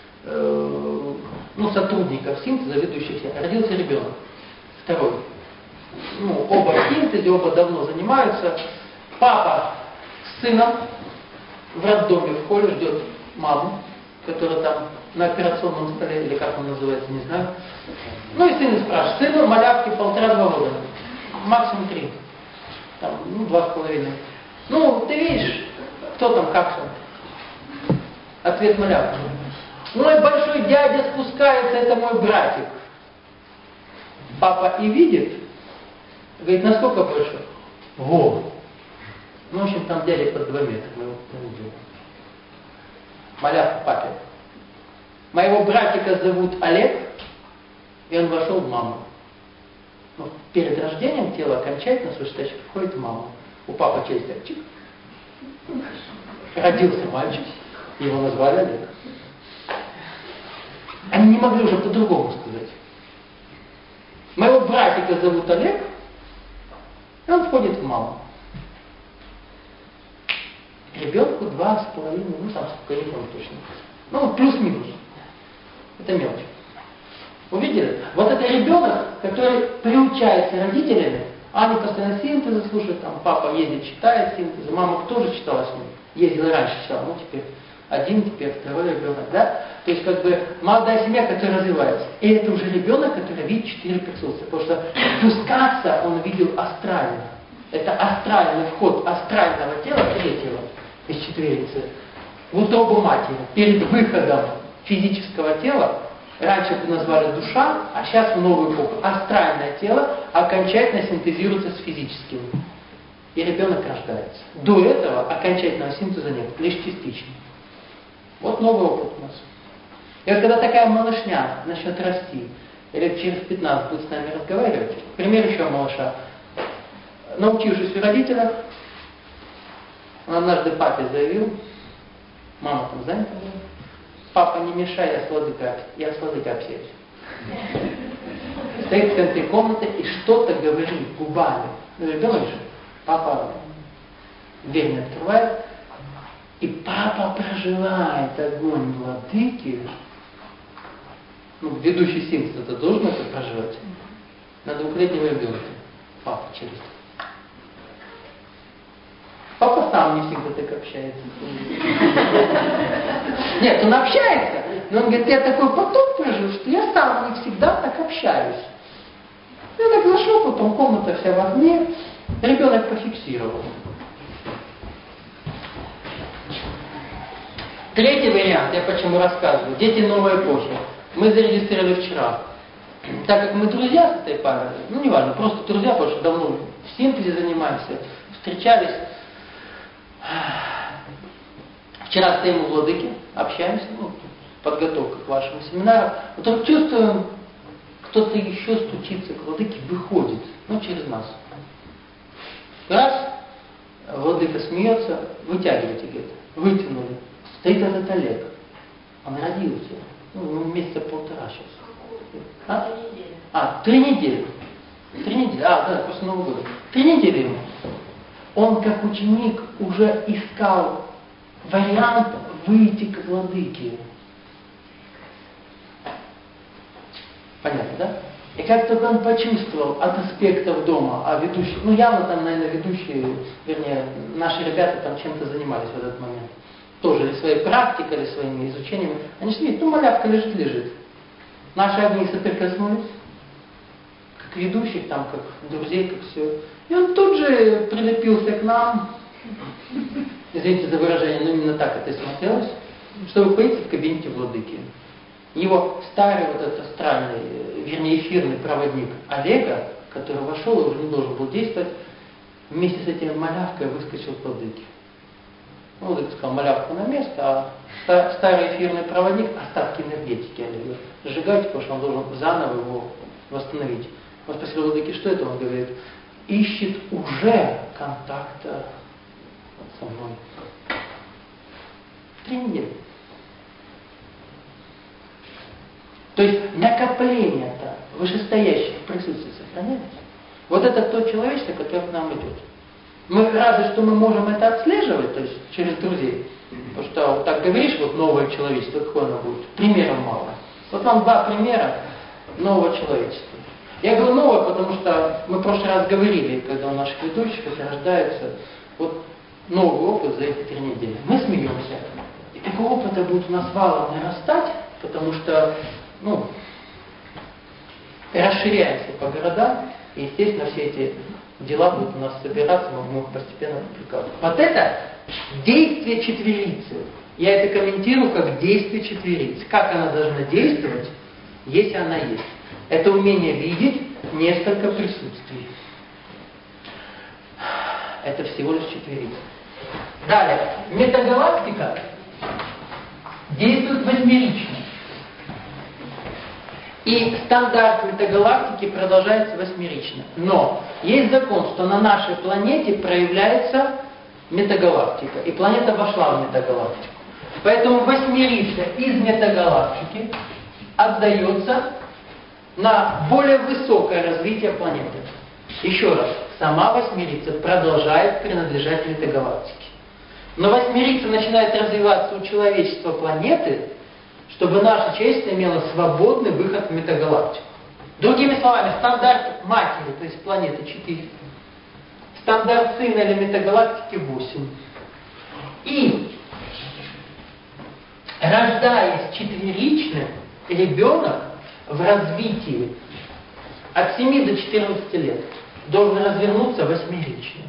э, ну, сотрудников синтеза, ведущихся, родился ребенок. Второй. Ну, оба в синтезе, оба давно занимаются. Папа с сыном в роддоме в холле ждет маму, которая там на операционном столе, или как он называется, не знаю. Ну и сын спрашивает. Сыну малявке полтора-два года. Максимум три. Там, ну, два с половиной. Ну, ты видишь, кто там, как он? Ответ малявки. Мой большой дядя спускается, это мой братик. Папа и видит, говорит, насколько большой? Во. Ну, в общем, там дядя под два метра, мы его увидели. Малявка папе. Моего братика зовут Олег, и он вошел в маму. Но перед рождением тело окончательно с вышитачки входит в маму. У папы через так чик. Родился мальчик, его назвали Олег. Они не могли уже по-другому сказать. Моего братика зовут Олег, и он входит в маму. Ребенку два с половиной, ну там сколько, не помню точно. Ну, плюс-минус. Это мелочь. Увидели? Вот это ребенок, который приучается родителями, а они постоянно синтезы слушают, там папа ездит, читает синтезы, мама тоже читала с ним, ездила раньше, читала, ну теперь один, теперь второй ребенок, да? То есть как бы молодая семья, которая развивается. И это уже ребенок, который видит четыре присутствия, потому что спускаться он видел астрально. Это астральный вход астрального тела, третьего из четверицы, в утробу матери, перед выходом физического тела. Раньше это назвали душа, а сейчас в новую эпоху астральное тело окончательно синтезируется с физическим. И ребенок рождается. До этого окончательного синтеза нет, лишь частично. Вот новый опыт у нас. И вот когда такая малышня начнет расти, или через пятнадцать будет с нами разговаривать, пример еще малыша, научившись у родителей, он однажды папе заявил, мама там занята была, папа, не мешай, я с владыкой, я с владыкой общаюсь. Стоит в центре комнаты и что-то говорит губами. Ну, ребенок же, папа дверь не открывает, и папа проживает огонь владыки. Ну, ведущий синтез это должен это проживать. На двухлетнего ребенка. Папа через. Папа сам не всегда так общается. Нет, он общается, но он говорит, я такой поток прожил, что я сам не всегда так общаюсь. Я так зашел, потом комната вся в огне, ребенок пофиксировал. Третий вариант, я почему рассказываю, дети новой эпохи. Мы зарегистрировали вчера. так как мы друзья с этой парой, ну не важно, просто друзья, потому что давно в синтезе занимаемся, встречались. Вчера стоим у владыки, общаемся, ну, подготовка к вашему семинару. Потом чувствуем, кто-то еще стучится к владыке, выходит, ну через нас. Раз, владыка смеется, вытягивайте где-то. Вытянули. Стоит этот Олег. Он родился. Ну, месяца полтора сейчас. А? а, три недели. Три недели. А, да, после Нового года. Три недели ему. Он, как ученик, уже искал вариант выйти к владыке. Понятно, да? И как только он почувствовал от аспектов дома, а ведущие, ну явно там, наверное, ведущие, вернее, наши ребята там чем-то занимались в этот момент. Тоже или своей практикой, или своими изучениями. Они шли, ну малявка лежит, лежит. Наши огни соприкоснулись, как ведущих, там, как друзей, как все. И он тут же прилепился к нам. Извините за выражение, но именно так это и смотрелось, чтобы пойти в кабинете владыки. Его старый вот этот астральный, вернее эфирный проводник Олега, который вошел и уже не должен был действовать, вместе с этим малявкой выскочил к владыке. Ну, владыка сказал, малявку на место, а старый эфирный проводник, остатки энергетики Олега, сжигайте, потому что он должен заново его восстановить. Он спросил владыки, что это? Он говорит, ищет уже контакта со мной. Три недели. То есть накопление-то вышестоящих присутствий сохраняется. Вот это то человечество, которое к нам идет. Мы рады, что мы можем это отслеживать, то есть через друзей. Потому что вот так говоришь, вот новое человечество, какое оно будет? Примеров мало. Вот вам два примера нового человечества. Я говорю новое, потому что мы в прошлый раз говорили, когда у наших ведущих это рождается, вот новый опыт за эти три недели. Мы смеемся. И такого опыта будет у нас валом нарастать, потому что ну, расширяемся по городам, и, естественно, все эти дела будут у нас собираться, мы будем их постепенно публиковать. Вот это действие четверицы. Я это комментирую как действие четверицы. Как она должна действовать, если она есть. Это умение видеть несколько присутствий. Это всего лишь четверица. Далее. Метагалактика действует восьмерично. И стандарт метагалактики продолжается восьмерично. Но есть закон, что на нашей планете проявляется метагалактика. И планета вошла в метагалактику. Поэтому восьмерица из метагалактики отдается на более высокое развитие планеты. Еще раз, сама восьмерица продолжает принадлежать метагалактике. Но восьмерица начинает развиваться у человечества планеты, чтобы наше человечество имело свободный выход в метагалактику. Другими словами, стандарт матери, то есть планеты четыре. Стандарт сына или метагалактики восемь. И рождаясь четверичным, ребенок в развитии от семи до четырнадцати лет должен развернуться восьмерично.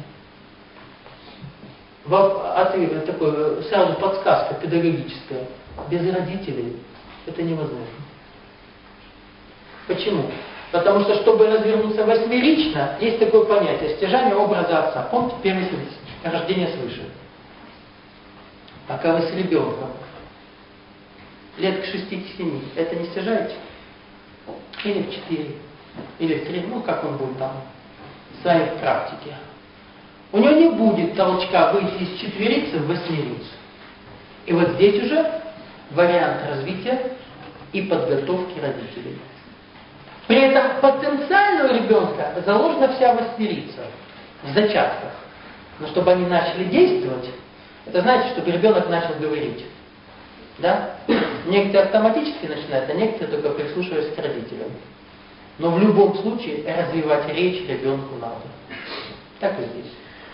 Ответ такой, сразу подсказка педагогическая. Без родителей это невозможно. Почему? Потому что, чтобы развернуться восьмерично, есть такое понятие стяжание образа отца. Помните первый случай? Рождение свыше. Пока вы с ребенком лет к шести-семи, это не стяжаете? Или в четыре, или в три, ну как он будет там с вами в практике. У него не будет толчка выйти из четверицы в восьмерицу. И вот здесь уже вариант развития и подготовки родителей. При этом потенциально у ребенка заложена вся восьмерица в зачатках. Но чтобы они начали действовать, это значит, чтобы ребенок начал говорить. Да? Некоторые автоматически начинают, а некоторые только прислушиваясь к родителям. Но в любом случае развивать речь ребенку надо. Так и здесь.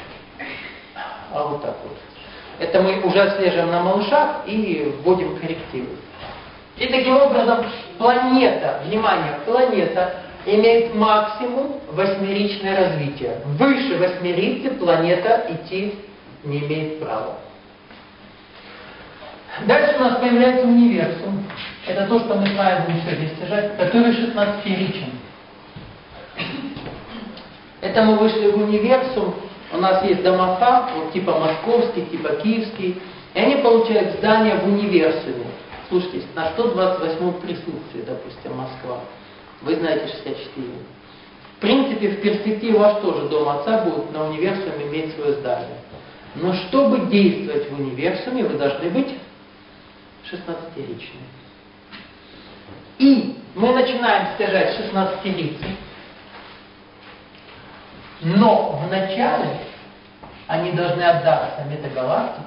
А вот так вот. Это мы уже отслеживаем на малышах и вводим коррективы. И таким образом планета, внимание, планета имеет максимум восьмеричное развитие. Выше восьмерицы планета идти не имеет права. Дальше у нас появляется универсум. Это то, что мы с вами будем сегодня стяжать, который шестнадцатиричен. Это мы вышли в универсум. У нас есть домофа, вот типа московский, типа киевский. И они получают здание в универсуме. Слушайте, на сто двадцать восьмом присутствии, допустим, Москва. Вы знаете шестьдесят четыре. В принципе, в перспективе ваш тоже дом отца будет на универсуме иметь свое здание. Но чтобы действовать в универсуме, вы должны быть шестнадцатиричными. И мы начинаем стяжать шестнадцатирицу. Но вначале они должны отдаться метагалактике.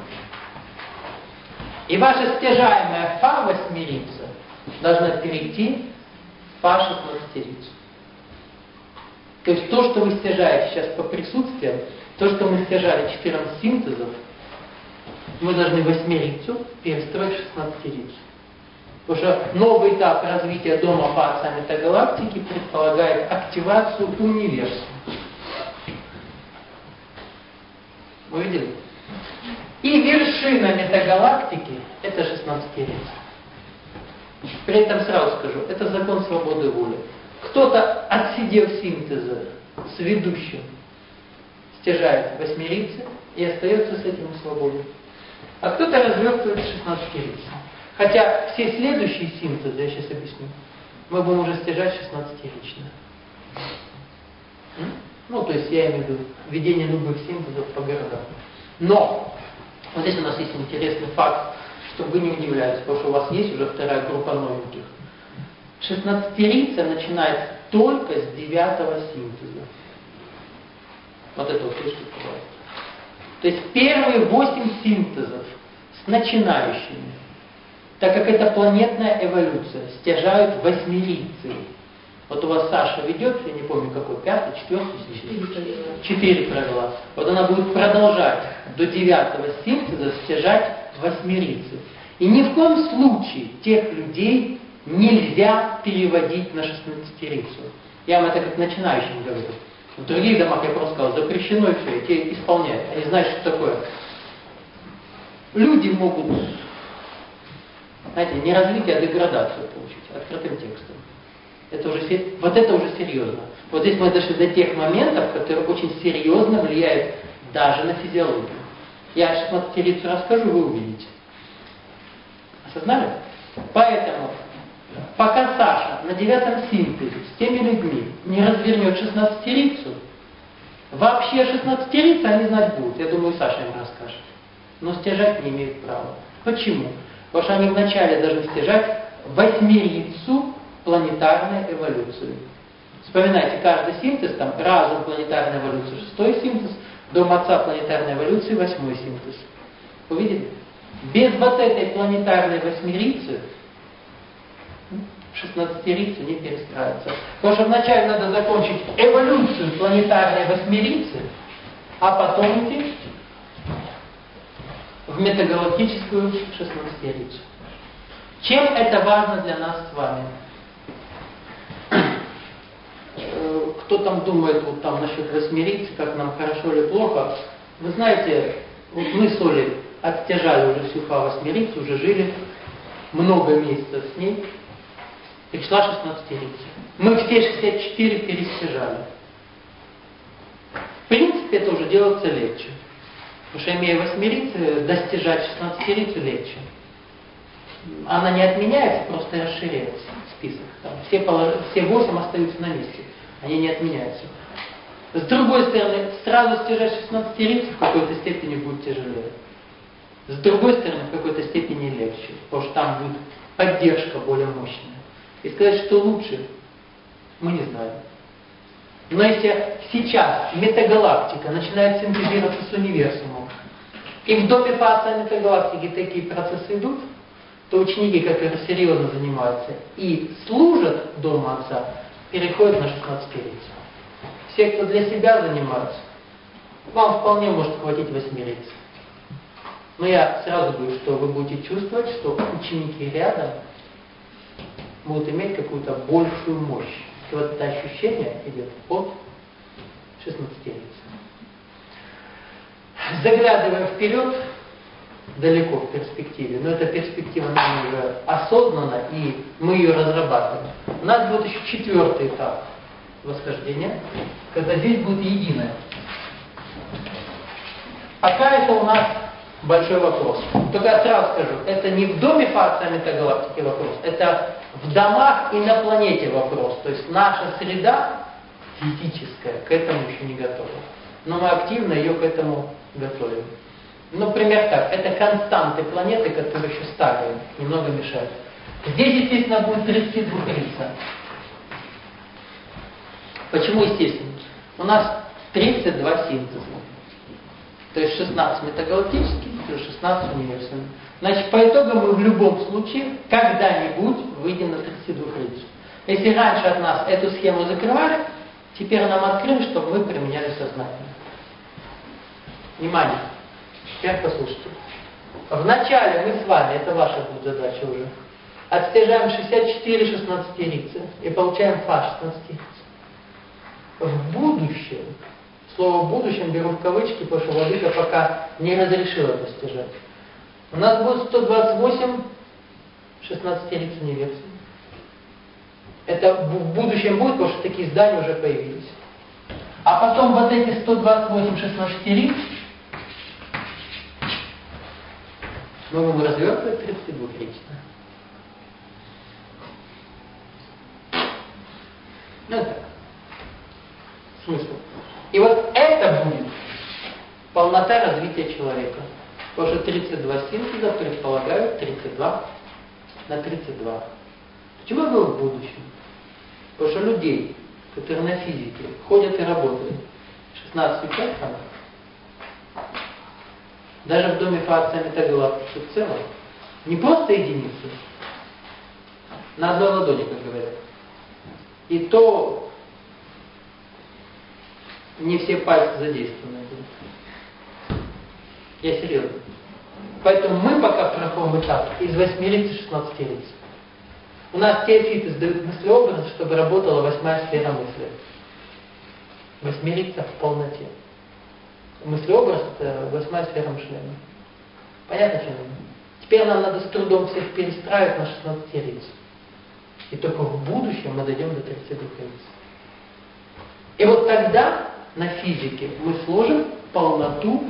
И ваша стяжаемая фа восьмерица должна перейти в фа шестнадцатирицу. То есть то, что вы стяжаете сейчас по присутствиям, то, что мы стяжали четырнадцать синтезов, мы должны восьмерицу перестроить в шестнадцатирицу. Потому что новый этап развития дома по отца метагалактики предполагает активацию универсума. Вы видели? И вершина метагалактики – это шестнадцатирица. При этом сразу скажу, это закон свободы воли. Кто-то, отсидев синтеза с ведущим, стяжает восьмерицы и остается с этим в свободе. А кто-то развертывает шестнадцатирицу. Хотя все следующие синтезы, я сейчас объясню, мы будем уже стяжать шестнадцатирично. Ну, то есть я имею в виду введение любых синтезов по городам. Но вот здесь у нас есть интересный факт, что вы не удивляетесь, потому что у вас есть уже вторая группа новеньких. шестнадцатирица начинается только с девятого синтеза. Вот это вот слышите, пожалуйста. То есть первые восемь синтезов с начинающими, так как это планетная эволюция, стяжают восьмерицы. Вот у вас Саша ведет, я не помню какой, пятый, четвертый, четыре правила. Вот она будет продолжать до девятого синтеза стяжать восьмерицы. И ни в коем случае тех людей нельзя переводить на шестнадцатирицу. Я вам это как начинающим говорю. В других домах я просто сказал, запрещено и все, и те исполняют. Они знают, что такое. Люди могут, знаете, не развитие, а деградацию получить открытым текстом. Это уже, вот это уже серьезно. Вот здесь мы дошли до тех моментов, которые очень серьезно влияют даже на физиологию. Я шестнадцатирицу расскажу, вы увидите. Осознали? Поэтому, пока Саша на девятом синтезе с теми людьми не развернет шестнадцатирицу, вообще шестнадцатирица они знать будут. Я думаю, Саша им расскажет. Но стяжать не имеют права. Почему? Потому что они вначале должны стяжать восьмерицу планетарной эволюции. Вспоминайте, каждый синтез, там разум планетарной эволюции, шестой синтез, дом отца планетарной эволюции, восьмой синтез. Увидели? Без вот этой планетарной восьмерицы шестнадцатирицу не перестраивается. Потому что вначале надо закончить эволюцию планетарной восьмерицы, а потом идти в метагалактическую шестнадцатирицу. Чем это важно для нас с вами? Кто там думает вот там насчет восьмерицы, как нам хорошо или плохо? Вы знаете, вот мы с Олей оттяжали уже всю фа восьмерицу, уже жили много месяцев с ней. Пришла шестнадцатирица. Мы все шестьдесят четыре перестяжали. В принципе, это уже делается легче. Потому что, имея восьмерицы, достижать шестнадцатирицу легче. Она не отменяется, просто расширяется список. Там все, все восемь остаются на месте. Они не отменяются. С другой стороны, сразу стяжать шестнадцатирицу в какой-то степени будет тяжелее. С другой стороны, в какой-то степени легче. Потому что там будет поддержка более мощная. И сказать, что лучше, мы не знаем. Но если сейчас метагалактика начинает синтезироваться с универсумом, и в доме по отца метагалактики такие процессы идут, то ученики, которые серьезно занимаются и служат дому отца, переходят на шестнадцатирицу. Все, кто для себя занимаются, вам вполне может хватить восьмерицы. Но я сразу говорю, что вы будете чувствовать, что ученики рядом будут иметь какую-то большую мощь. И вот это ощущение идет от шестнадцатирицы. Заглядывая вперед, далеко в перспективе, но эта перспектива нам уже осознана, и мы ее разрабатываем. У нас будет еще четвертый этап восхождения, когда здесь будет единое. Пока это у нас большой вопрос. Только я сразу скажу, это не в доме факта метагалактики вопрос, это в домах и на планете вопрос. То есть наша среда физическая к этому еще не готова. Но мы активно ее к этому готовим. Например, так, это константы планеты, которые еще старые, немного мешают. Здесь, естественно, будет тридцать два лица. Почему естественно? У нас тридцать два синтеза. То есть шестнадцать метагалактических, плюс шестнадцать универсальных. Значит, по итогам мы в любом случае когда-нибудь выйдем на тридцать два лица. Если раньше от нас эту схему закрывали, теперь нам открыли, чтобы мы применяли сознание. Внимание! Теперь послушайте. Вначале мы с вами, это ваша будет задача уже, отстежаем шестьдесят четыре шестнадцатирицы и получаем фа шестнадцатирицы. В будущем, слово «в будущем» беру в кавычки, потому что Владыка пока не разрешил это стяжать. У нас будет сто двадцать восемь шестнадцатириц универсий. Это в будущем будет, потому что такие здания уже появились. А потом вот эти сто двадцать восемь шестнадцатириц мы будем развертывать тридцать двухрично. Ну так. Смысл. И вот это будет полнота развития человека. Потому что тридцать два синтеза предполагают тридцать два на тридцать два. Почему я говорю в будущем? Потому что людей, которые на физике ходят и работают, шестнадцать участков, даже в доме факция метагалактики в целом, не просто единицы, на одной ладони, как говорят. И то не все пальцы задействованы. Я серьезно. Поэтому мы пока проходим этап из восьми лиц и шестнадцати лиц. У нас теофиты сдают мыслеобраз, чтобы работала восьмая сфера мысли. Восьмилица в полноте. Мыслеобраз – это восьмая сфера мышления. Понятно, что ли? Теперь нам надо с трудом всех перестраивать на шестнадцати лиц. И только в будущем мы дойдем до тридцати двух лиц. И вот тогда на физике мы сложим полноту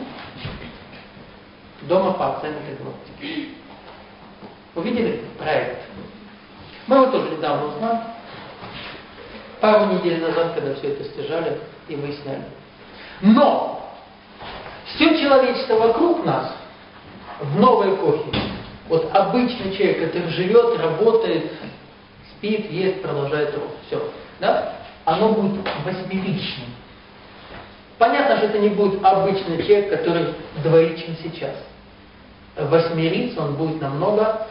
дома факция метагалактики. Увидели проект? Мы его тоже недавно узнали. Пару недель назад, когда все это стяжали и выясняли. Но все человечество вокруг нас в новой эпохе, вот обычный человек, который живет, работает, спит, ест, продолжает рост, все, да? Оно будет восьмиличным. Понятно, что это не будет обычный человек, который двоичен сейчас. Восьмилиц он будет намного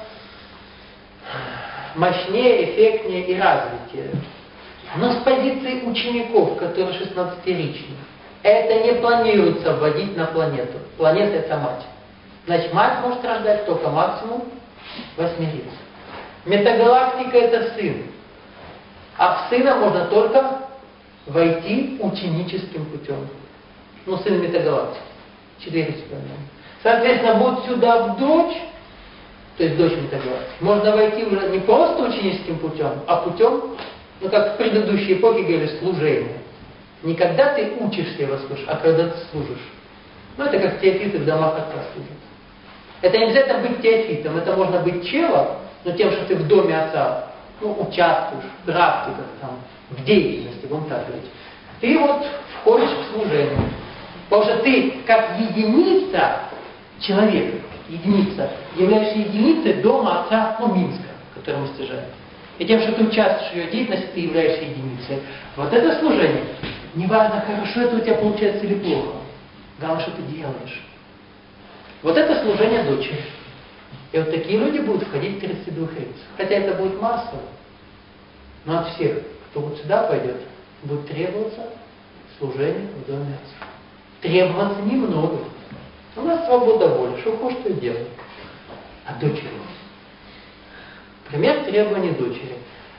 мощнее, эффектнее и развитее. Но с позиции учеников, которые шестнадцатиричны, это не планируется вводить на планету. Планета – это мать. Значит, мать может рождать только максимум восьмилиц. Метагалактика – это сын. А в сына можно только войти ученическим путем. Ну, сын метагалактики. Четыре сюда. Соответственно, вот сюда в дочь, то есть дочь метагалактики, можно войти уже не просто ученическим путем, а путем, ну, как в предыдущей эпохе говорили, служения. Не когда ты учишься его слушать, а когда ты служишь. Ну, это как теофиты в домах отца служат. Это не обязательно быть теофитом, это можно быть челом, но тем, что ты в доме отца, ну, участвуешь в практиках, там, в деятельности, будем так говорить. Ты вот входишь в служение. Потому что ты, как единица человека, единица, являешься единицей дома отца, ну, Минска, который мы стяжаем. И тем, что ты участвуешь в ее деятельности, ты являешься единицей. Вот это служение, неважно, хорошо это у тебя получается или плохо, главное, что ты делаешь. Вот это служение дочери. И вот такие люди будут входить в тридцать два лиц. Хотя это будет массово. Но от всех, кто вот сюда пойдет, будет требоваться служение в доме отца. Требоваться немного. У нас свобода воли. Что хочешь, то и делай. А дочери? Пример требований дочери.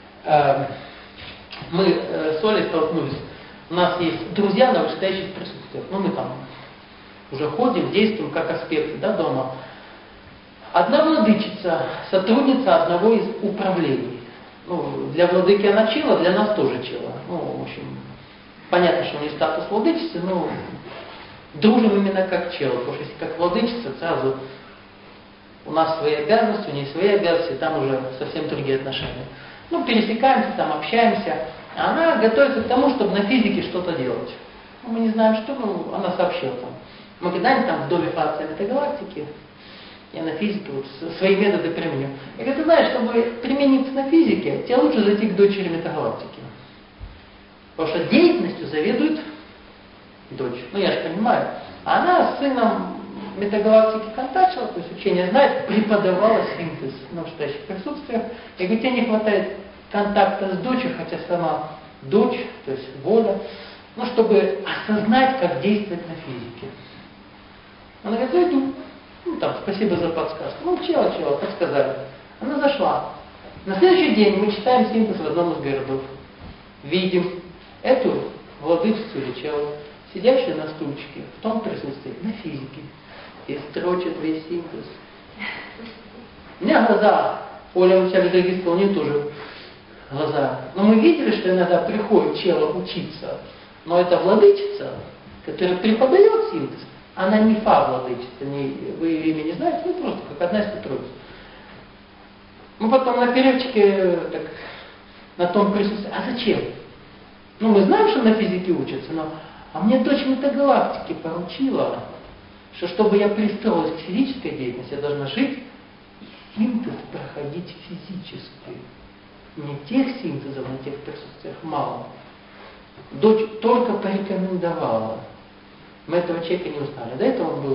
Мы с Олей столкнулись. У нас есть друзья на вышестоящих присутствиях. Ну, мы там уже ходим, действуем как аспекты, да, дома. Одна владычица, сотрудница одного из управлений. Ну, для владыки она чела, для нас тоже чела. Ну, в общем, понятно, что у нее статус владычицы, но дружим именно как чела. Потому что если как владычица, сразу у нас свои обязанности, у нее свои обязанности, там уже совсем другие отношения. Ну, пересекаемся, там общаемся. А она готовится к тому, чтобы на физике что-то делать. Ну, мы не знаем, что, ну, она сообщила там. Мы когда-нибудь там в доме фракции метагалактики, я на физике вот свои методы применю. Я говорю, ты знаешь, чтобы примениться на физике, тебе лучше зайти к дочери метагалактики. Потому что деятельностью заведует дочь. Ну, я же понимаю. Она с сыном метагалактики контактила, то есть учение знает, преподавала синтез на настоящих присутствиях. Я говорю, тебе не хватает контакта с дочерью, хотя сама дочь, то есть воля, ну, чтобы осознать, как действовать на физике. Она говорит, зайду. Ну, там, спасибо за подсказку. Ну, чела, чела, подсказали. Она зашла. На следующий день мы читаем синтез в одном из городов. Видим эту владычицу или челу, сидящую на стульчике, в том присутствии, на физике. И строчит весь синтез. У меня глаза, Оля у себя зарегистрировала, у нее тоже глаза. Но мы видели, что иногда приходит чела учиться. Но это владычица, которая преподает синтез. Она не фа-владычица, не, вы ее имя не знаете, ну просто как одна из сотрудниц. Мы потом на перерывчике так, на том присутствии. А зачем? Ну мы знаем, что на физике учатся, но а мне дочь метагалактики поручила, что чтобы я пристроилась к физической деятельности, я должна жить и синтез проходить физически. Не тех синтезов на тех присутствиях мало. Дочь только порекомендовала. Мы этого человека не узнали. До этого он был,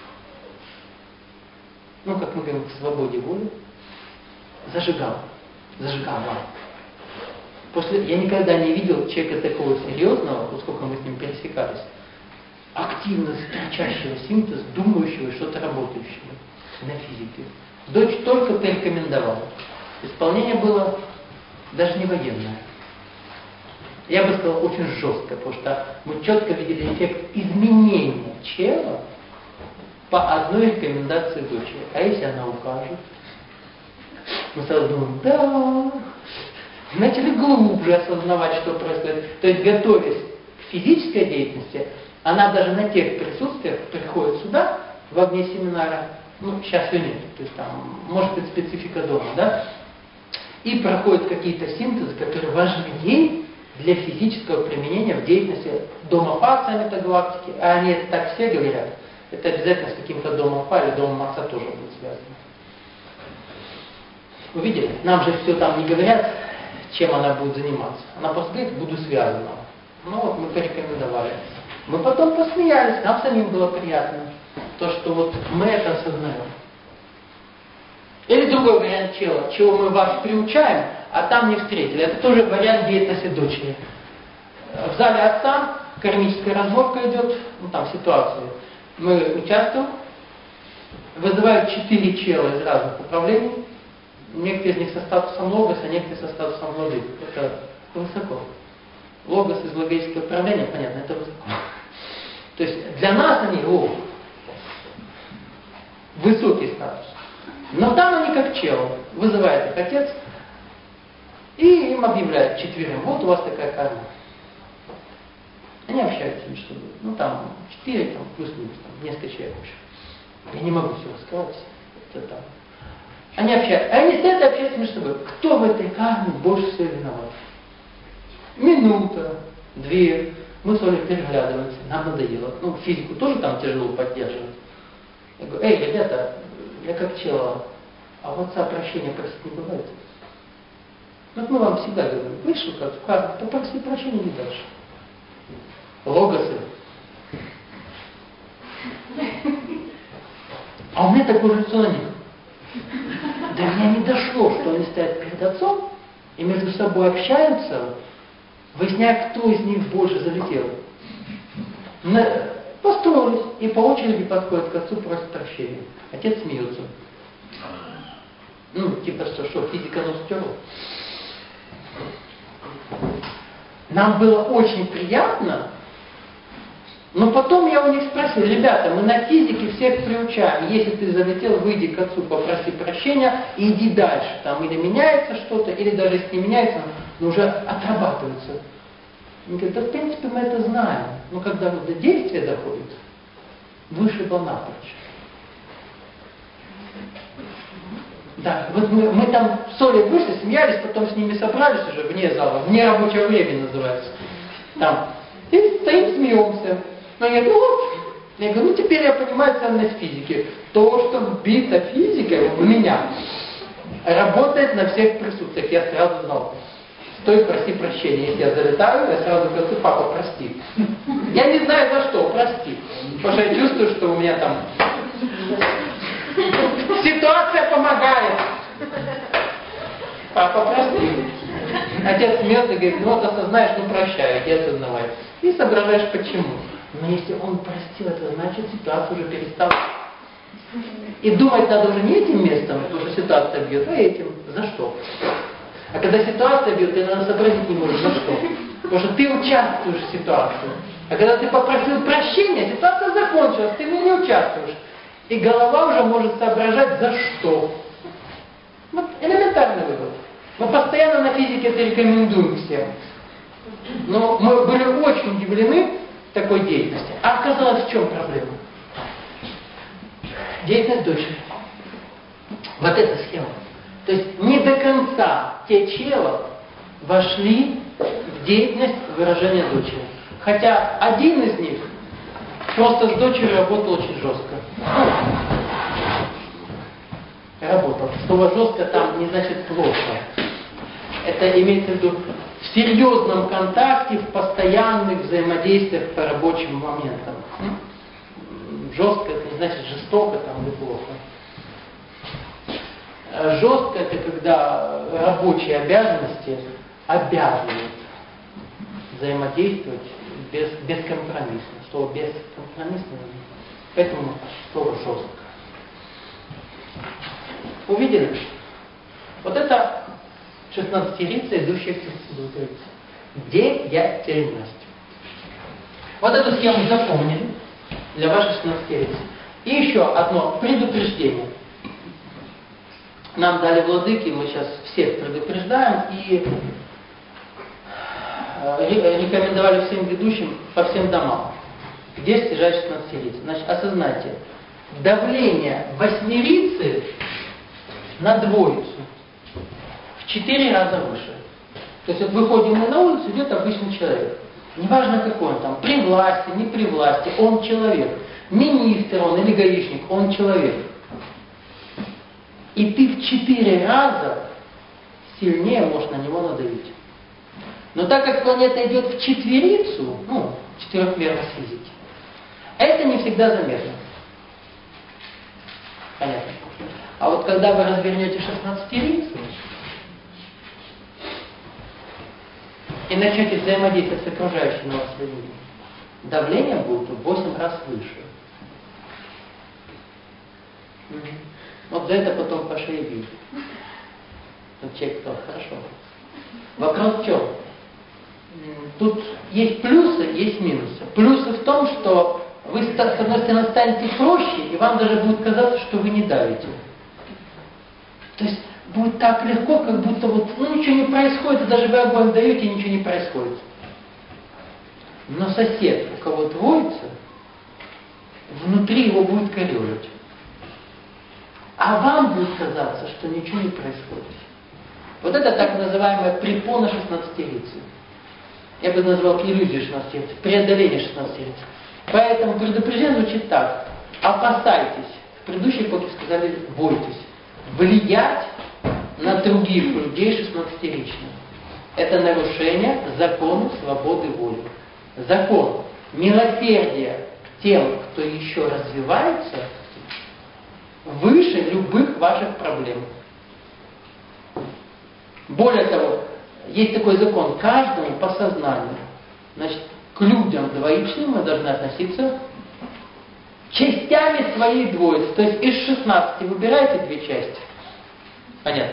ну, как мы говорим, в свободе воли. Зажигал. Зажигал лампу. После, я никогда не видел человека такого серьезного, поскольку мы с ним пересекались, активно строчащего синтез, думающего и что-то работающего на физике. Дочь только порекомендовала. Исполнение было даже не военное. Я бы сказал, очень жестко, потому что мы четко видели эффект изменения чела по одной рекомендации дочери. А если она укажет? Мы сразу думаем, да, начали глубже осознавать, что происходит. То есть, готовясь к физической деятельности, она даже на тех присутствиях приходит сюда, во вне семинара, ну, сейчас ее нет, то есть там, может быть, специфика дома, да, и проходят какие-то синтезы, которые важны ей для физического применения в деятельности дома Фа метагалактики, а они так все говорят, это обязательно с каким-то домом Фа или домом Марса тоже будет связано. Вы видели? Нам же все там не говорят, чем она будет заниматься. Она просто говорит, буду связана. Ну вот мы порекомендовали. Мы потом посмеялись, нам самим было приятно. То, что вот мы это осознаем. Или другой вариант чела, чего мы вас приучаем, а там не встретили. Это тоже вариант деятельности дочери. В зале отца кармическая разборка идет, ну там ситуации. Мы участвуем, вызывают четыре чела из разных управлений. Некоторые из них со статусом логоса, некоторые со статусом владык. Это высоко. Логос из логического управления, понятно, это высоко. То есть для нас они, о, высокий статус. Но там они как чел. Вызывает их отец и им объявляет четверым, вот у вас такая карма. Они общаются между собой. Ну там четыре, там плюс-минус, там несколько человек вообще. Я не могу все рассказать. Это там. Они общаются. Они стоят и общаются между собой. Кто в этой карме больше всего виноват? Минута, две. Мы с Олей переглядываемся. Нам надоело. Ну, физику тоже там тяжело поддерживать. Я говорю, эй, ребята, я как чела, а в отца прощения просить не бывает. Вот мы вам всегда говорим, вышел как в карму, попроси прощения не дальше. Логосы. А у меня такое лицо на них. До меня не дошло, что они стоят перед отцом и между собой общаются, выясняя, кто из них больше залетел. Построились и по очереди подходят к отцу, просят прощения. Отец смеется. Ну, типа что, что, физика нос стерла. Нам было очень приятно Но потом я у них спросил: ребята, мы на физике всех приучаем. Если ты залетел, выйди к отцу, попроси прощения и иди дальше. Там или меняется что-то, или даже если не меняется, но уже отрабатывается. Они говорят: да в принципе мы это знаем. Но когда вот до действия доходит, вышибло напрочь. Да, вот мы, мы там с Олей вышли, смеялись, потом с ними собрались уже вне зала, вне рабочего времени называется. Там. И стоим, смеемся. Но я говорю: ну вот. Я говорю: ну теперь я понимаю ценность физики. То, что вбито физикой в меня, работает на всех присутствиях. Я сразу знал. Стой, проси прощения. Если я залетаю, я сразу говорю: папа, прости. Я не знаю за что, прости. Потому что я чувствую, что у меня там ситуация помогает. Папа, прости. Отец смеется и говорит: ну вот осознаешь, ну прощай, иди осознавай. И соображаешь почему. Но если он простил, это значит, ситуация уже перестала. И думать надо уже не этим местом, потому что ситуация бьет, а этим. За что? А когда ситуация бьет, ты надо сообразить не можешь, за что. Потому что ты участвуешь в ситуации. А когда ты попросил прощения, ситуация закончилась, ты в ней не участвуешь. И голова уже может соображать, за что. Вот элементарный вывод. Мы постоянно на физике это рекомендуем всем. Но мы были очень удивлены такой деятельности. А оказалось, в чем проблема? Деятельность дочери. Вот эта схема. То есть не до конца те челы вошли в деятельность выражения дочери. Хотя один из них просто с дочерью работал очень жестко. Работал. Слово жестко там не значит плохо. Это имеется в виду в серьезном контакте, в постоянных взаимодействиях по рабочим моментам. Жестко это не значит жестоко там или плохо. Жестко это когда рабочие обязанности обязывают взаимодействовать без, бескомпромиссно. Слово бескомпромиссно, поэтому слово жестко. Увидели? Вот это шестнадцатилица, идущая к семидесятилице. Деятельность. Вот эту схему запомнили для вашей шестнадцатилицы. И еще одно предупреждение. Нам дали владыки, мы сейчас всех предупреждаем и рекомендовали всем ведущим по всем домам, где стяжать шестнадцатилицы. Значит, осознайте, давление восьмерицы на двоицу в четыре раза выше. То есть вот выходим мы на улицу, идет обычный человек. Неважно какой он там, при власти, не при власти, он человек. Министр он или гаишник, он человек. И ты в четыре раза сильнее можешь на него надавить. Но так как планета идет в четверицу, ну, четырехмерность физики, это не всегда заметно. Понятно. А вот когда вы развернете шестнадцатилицу и начнете взаимодействовать с окружающими вас людьми, давление будет в восемь раз выше. Вот за это потом по шее бьют. Вот человек сказал: хорошо. Вопрос в чем? Тут есть плюсы, есть минусы. Плюсы в том, что вы, с одной стороны, станете проще, и вам даже будет казаться, что вы не давите. То есть будет так легко, как будто вот, ну, ничего не происходит, и даже вы обоим даете, и ничего не происходит. Но сосед, у кого двоится, внутри его будет корежить. А вам будет казаться, что ничего не происходит. Вот это так называемая препона шестнадцатилицы. Я бы назвал иллюзию шестнадцатилицы, преодоление шестнадцатилицы. Поэтому предупреждение звучит так: опасайтесь. В предыдущей эпохе сказали: бойтесь. Влиять на других людей шестнадцатиличных. Это нарушение закона свободы воли. Закон милосердия к тем, кто еще развивается, выше любых ваших проблем. Более того, есть такой закон: каждому по сознанию. Значит, к людям двоичным мы должны относиться частями своей двоицы. То есть из шестнадцати выбираете две части. Понятно?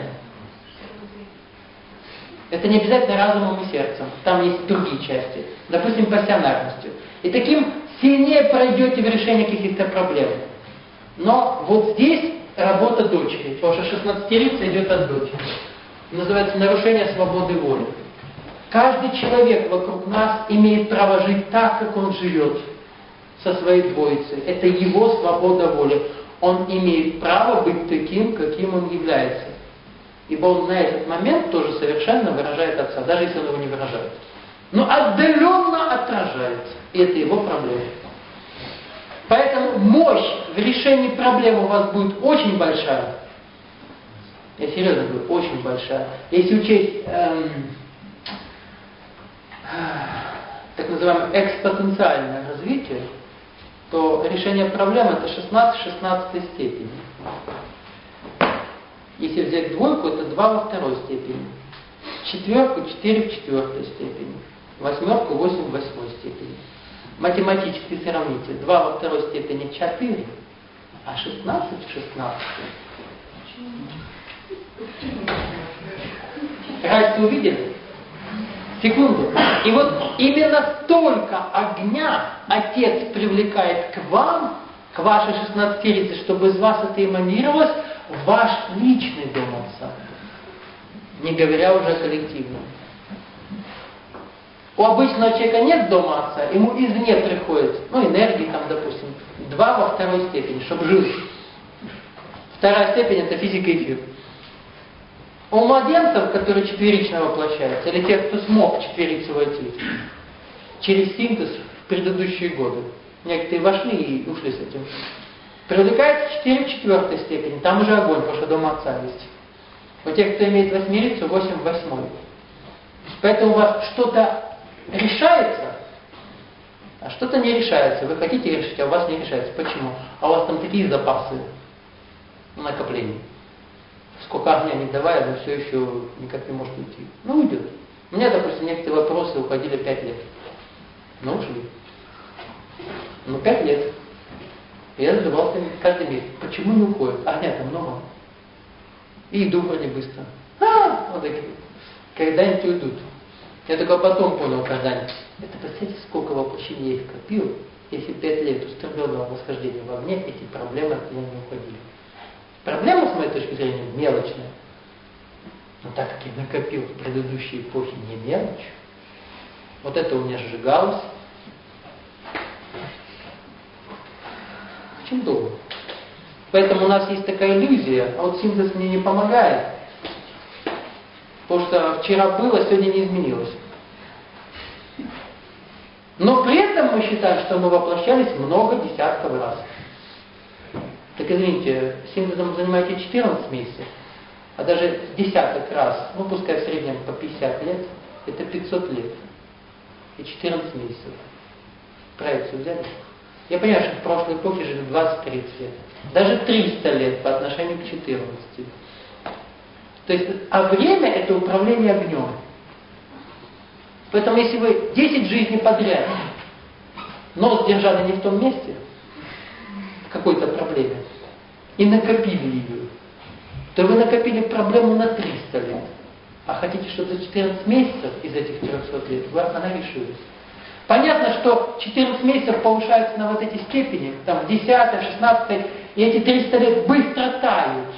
Это не обязательно разумом и сердцем. Там есть другие части. Допустим, пассионарностью. И таким сильнее пройдете в решении каких-то проблем. Но вот здесь работа дочери, потому что шестнадцатерица идет от дочери. Называется нарушение свободы воли. Каждый человек вокруг нас имеет право жить так, как он живет, со своей двоицей. Это его свобода воли. Он имеет право быть таким, каким он является. Ибо он на этот момент тоже совершенно выражает Отца, даже если он его не выражает. Но отдаленно отражается. И это его проблема. Поэтому мощь в решении проблем у вас будет очень большая. Я серьезно говорю, очень большая. Если учесть эм, так называемое экспоненциальное развитие, то решение проблем это шестнадцать в шестнадцатой степени. Если взять двойку, это два во второй степени. Четверку четыре в четвертой степени. Восьмерку восемь в восьмой степени. Математически сравните. два во второй степени четыре, а шестнадцать в шестнадцатой. Разницу увидели? Секунду. И вот именно столько огня Отец привлекает к вам, к вашей шестнадцатерице, чтобы из вас это эманировалось в ваш личный дом Отца. Не говоря уже о коллективном. У обычного человека нет дома Отца, ему извне приходит, ну, энергии там, допустим, два во второй степени, чтобы жил. Вторая степень это физика и эфир. У младенцев, которые четверично воплощаются, или тех, кто смог в четверицу войти, через синтез в предыдущие годы, некоторые вошли и ушли с этим, привлекается четыре в четвертой степени, там уже огонь, потому что дома Отца есть. У тех, кто имеет восьмерицу, восемь в восьмой. Поэтому у вас что-то решается, а что-то не решается. Вы хотите решить, а у вас не решается. Почему? А у вас там такие запасы накоплений. Сколько огня не давая, но все еще никак не может уйти. Ну, уйдет. У меня, допустим, некоторые вопросы уходили пять лет. Ну, ушли. Ну, пять лет. И я задавался каждый месяц. Почему не уходит? Огня-то много. И иду вроде быстро. А, вот такие. Когда-нибудь уйдут. Я только потом понял, когда-нибудь. Это, представьте, сколько воплощений я их копил, если пять лет устремленного восхождения в огне, эти проблемы от меня не уходили. Проблема, с моей точки зрения, мелочная. Но так как я накопил в предыдущей эпохе не мелочь, вот это у меня сжигалось. Очень долго. Поэтому у нас есть такая иллюзия, а вот синтез мне не помогает. Потому что вчера было, сегодня не изменилось. Но при этом мы считаем, что мы воплощались много десятков раз. Так извините, синтезом занимаетесь четырнадцать месяцев, а даже десяток раз, ну пускай в среднем по пятьдесят лет, это пятьсот лет. И четырнадцать месяцев. Проекцию взяли? Я понимаю, что в прошлой эпохе жили двадцать-тридцать лет. Даже триста лет по отношению к четырнадцати. То есть, а время это управление огнем. Поэтому если вы десять жизней подряд нос держали не в том месте, в какой-то проблеме, и накопили ее, то вы накопили проблему на триста лет. А хотите, чтобы за четырнадцать месяцев из этих трехсот лет она решилась. Понятно, что четырнадцать месяцев повышаются на вот эти степени, там в десятой, шестнадцатой, и эти триста лет быстро тают.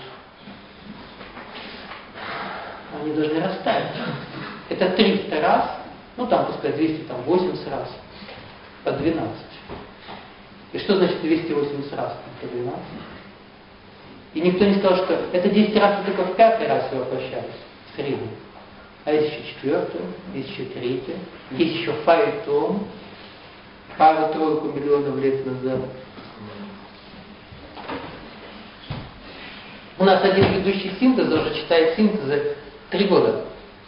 Они должны растаять. Это триста раз, ну там пускай двести восемьдесят раз, по двенадцать. И что значит двести восемьдесят раз по двенадцать? И никто не сказал, что это десять раз вы только в пятый раз воплощались, в среднем. А есть еще четвертую, есть еще третью, есть еще фаэтон, пару-тройку миллионов лет назад. У нас один ведущий синтеза уже читает синтезы три года.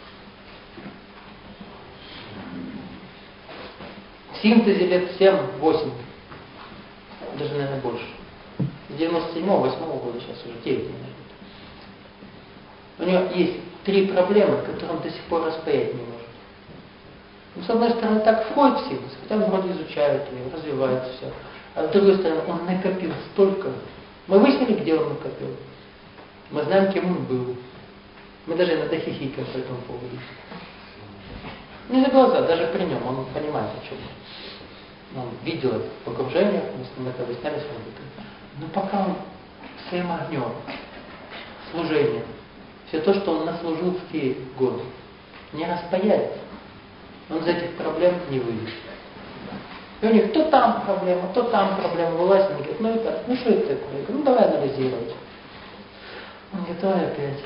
В синтезе лет семь-восемь, даже, наверное, больше. С девяносто седьмого восьмого года сейчас уже девять, наверное. У него есть три проблемы, которые он до сих пор распаять не может. Ну, с одной стороны, так входит в синтез, хотя он вроде изучает ее, развивает все. А с другой стороны, он накопил столько. Мы выяснили, где он накопил. Мы знаем, кем он был. Мы даже иногда хихикаем по этому поводу. Не за глаза, даже при нем, он понимает, о чем. он видел это в окружениях, мы с ним это выясняли с вами. Но пока он своим огнем, служением, все то, что он наслужил в те годы, не распаяется, он из этих проблем не выйдет. И у них то там проблема, то там проблема, вылазит, он говорит, ну это, ну что это такое? Я говорю, ну давай анализировать. Он говорит, давай опять.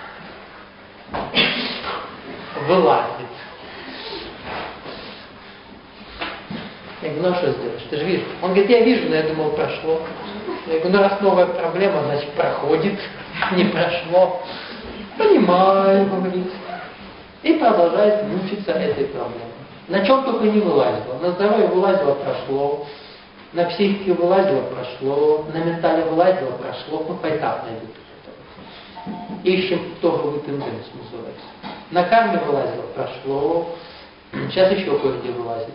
Вылазит. Я говорю, ну а что сделаешь? Ты же видишь. Он говорит, я вижу, но я думал, прошло. Я говорю, ну раз новая проблема, значит проходит. Не прошло. Понимаю, говорит. И продолжает мучиться этой проблемой. На чем только не вылазило. На здоровье вылазило, прошло. На психике вылазило, прошло. На ментале вылазило, прошло. Ну, поэтапно идет. Ищем итоговую тенденцию, называется. На карме вылазило, прошло. Сейчас еще кое-где вылазит.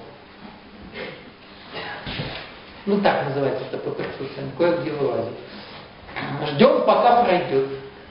Ну так называется это по присутствиям. Кое-где вылазит. Ждем, пока пройдет.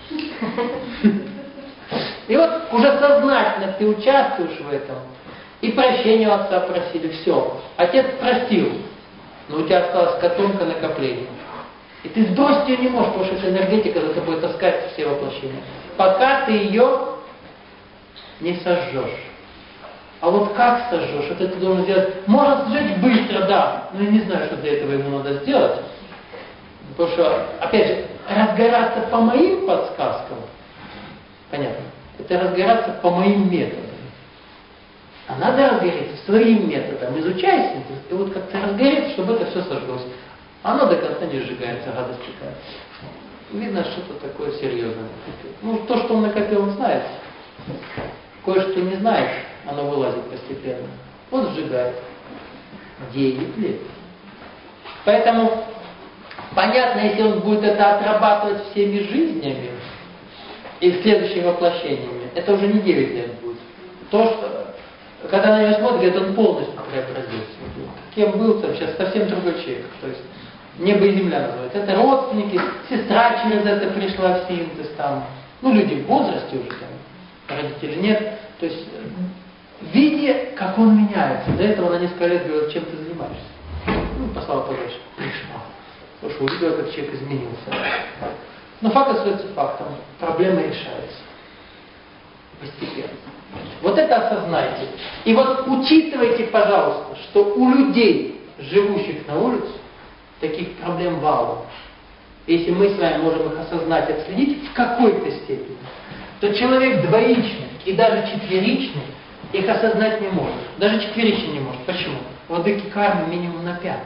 И вот уже сознательно ты участвуешь в этом. И прощения у отца просили. Все. Отец простил. Но у тебя осталась котомка накопления. И ты сбросить ее не можешь, потому что эта энергетика за тобой таскается все воплощения. Пока ты ее не сожжешь. А вот как сожжешь, это ты должен сделать. Можно сжечь быстро, да, но я не знаю, что для этого ему надо сделать. Потому что, опять же, разгораться по моим подсказкам, понятно, это разгораться по моим методам. А надо разгореться своим методом, изучая синтез, и вот как-то разгореться, чтобы это все сожглось. Оно до конца не сжигается, гадость такая. Видно, что-то такое серьезное. Ну, то, что он накопил, он знает. Кое-что не знает, оно вылазит постепенно. Он сжигает. девять лет. Поэтому, понятно, если он будет это отрабатывать всеми жизнями и следующими воплощениями, это уже не девять лет будет. То, что, когда на него смотрят, он полностью преобразился. Кем был там, сейчас совсем другой человек. То есть, небо и земля называется. Это родственники, сестра через это пришла в синтез, там, ну, люди в возрасте уже, там, родители нет. То есть, видя, как он меняется. До этого она несколько лет говорила, чем ты занимаешься. Ну, послала подальше. Пришла. Потому что увидела, как человек изменился. Но факт остается фактом. Проблема решается. Постепенно. Вот это осознайте. И вот учитывайте, пожалуйста, что у людей, живущих на улице, таких проблем валом. Если мы с вами можем их осознать, отследить в какой-то степени, то человек двоичный и даже четверичный их осознать не может. Даже четверичный не может. Почему? Владыки кармы минимум на пятый.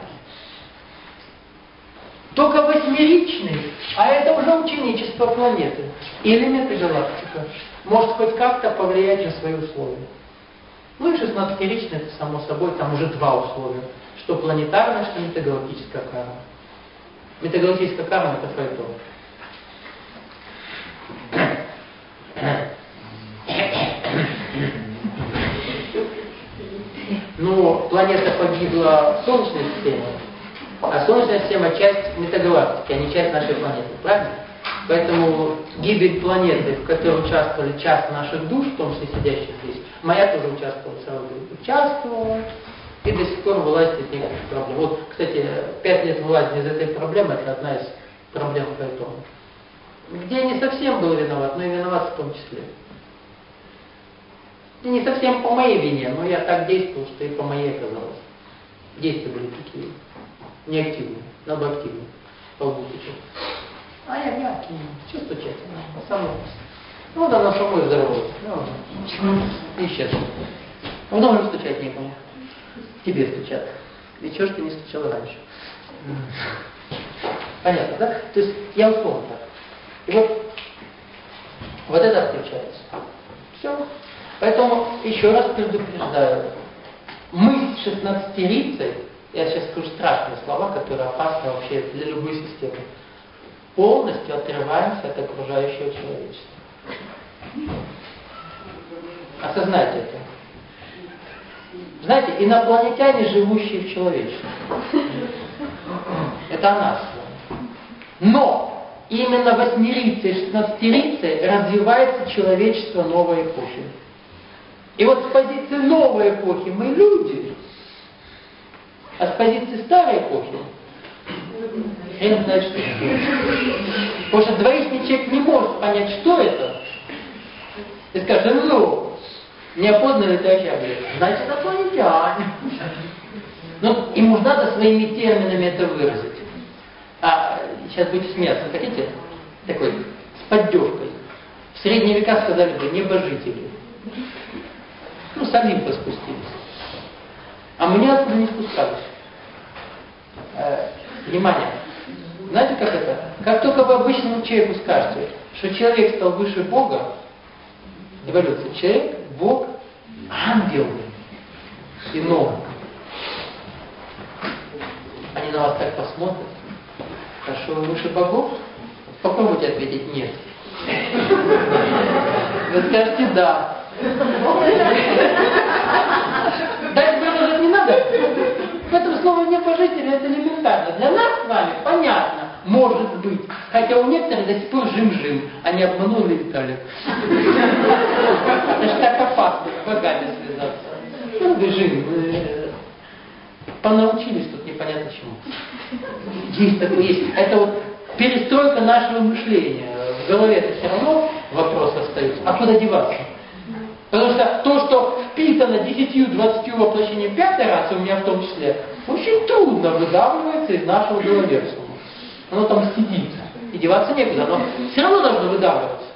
Только восьмеричный, а это уже ученичество планеты или метагалактика, может хоть как-то повлиять на свои условия. Ну и шестнадцатиричный, это само собой, там уже два условия. Что планетарная, что метагалактическая карма. Метагалактическая карма — это файтон. Ну, планета погибла в Солнечной системе, а Солнечная система — часть метагалактики, а не часть нашей планеты, правильно? Поэтому гибель планеты, в которой участвовали часть наших душ, в том числе сидящих здесь, моя тоже участвовала, сразу участвовала, и до сих пор вылазит из некоторых проблем. Вот, кстати, пять лет вылазить из этой проблемы — это одна из проблем Файтона. Где не совсем был виноват, но и виноват в том числе. И не совсем по моей вине, но я так действовал, что и по моей оказалось. Действия были такие, неактивные, надо активные, полбутычек. А я не активный, что стучать? Само. Ну, вот она само и здоровается. Ну, и исчез. Ну, должен стучать никому. Тебе стучат. И чего ж ты не стучал раньше? Понятно, да? То есть я условно так. И вот, вот это встречается. Все. Поэтому еще раз предупреждаю. Мы с шестнадцатирицей, я сейчас скажу страшные слова, которые опасны вообще для любой системы, полностью отрываемся от окружающего человечества. Осознайте это. Знаете, инопланетяне, живущие в человечестве. Это о нас. Но именно восьмерицей и шестнадцатирицей развивается человечество новой эпохи. И вот с позиции новой эпохи мы люди. А с позиции старой эпохи, хрен знает что. Потому что двоичный человек не может понять, что это. И скажет, ну, неопознанный это вообще говорит, значит, инопланетяне. Ну, ему же надо своими терминами это выразить. А сейчас будете смеяться, хотите? Такой, с поддевкой. В средние века сказали бы небожители. Ну, самим поспустились. А мы ниоткуда не спускались. Э, внимание. Знаете, как это? Как только вы обычному человеку скажете, что человек стал выше Бога, эволюция, человек, Бог, ангел иного. Они на вас так посмотрят. А что вы выше богов? Попробуйте ответить нет. Вы скажете да. Дальше продолжать не надо. Поэтому слово небожители это элементарно. Для нас с вами понятно, может быть. Хотя у некоторых до сих пор жим-жим. Они обманули Виталия. Это ж так опасно с богами связаться. Ну вы жим. Вы понаучились тут непонятно чему. Есть такое, есть. Это вот перестройка нашего мышления. В голове-то все равно вопрос остается. А куда деваться? Потому что то, что впитано десятью-двадцатью воплощений пятой расы, у меня в том числе, очень трудно выдавливается из нашего головерсума. Оно там сидит. И деваться некуда, но все равно должно выдавливаться.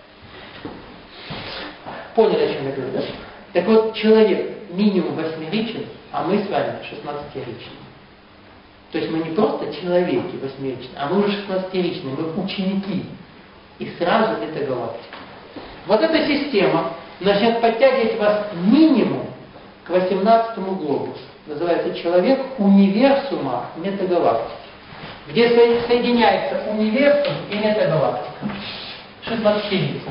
Поняли, о чем я говорю, да? Так вот, человек минимум восьмеричен, а мы с вами шестнадцатиричны. То есть мы не просто человеки восьмеричные, а мы уже шестнадцатиричные, мы ученики. И сразу это галактика. Вот эта система начнет подтягивать вас минимум к восемнадцатому глобусу. Называется человек универсума метагалактики. Где соединяется универсум и метагалактика. шестнадцатирица.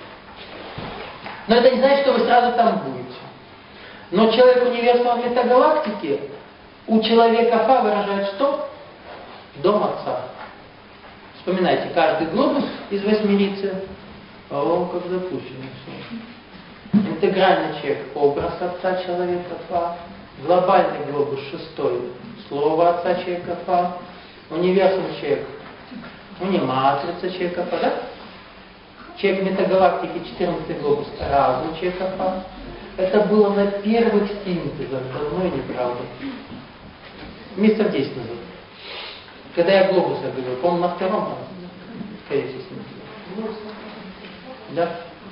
Но это не значит, что вы сразу там будете. Но человек универсума метагалактики у человека Фа выражает что? Дом Отца. Вспоминайте, каждый глобус из восьмерицы, о, как запущено все. Интегральный человек – образ Отца человека Фа. Глобальный глобус шестой – слово Отца человека Фа. Универсум человек – униматрица человека Фа, да? Человек метагалактики, четырнадцатый глобус – разум человека Фа. Это было на первых синтезах, давно и неправда. Месяцев десять назад. Когда я глобуса говорил, по-моему, на втором там, скорее всего, синтез. Да?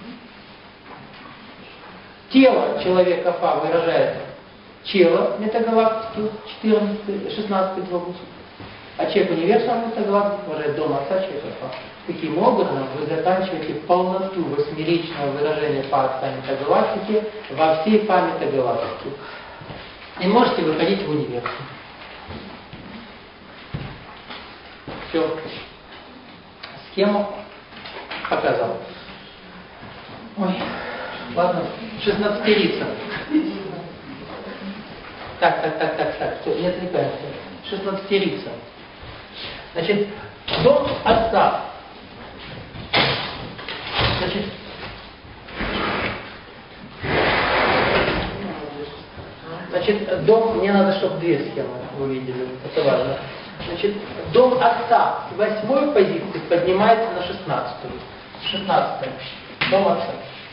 Тело человека Фа выражает тело метагалактики, четырнадцатый, шестнадцатый глобус. А человек универсум метагалактики выражает дом Отца человека Фа. Таким образом, вы заканчиваете полноту восьмеричного выражения Фа Отца метагалактики во всей Фа метагалактики. И можете выходить в универсум. Все. Схему показал. Ой, ладно, шестнадцатирица. Так, так, так, так, так, все, не отвлекаемся. шестнадцатирица. Значит, дом Отца. Значит, значит, дом, мне надо, чтобы две схемы вы видели, это важно. Значит, дом Отца с восьмой позиции поднимается на шестнадцатую. шестнадцатая. Дом Отца.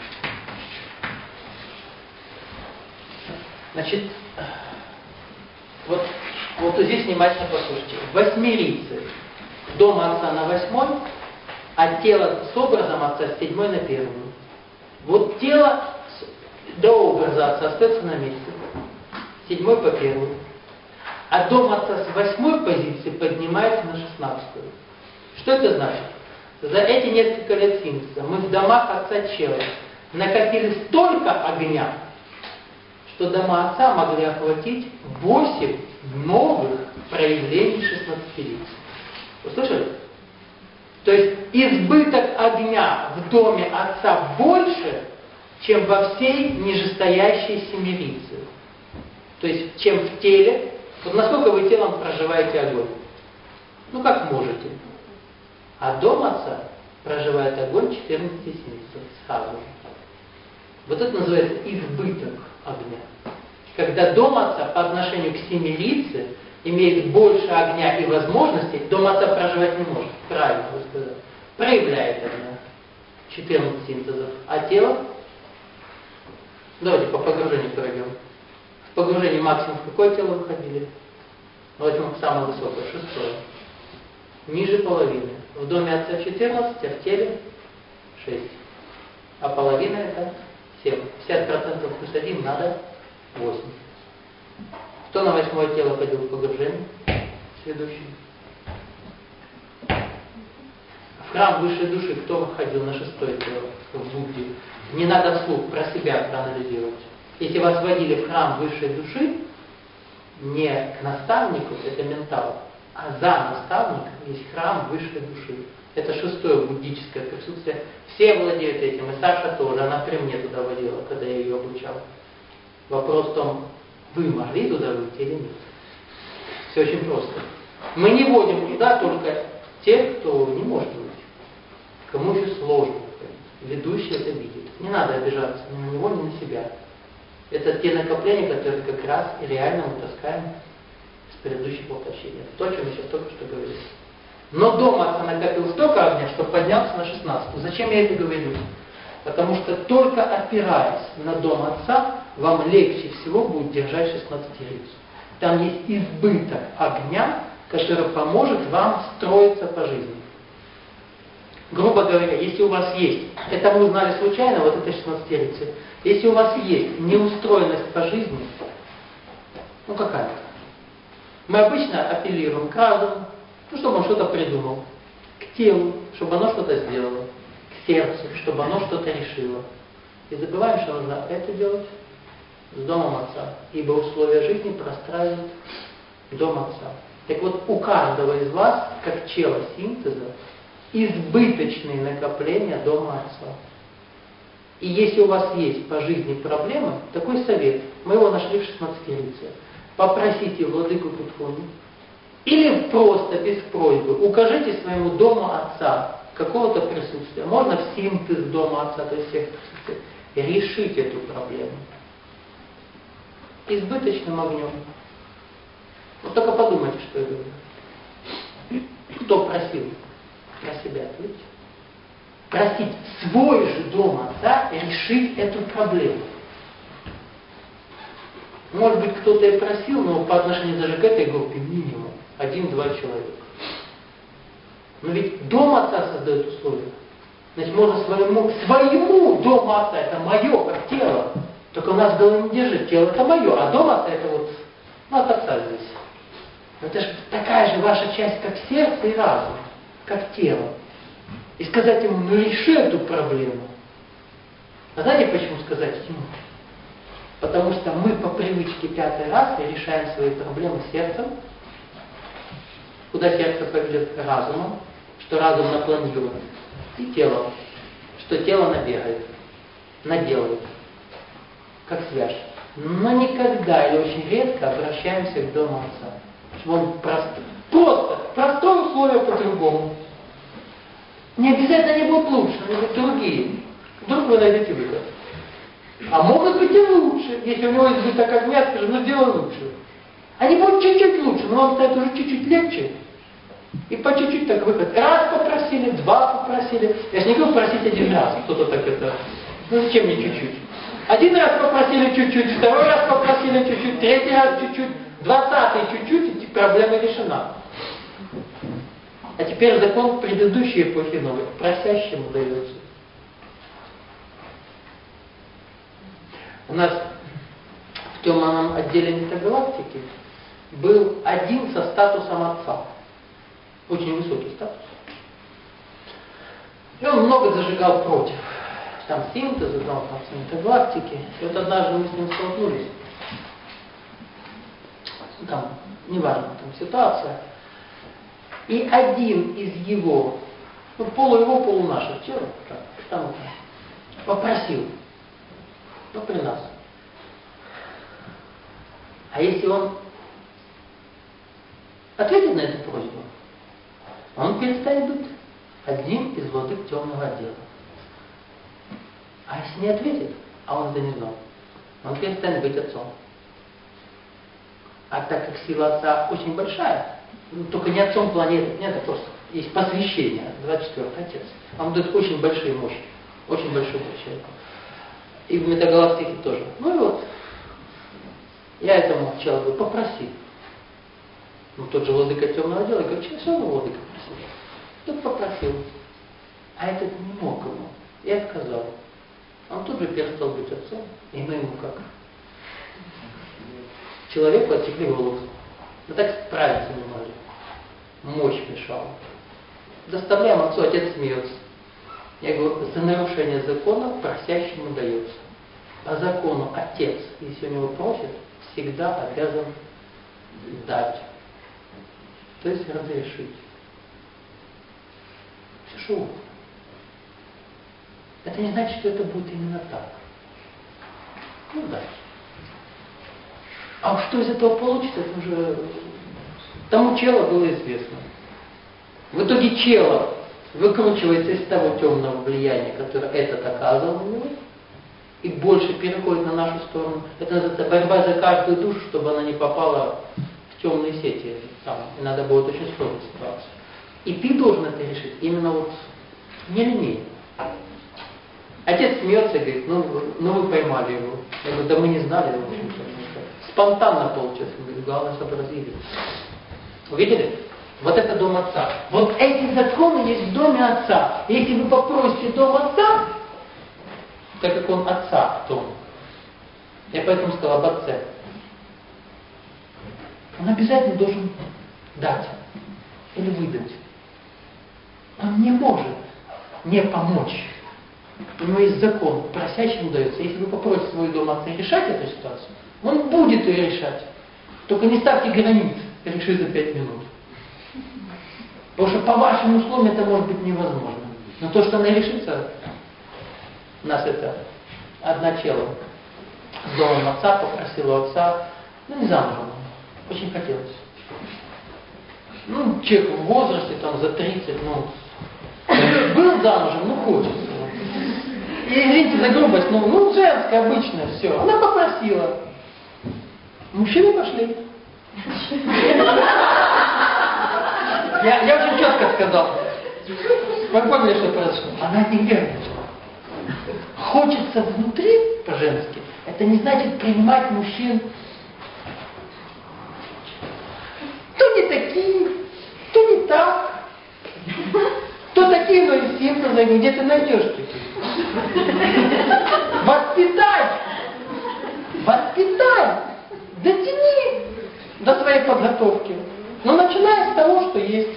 Значит, вот, вот здесь внимательно послушайте. Восьмерицы. Дом Отца на восьмой, а тело с образом Отца с седьмой на первую. Вот тело с, до образа Отца остается на месте. Седьмой по первую. А дом Отца с восьмой позиции поднимается на шестнадцатую. Что это значит? За эти несколько лет синтеза мы в домах Отца Чела накопили столько огня, что дома Отца могли охватить восемь новых проявлений шестнадцатирицы. Вы слышали? То есть избыток огня в доме Отца больше, чем во всей нижестоящей семерице. То есть чем в теле. Вот насколько вы телом проживаете огонь? Ну как можете. А дом Отца проживает огонь четырнадцать семейств сразу. Вот это называется избыток огня. Когда дом Отца по отношению к семилице имеет больше огня и возможностей, дом Отца проживать не может. Правильно вы сказали. Проявляет огня. четырнадцать синтезов. А тело? Давайте по погружению пройдем. В погружении максимум в какое тело выходили? Возьмем самое высокое, шестое. Ниже половины. В доме Отца четырнадцать, а в теле шесть. А половина это семь. пятьдесят процентов плюс один надо восемь. Кто на восьмое тело ходил в погружение? Следующий. В храм высшей души кто ходил на шестое тело? В Будде. Не надо вслух про себя проанализировать. Если вас водили в храм высшей души, не к наставнику, это ментал, а за наставником есть храм высшей души. Это шестое буддическое присутствие. Все владеют этим, и Саша тоже. Она при мне туда водила, когда я ее обучал. Вопрос в том, вы могли туда выйти или нет. Все очень просто. Мы не водим туда только тех, кто не может выйти. Кому еще сложно. Ведущий это видит. Не надо обижаться ни на него, ни на себя. Это те накопления, которые как раз и реально мы таскаем с предыдущих воплощений. Это то, о чем мы сейчас только что говорили. Но дома Отца накопил столько огня, что поднялся на шестнадцать. Зачем я это говорю? Потому что только опираясь на дом Отца, вам легче всего будет держать шестнадцатилицу. Там есть избыток огня, который поможет вам строиться по жизни. Грубо говоря, если у вас есть, это мы узнали случайно, вот это шестнадцатилица, если у вас есть неустроенность по жизни, ну какая-то, мы обычно апеллируем к разуму, ну, чтобы он что-то придумал, к телу, чтобы оно что-то сделало, к сердцу, чтобы оно что-то решило. И забываем, что нужно это делать с домом Отца, ибо условия жизни простраивают дом Отца. Так вот, у каждого из вас, как чела синтеза, избыточные накопления дома Отца. И если у вас есть по жизни проблемы, такой совет, мы его нашли в шестнадцатилице. Попросите владыку Кутхуну, или просто без просьбы укажите своему дому Отца какого-то присутствия. Можно в синтез дома Отца, то есть всех присутствий, решить эту проблему. Избыточным огнем. Вот только подумайте, что я говорю. Кто просил? Про себя ответьте. Просить свой же дом Отца решить эту проблему. Может быть, кто-то и просил, но по отношению даже к этой группе минимум. Один-два человека. Но ведь дом Отца создает условия. Значит, можно своему, своему дому Отца, это мое, как тело. Только у нас в голове не держит, тело это мое, а дом Отца это вот, ну, от Отца здесь. Но это же такая же ваша часть, как сердце и разум, как тело. И сказать ему, ну реши эту проблему. А знаете, почему сказать ему? Потому что мы по привычке пятый раз решаем свои проблемы сердцем. Куда сердце поведет? Разумом, что разум напланирован, и телом, что тело набегает, наделает, как связь. Но никогда или очень редко обращаемся к дому Отца. Чтобы он просто, просто, простое условие по-другому. Не обязательно они будут лучше, они будут другие. Вдруг вы найдете выход. А могут быть и лучше. Если у него избыток огня, скажем, ну сделай лучше. Они будут чуть-чуть лучше, но вам станет уже чуть-чуть легче. И по чуть-чуть так выход. Раз попросили, два попросили. Я же не говорю просить один раз. Кто-то так это... Ну зачем мне чуть-чуть? Один раз попросили чуть-чуть, второй раз попросили чуть-чуть, третий раз чуть-чуть, двадцатый чуть-чуть, и проблема решена. А теперь закон предыдущей эпохи новой. Просящему дается. У нас в темном отделе метагалактики был один со статусом Отца. Очень высокий статус. И он много зажигал против. Там синтеза, там, там метагалактики. И вот однажды мы с ним столкнулись. Там, неважно, там ситуация. И один из его, ну, полу его, полу наших тел, там, попросил, ну, при нас. А если он ответит на эту просьбу, он перестанет быть одним из владык темного отдела. А если не ответит, а он это не знал, он перестанет быть отцом. А так как сила отца очень большая, ну, только не отцом планеты, нет, это просто есть посвящение, двадцать четвёртый отец. Он дает очень большие мощи, очень большой для человека. И в метагалактике тоже. Ну и вот, я этому человеку попросил. Ну тот же владыка темного дела, говорит, что все равно владыка просил. Тот попросил. А этот не мог ему. И отказал. Он тут же перестал быть отцом. И мы ему как? Человеку отсекли голову. Мы так справиться не могли. Мощь мешала. Доставляем отцу, отец смеется. Я говорю, за нарушение закона просящему дается. По закону отец, если у него просит, всегда обязан дать. То есть разрешить. Все что угодно. Это не значит, что это будет именно так. Ну да. А что из этого получится, это уже тому челу было известно. В итоге чело выкручивается из того темного влияния, которое этот оказывал на него, и больше переходит на нашу сторону. Это называется борьба за каждую душу, чтобы она не попала в темные сети. Там, и надо будет очень сложная ситуация. И ты должен это решить именно вот не линейно. Отец смеется и говорит, ну, ну вы поймали его. Я говорю, да мы не знали, в общем-то. Спонтанно получилось. Он говорит, главное, сообразили. Увидели? Вот это дом отца. Вот эти законы есть в доме отца. И если вы попросите дом отца, так как он отца дом, я поэтому сказал об отце, он обязательно должен дать или выдать. Он не может не помочь. У него есть закон, просящему дается. Если вы попросите свой дом отца решать эту ситуацию, он будет ее решать. Только не ставьте границ, реши за пять минут. Потому что по вашим условиям это может быть невозможно. Но то, что она решится, у нас это одна чела с домом отца, попросила отца, ну не замужем, очень хотелось. Ну, человек в возрасте, там, за тридцать, ну, был замужем, ну, хочется. И, извините за грубость, ну, ну женское обычное все. Она попросила. Мужчины пошли. Я, я очень четко сказал. Вы поняли, что произошло? Она не нервничала. Хочется внутри по-женски. Это не значит принимать мужчин. То не такие, то не так. То такие, но и всем назови. Где ты найдешь таких? Воспитай! Воспитай! Дотяни до своей подготовки. Но начиная с того, что есть.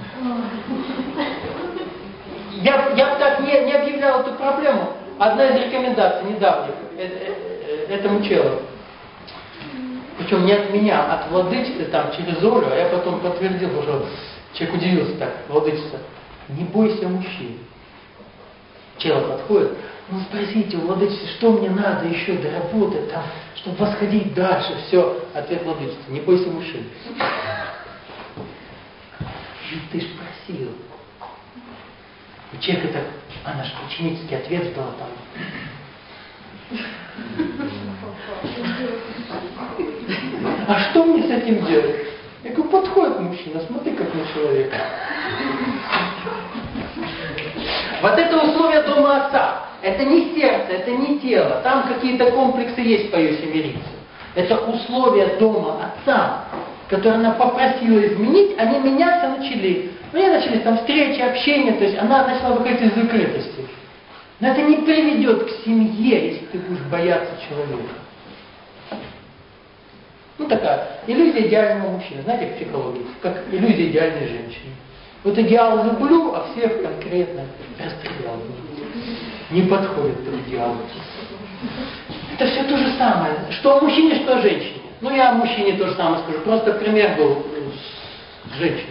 Я, я бы так не, не объявлял эту проблему. Одна из рекомендаций недавних этому челу. Причем не от меня, от владычицы, там, через Олю, а я потом подтвердил, потому что человек удивился так, владычица. Не бойся мужчин. Чело подходит, ну спросите у владычицы, что мне надо еще доработать, там, чтобы восходить дальше, все. Ответ владычицы, не бойся мужчин. Ну ты ж просил. И человек это, она же ученический ответ дала там. А что мне с этим делать? Я говорю, подходит мужчина, смотри как на человека. Вот это условие дома отца. Это не сердце, это не тело. Там какие-то комплексы есть по ее семерице. Это условия дома отца, которые она попросила изменить, они меняться начали. Ну, и начались там встречи, общение, то есть она начала выходить из закрытости. Но это не приведет к семье, если ты будешь бояться человека. Ну, такая иллюзия идеального мужчины. Знаете, в психологии, как иллюзия идеальной женщины. Вот идеал люблю, а всех конкретно расстрелял. Не подходит к идеалу. Это все то же самое. Что о мужчине, что о женщине. Ну, я о мужчине то же самое скажу. Просто пример был с женщиной.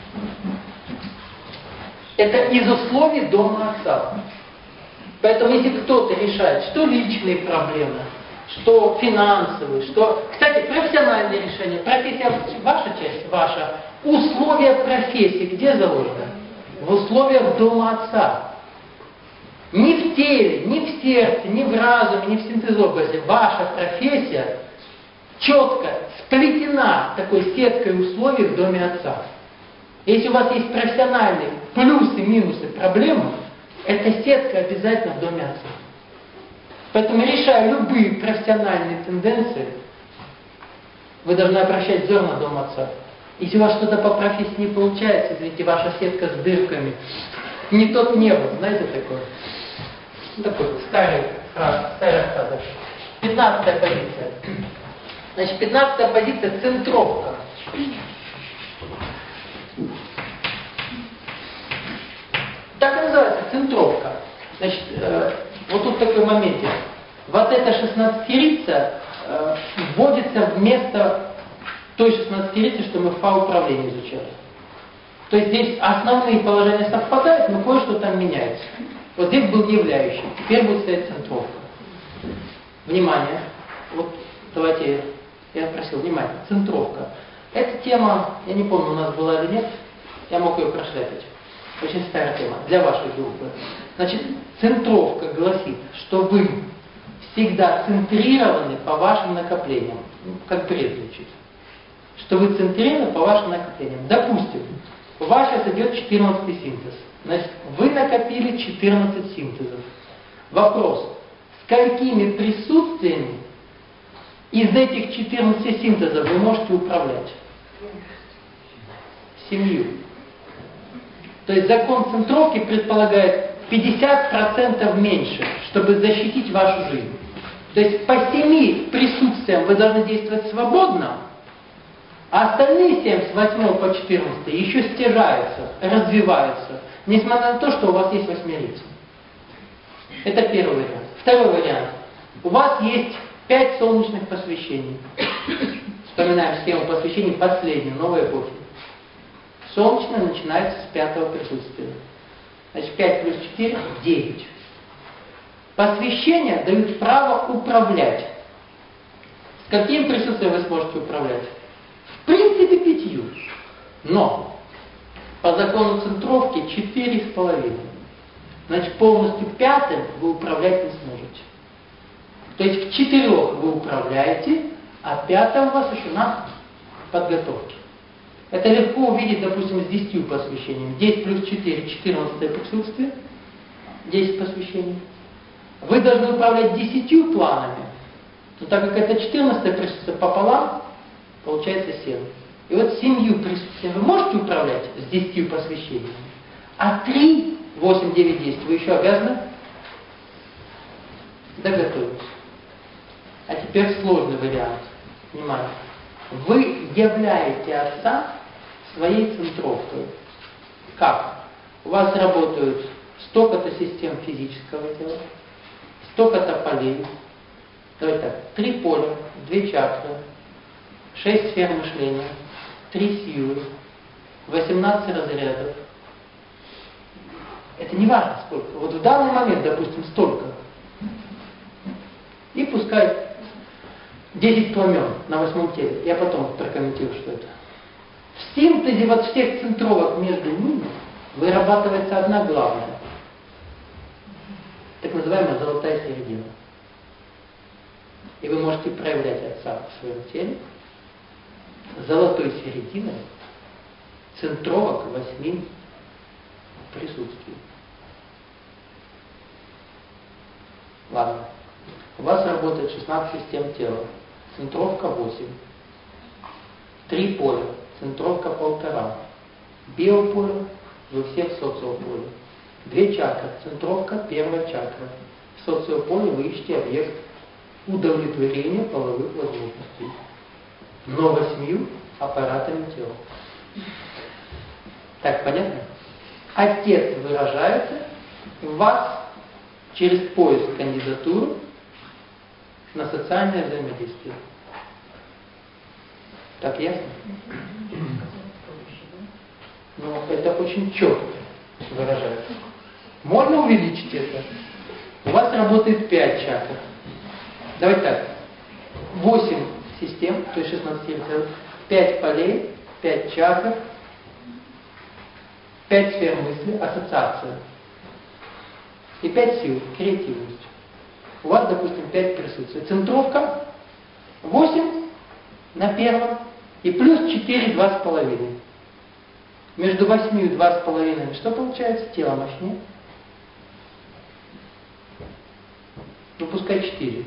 Это из условий дома отца. Поэтому если кто-то решает, что личные проблемы, что финансовые, что... Кстати, профессиональные решения. Профессия ваша часть, ваша. Условия профессии где заложены? В условиях дома отца. Не в теле, не в сердце, не в разуме, не в синтезобразе. Ваша профессия четко сплетена такой сеткой условий в доме Отца. Если у вас есть профессиональные плюсы, минусы, проблемы, эта сетка обязательно в доме Отца. Поэтому, решая любые профессиональные тенденции, вы должны обращать взор на дом Отца. Если у вас что-то по профессии не получается, извините, ваша сетка с дырками, не тот небо, знаете такое? Такой старый фраз, старая фраза. Пятнадцатая позиция. Значит, пятнадцатая позиция – центровка. Так и называется, центровка. Значит, э, вот тут такой момент. Вот эта шестнадцатерица э, вводится вместо той шестнадцатерицы, что мы в фа-управлении изучали. То есть здесь основные положения совпадают, но кое-что там меняется. Вот здесь был являющий, теперь будет стоять центровка. Внимание. Вот давайте, я просил, внимание, центровка. Эта тема, я не помню, у нас была или нет, я мог ее прошляпить. Очень старая тема для вашей группы. Значит, центровка гласит, что вы всегда центрированы по вашим накоплениям. Ну, как бред звучит. Что вы центрированы по вашим накоплениям. Допустим, у вас сейчас идет четырнадцатый синтез. Значит, вы накопили четырнадцать синтезов. Вопрос, с какими присутствиями из этих четырнадцати синтезов вы можете управлять? Семью. То есть закон центровки предполагает пятьдесят процентов меньше, чтобы защитить вашу жизнь. То есть по семи присутствиям вы должны действовать свободно, а остальные семь с восьмого по четырнадцатый еще стяжаются, развиваются, несмотря на то, что у вас есть восьмерица. Это первый вариант. Второй вариант. У вас есть пять солнечных посвящений. Вспоминаем схему посвящений последней, новой эпохи. Солнечное начинается с пятого присутствия. Значит, пять плюс четыре – девять. Посвящения дают право управлять. С каким присутствием вы сможете управлять? В принципе, пятью. Но по закону центровки четыре с половиной. Значит, полностью пятым вы управлять не сможете. То есть в четырех вы управляете, а пятое у вас еще на подготовке. Это легко увидеть, допустим, с десятью посвящениями. десять плюс четыре – четырнадцатое присутствие. десять посвящений. Вы должны управлять десятью планами. Но так как это четырнадцатое присутствие пополам, получается семь. И вот семью присутствиями вы можете управлять с десятью посвящениями. А три, восемь, девять, десять вы еще обязаны доготовить. А теперь сложный вариант. Внимание. Вы являете Отца своей центровкой. Как? У вас работают столько-то систем физического тела, столько-то полей. Давайте так. Три поля, две чакры, шесть сфер мышления, три силы, восемнадцать разрядов. Это не важно сколько. Вот в данный момент, допустим, столько. И пускай десять пламен на восьмом теле. Я потом прокомментирую, что это. В синтезе вот всех центровок между ними вырабатывается одна главная. Так называемая золотая середина. И вы можете проявлять Отца в своем теле золотой серединой центровок восьми присутствий. Ладно. У вас работает шестнадцать систем тела. Центровка восемь. Три поля. Центровка полтора. Биополе, вы все в социополе. Две чакры. Центровка, первая чакра. В социополе вы ищете объект удовлетворения половых возможностей. Но восьмью аппаратами тела. Так, понятно? Отец выражается в вас через поиск кандидатуры на социальное взаимодействие. Так ясно? Но это очень четко выражается. Можно увеличить это? У вас работает пять чакр. Давайте так. восемь систем, то есть шестнадцать телец, пять полей, пять чакр, пять сфер мысли, ассоциация. И пять сил, креативность. У вас, допустим, пять присутствий. Центровка восемь, на первом, и плюс четыре, два с половиной. Между восьмью и два с половиной, что получается? Тело мощнее. Ну пускай четыре.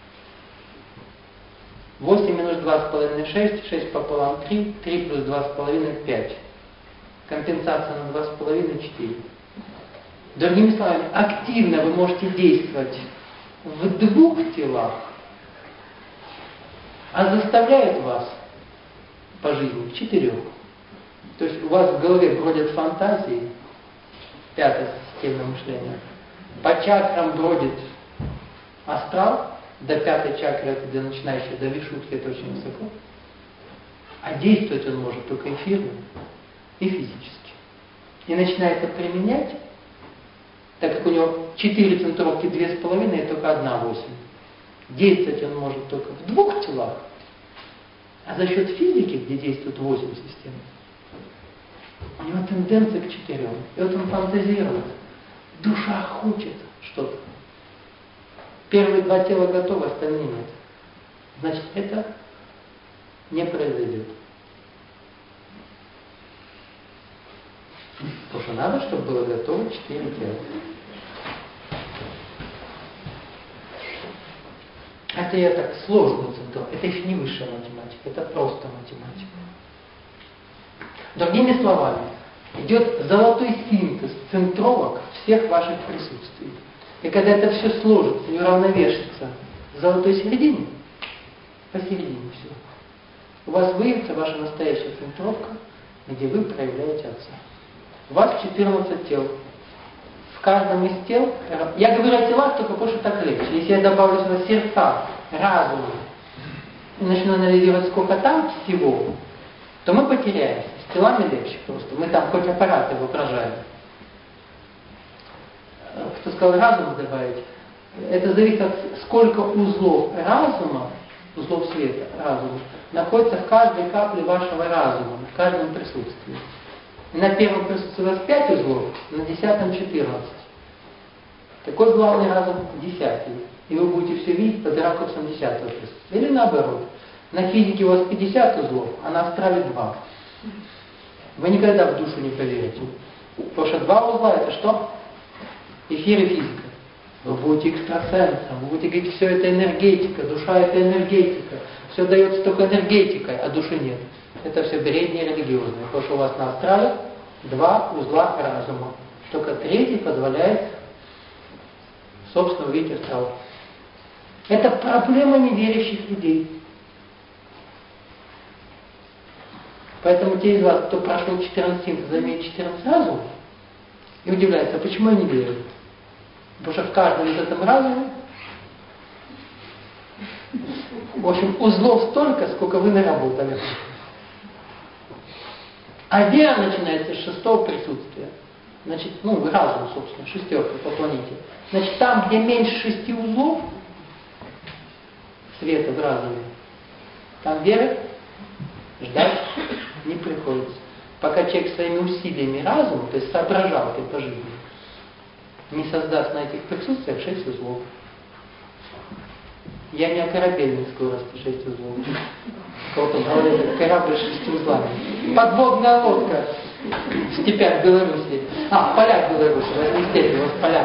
восемь минус два с половиной шесть, шесть пополам три, три плюс два с половиной пять. Компенсация на два с половиной четыре. Другими словами, активно вы можете действовать в двух телах, а заставляет вас по жизни в четырех. То есть у вас в голове бродят фантазии, пятое системное мышление, по чакрам бродит астрал, до пятой чакры, это для начинающих, до вишухи, это очень высоко. А действовать он может только эфирно и физически. И начинает это применять, так как у него четыре центровки, две с половиной, и только одна восемь. Действовать он может только в двух телах, а за счет физики, где действует восемь систем, у него тенденция к четырем. И вот он фантазирует. Душа хочет что-то. Первые два тела готовы, остальные нет. Значит, это не произойдет. Потому что надо, чтобы было готово четыре тела. Это я так сложно централ. Это еще не высшая математика, это просто математика. Другими словами, идет золотой синтез центровок всех ваших присутствий. И когда это все сложится и уравновешится в золотой середине, посередине все, у вас выявится ваша настоящая центровка, где вы проявляете Отца. У вас четырнадцать тел. В каждом из тел, я говорю о телах только потому, что так легче. Если я добавлю сюда сердца, разум, и начну анализировать, сколько там всего, то мы потеряемся. С телами легче просто. Мы там хоть аппараты воображаем. Кто сказал разум добавить, это зависит от сколько узлов разума, узлов света, разума, находится в каждой капле вашего разума, в каждом присутствии. На первом присутствии у вас пять узлов, на десятом четырнадцать. Такой главный разум десятый. И вы будете все видеть под ракурсом десятого присутствия. Или наоборот. На физике у вас пятьдесят узлов, а на астрале два. Вы никогда в душу не поверите. Потому что два узла это что? Эфир и физика. Вы будете экстрасенсом, вы будете говорить, все это энергетика, душа это энергетика. Все дается только энергетикой, а души нет. Это все бредни религиозные. Потому что у вас на астрале два узла разума. Только третий позволяет собственно увидеть астрал. Это проблема неверящих людей. Поэтому те из вас, кто прошел четырнадцать синтезов, имеет четырнадцать разумов, и удивляется, а почему я не верю? Потому что в каждом из этом разуме, в общем, узлов столько, сколько вы наработали. А вера начинается с шестого присутствия. Значит, ну, разум, собственно, шестерка по планете. Значит, там, где меньше шести узлов света в разуме, там веры ждать не приходится. Пока человек своими усилиями разума, то есть соображалкой по жизни, не создаст на этих присутствиях шесть узлов. Я не о корабельной скорости шесть узлов. Кого-то говорит, корабль с шестью узлами. Подводная лодка в степях Беларуси. А, поляк Беларуси, возьми степи, у вас поляк.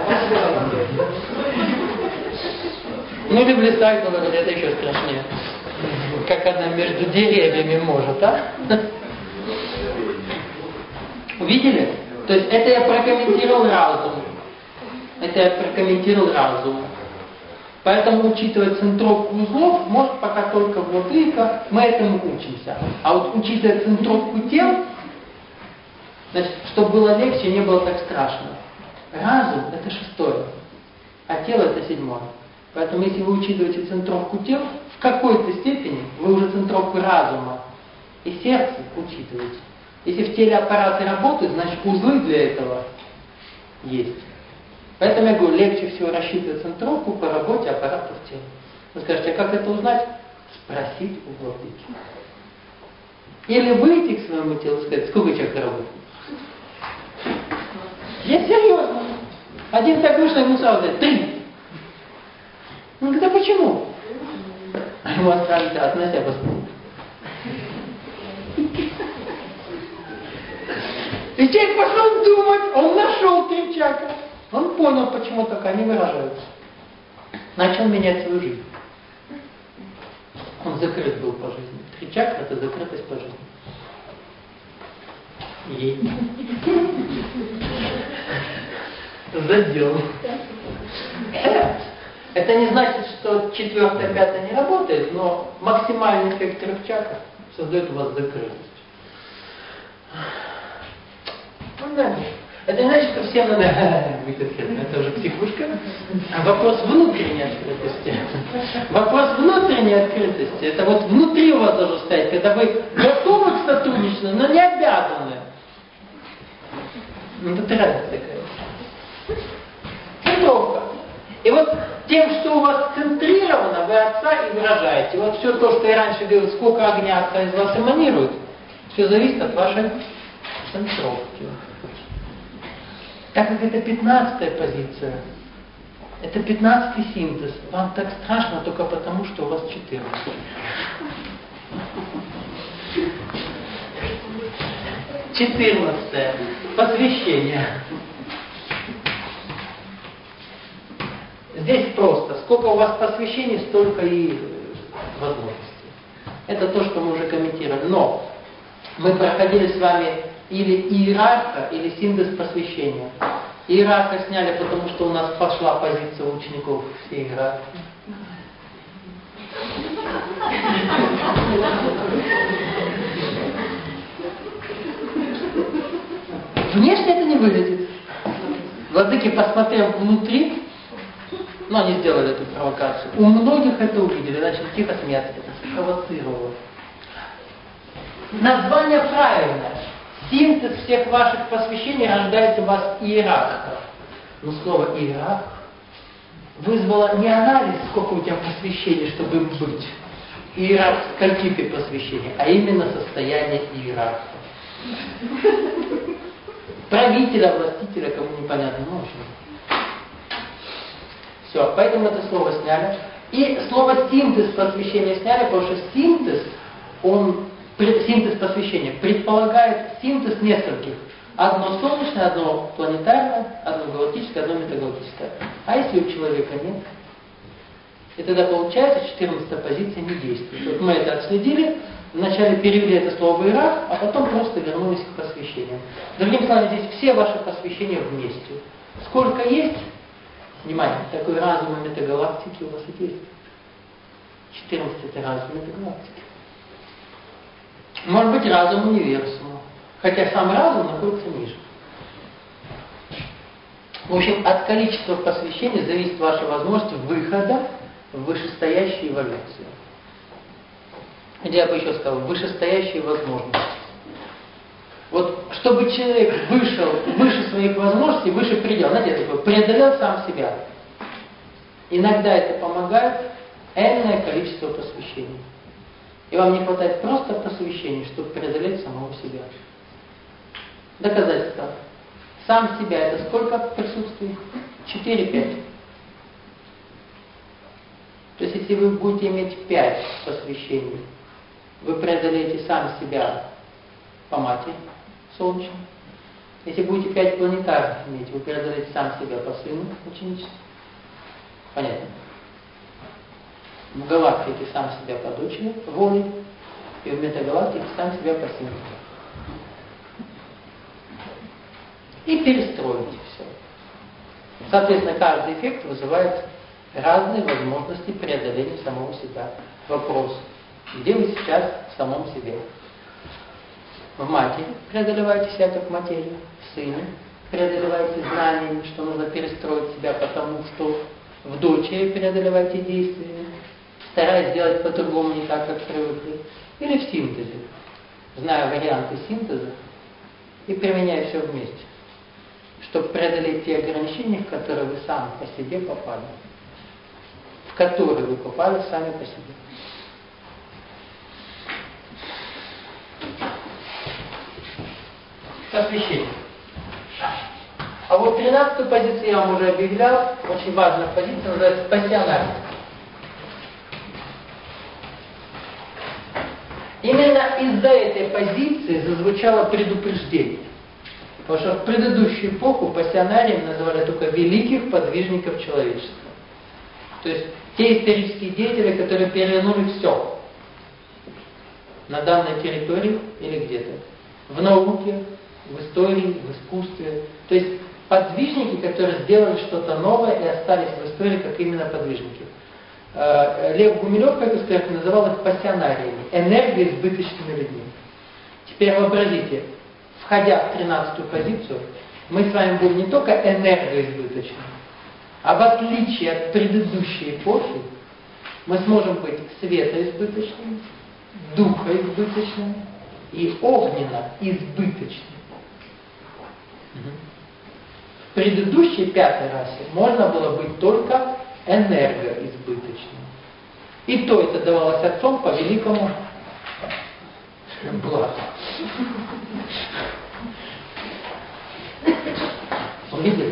Ну или в лесах Беларуси, это еще страшнее. Как она между деревьями может, а? Увидели? То есть это я прокомментировал разум. Это я прокомментировал разум. Поэтому учитывать центровку узлов может пока только владыка, мы этому учимся. А вот учитывать центровку тел, значит, чтобы было легче, не было так страшно. Разум это шестое, а тело это седьмое. Поэтому если вы учитываете центровку тел, в какой-то степени вы уже центровку разума и сердца учитываете. Если в теле аппараты работают, значит узлы для этого есть. Поэтому я говорю, легче всего рассчитывать центровку по работе аппаратов тела. Вы скажете, а как это узнать? Спросить у владыки. Или выйти к своему телу и сказать, сколько человек работает? Я серьезно. Один так вышел, ему сразу говорит, три. Он говорит, а почему? А ему отправили, относя Господь. И человек пошел думать, он нашел три чакры. Он понял, почему так они выражаются. Начал менять свою жизнь. Он закрыт был по жизни. Три чакры – это закрытость по жизни. Ей. Задел. Это не значит, что четвертое, пятое не работает, но максимальный эффект трех чакр создает у вас закрытость. Это не значит, что всем надо быть открытым. Это уже психушка. А вопрос внутренней открытости. Вопрос внутренней открытости. Это вот внутри у вас должно стоять, когда вы готовы к сотрудничеству, но не обязаны. Ну, тут разница такая. Центровка. И вот тем, что у вас центрировано, вы Отца и выражаете. Вот все то, что я раньше говорил, сколько огня Отца из вас эманирует, все зависит от вашей центровки. Так как это пятнадцатая позиция, это пятнадцатый синтез, вам так страшно только потому, что у вас четырнадцать. Четырнадцатое. Посвящение. Здесь просто. Сколько у вас посвящений, столько и возможностей. Это то, что мы уже комментировали. Но мы проходили с вами или иерарха, или синтез посвящения. Иерарха сняли, потому что у нас пошла позиция учеников всей иерархии. Внешне это не выглядит. Владыки, посмотрев внутри, но они сделали эту провокацию. У многих это увидели, начали тихо смеяться, это спровоцировало. Название правильное. Синтез всех ваших посвящений рождает у вас иерархов. Но слово иерарх вызвало не анализ, сколько у тебя посвящений, чтобы им быть. Иерарх, скольки ты посвящений, а именно состояние иерарха. Правителя, властителя, кому непонятно, ну, в общем. Все, поэтому это слово сняли. И слово синтез посвящения сняли, потому что синтез, он, синтез посвящения предполагает синтез нескольких. Одно солнечное, одно планетарное, одно галактическое, одно метагалактическое. А если у человека нет? И тогда получается четырнадцатая позиция не действует. Вот мы это отследили, вначале перевели это слово в иерарх, а потом просто вернулись к посвящениям. Другими словами, здесь все ваши посвящения вместе. Сколько есть? Внимание, такой разум метагалактики у вас и есть. четырнадцать это разум метагалактики. Может быть разум универсума, хотя сам разум находится ниже. В общем, от количества посвящений зависит ваша возможность выхода в вышестоящую эволюцию. Или я бы еще сказал, вышестоящие возможности. Вот, чтобы человек вышел выше своих возможностей, выше предела, знаете, такое, преодолел сам себя. Иногда это помогает энное количество посвящений. И вам не хватает просто посвящений, чтобы преодолеть самого себя. Доказательство. Сам себя это сколько присутствий? четыре-пять. То есть, если вы будете иметь пять посвящений, вы преодолеете сам себя по матери солнечной. Если будете пять планетарных иметь, вы преодолеете сам себя по сыну ученичеству. Понятно? В галактике сам себя по дочери волей, и в метагалактике сам себя по сыну. И перестроите все. Соответственно, каждый эффект вызывает разные возможности преодоления самого себя. Вопрос, где вы сейчас в самом себе? В матери преодолеваете себя как материю, в сыне преодолеваете знаниями, что нужно перестроить себя, потому что в дочери преодолеваете действиями, стараясь сделать по-другому, не так, как привыкли, или в синтезе, зная варианты синтеза и применяя все вместе, чтобы преодолеть те ограничения, в которые вы сами по себе попали, в которые вы попали сами по себе. Посвящение. А вот тринадцатую позицию я вам уже объявлял, очень важная позиция, называется пассионарность. Именно из-за этой позиции зазвучало предупреждение. Потому что в предыдущую эпоху пассионариями называли только великих подвижников человечества. То есть те исторические деятели, которые перевернули все на данной территории или где-то. В науке, в истории, в искусстве. То есть подвижники, которые сделали что-то новое и остались в истории как именно подвижники. Лев Гумилев, как историк, называл их пассионариями, энергоизбыточными людьми. Теперь вообразите, входя в тринадцатую позицию, мы с вами будем не только энергоизбыточны, а в отличие от предыдущей эпохи, мы сможем быть светоизбыточными, духоизбыточными и огненно-избыточными. В предыдущей пятой расе можно было быть только энергоизбыточным. И то это давалось отцом по великому Блату. Видели?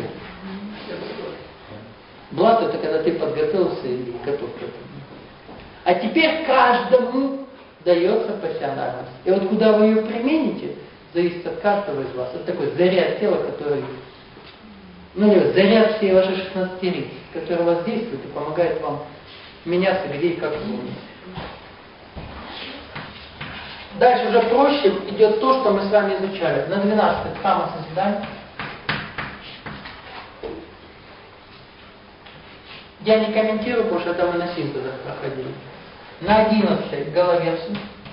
Блат — это когда ты подготовился и готов к этому. А теперь каждому дается пассионарность. И вот куда вы ее примените, зависит от каждого из вас. Это такой заряд тела, который, ну или заряд всей вашей шестнадцати лиц, который воздействует и помогает вам меняться где и как вы умеете. Дальше уже проще идет то, что мы с вами изучали. На двенадцатой храма созидания. Я не комментирую, потому что это мы на синтезах проходили. На одиннадцатой головерсу.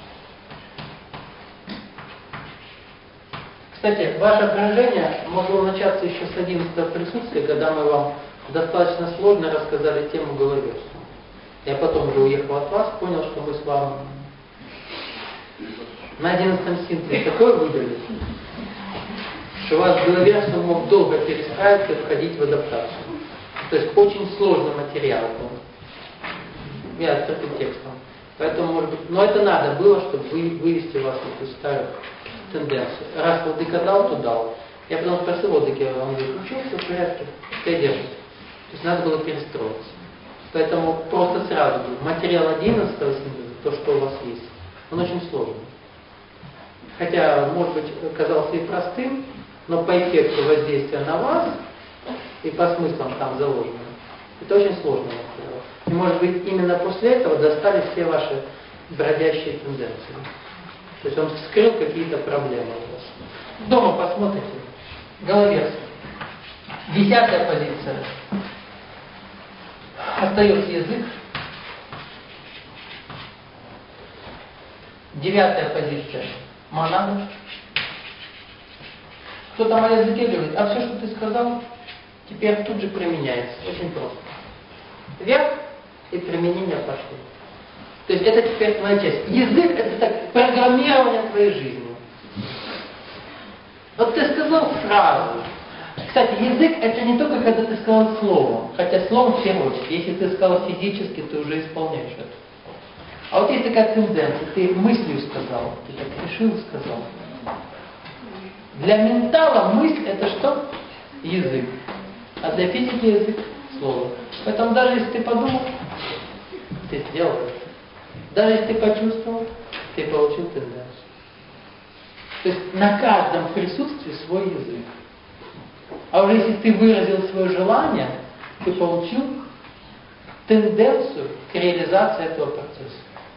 Кстати, ваше отражение могло начаться еще с одиннадцатого присутствия, когда мы вам достаточно сложно рассказали тему головерсу. Я потом уже уехал от вас, понял, что мы с вами на одиннадцатом синтезе такое выдали, что вас головерсу мог долго перестраиваться и входить в адаптацию. То есть очень сложный материал был. Я с таким текстом. Поэтому, может быть, но это надо было, чтобы вывести вас на эту старую тенденцию. Раз Владыка дал, то дал. Я потом спросил Владыки, он говорит, ну что, все в порядке, пускай держится. То есть надо было перестроиться. Поэтому просто сразу говорю, материал одиннадцатого синтеза, то, что у вас есть, он очень сложный. Хотя, может быть, казался и простым, но по эффекту воздействия на вас и по смыслам там заложенным, это очень сложный материал. И, может быть, именно после этого достали все ваши бродящие тенденции. То есть он вскрыл какие-то проблемы у вас. Дома посмотрите. Головерс. Десятая позиция. Остается язык. Девятая позиция. Монада. Кто там о языке говорит, а все, что ты сказал, теперь тут же применяется. Очень просто. Вверх и применение пошло. То есть это теперь твоя часть. Язык — это так, программирование твоей жизни. Вот ты сказал фразу. Кстати, язык — это не только когда ты сказал слово, хотя слово в первую очередь. Если ты сказал физически, ты уже исполняешь это. А вот есть такая тенденция, ты мыслью сказал, ты так решил, сказал. Для ментала мысль — это что? Язык. А для физики язык — слово. Поэтому даже если ты подумал, ты сделал это. Даже если ты почувствовал, ты получил тенденцию. То есть на каждом присутствии свой язык. А уже если ты выразил свое желание, ты получил тенденцию к реализации этого процесса.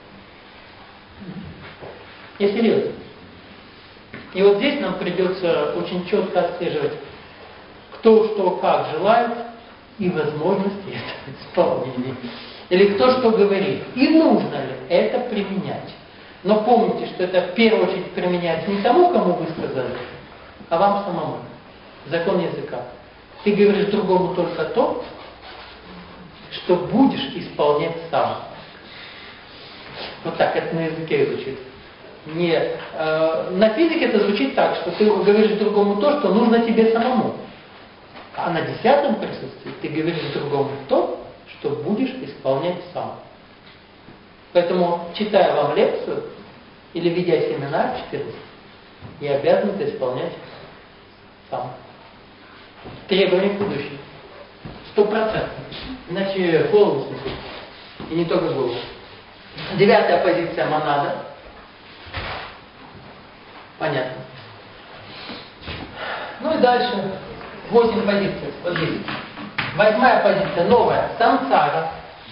Я серьезно. И вот здесь нам придется очень четко отслеживать, кто что как желает и возможности этого исполнения. Или кто что говорит. И нужно ли это применять. Но помните, что это в первую очередь применяется не тому, кому вы сказали, а вам самому. Закон языка. Ты говоришь другому только то, что будешь исполнять сам. Вот так это на языке звучит. Не, э, на физике это звучит так, что ты говоришь другому то, что нужно тебе самому. А на десятом присутствии ты говоришь другому то, что будешь исполнять сам. Поэтому, читая вам лекцию или ведя семинар четырнадцать, я обязан это исполнять сам. Требования к будущему. Сто процентов. Иначе голову снесут. И не только голову. Девятая позиция монада. Понятно. Ну и дальше восемь позиций. Вот здесь. Восьмая позиция, новая, самсара.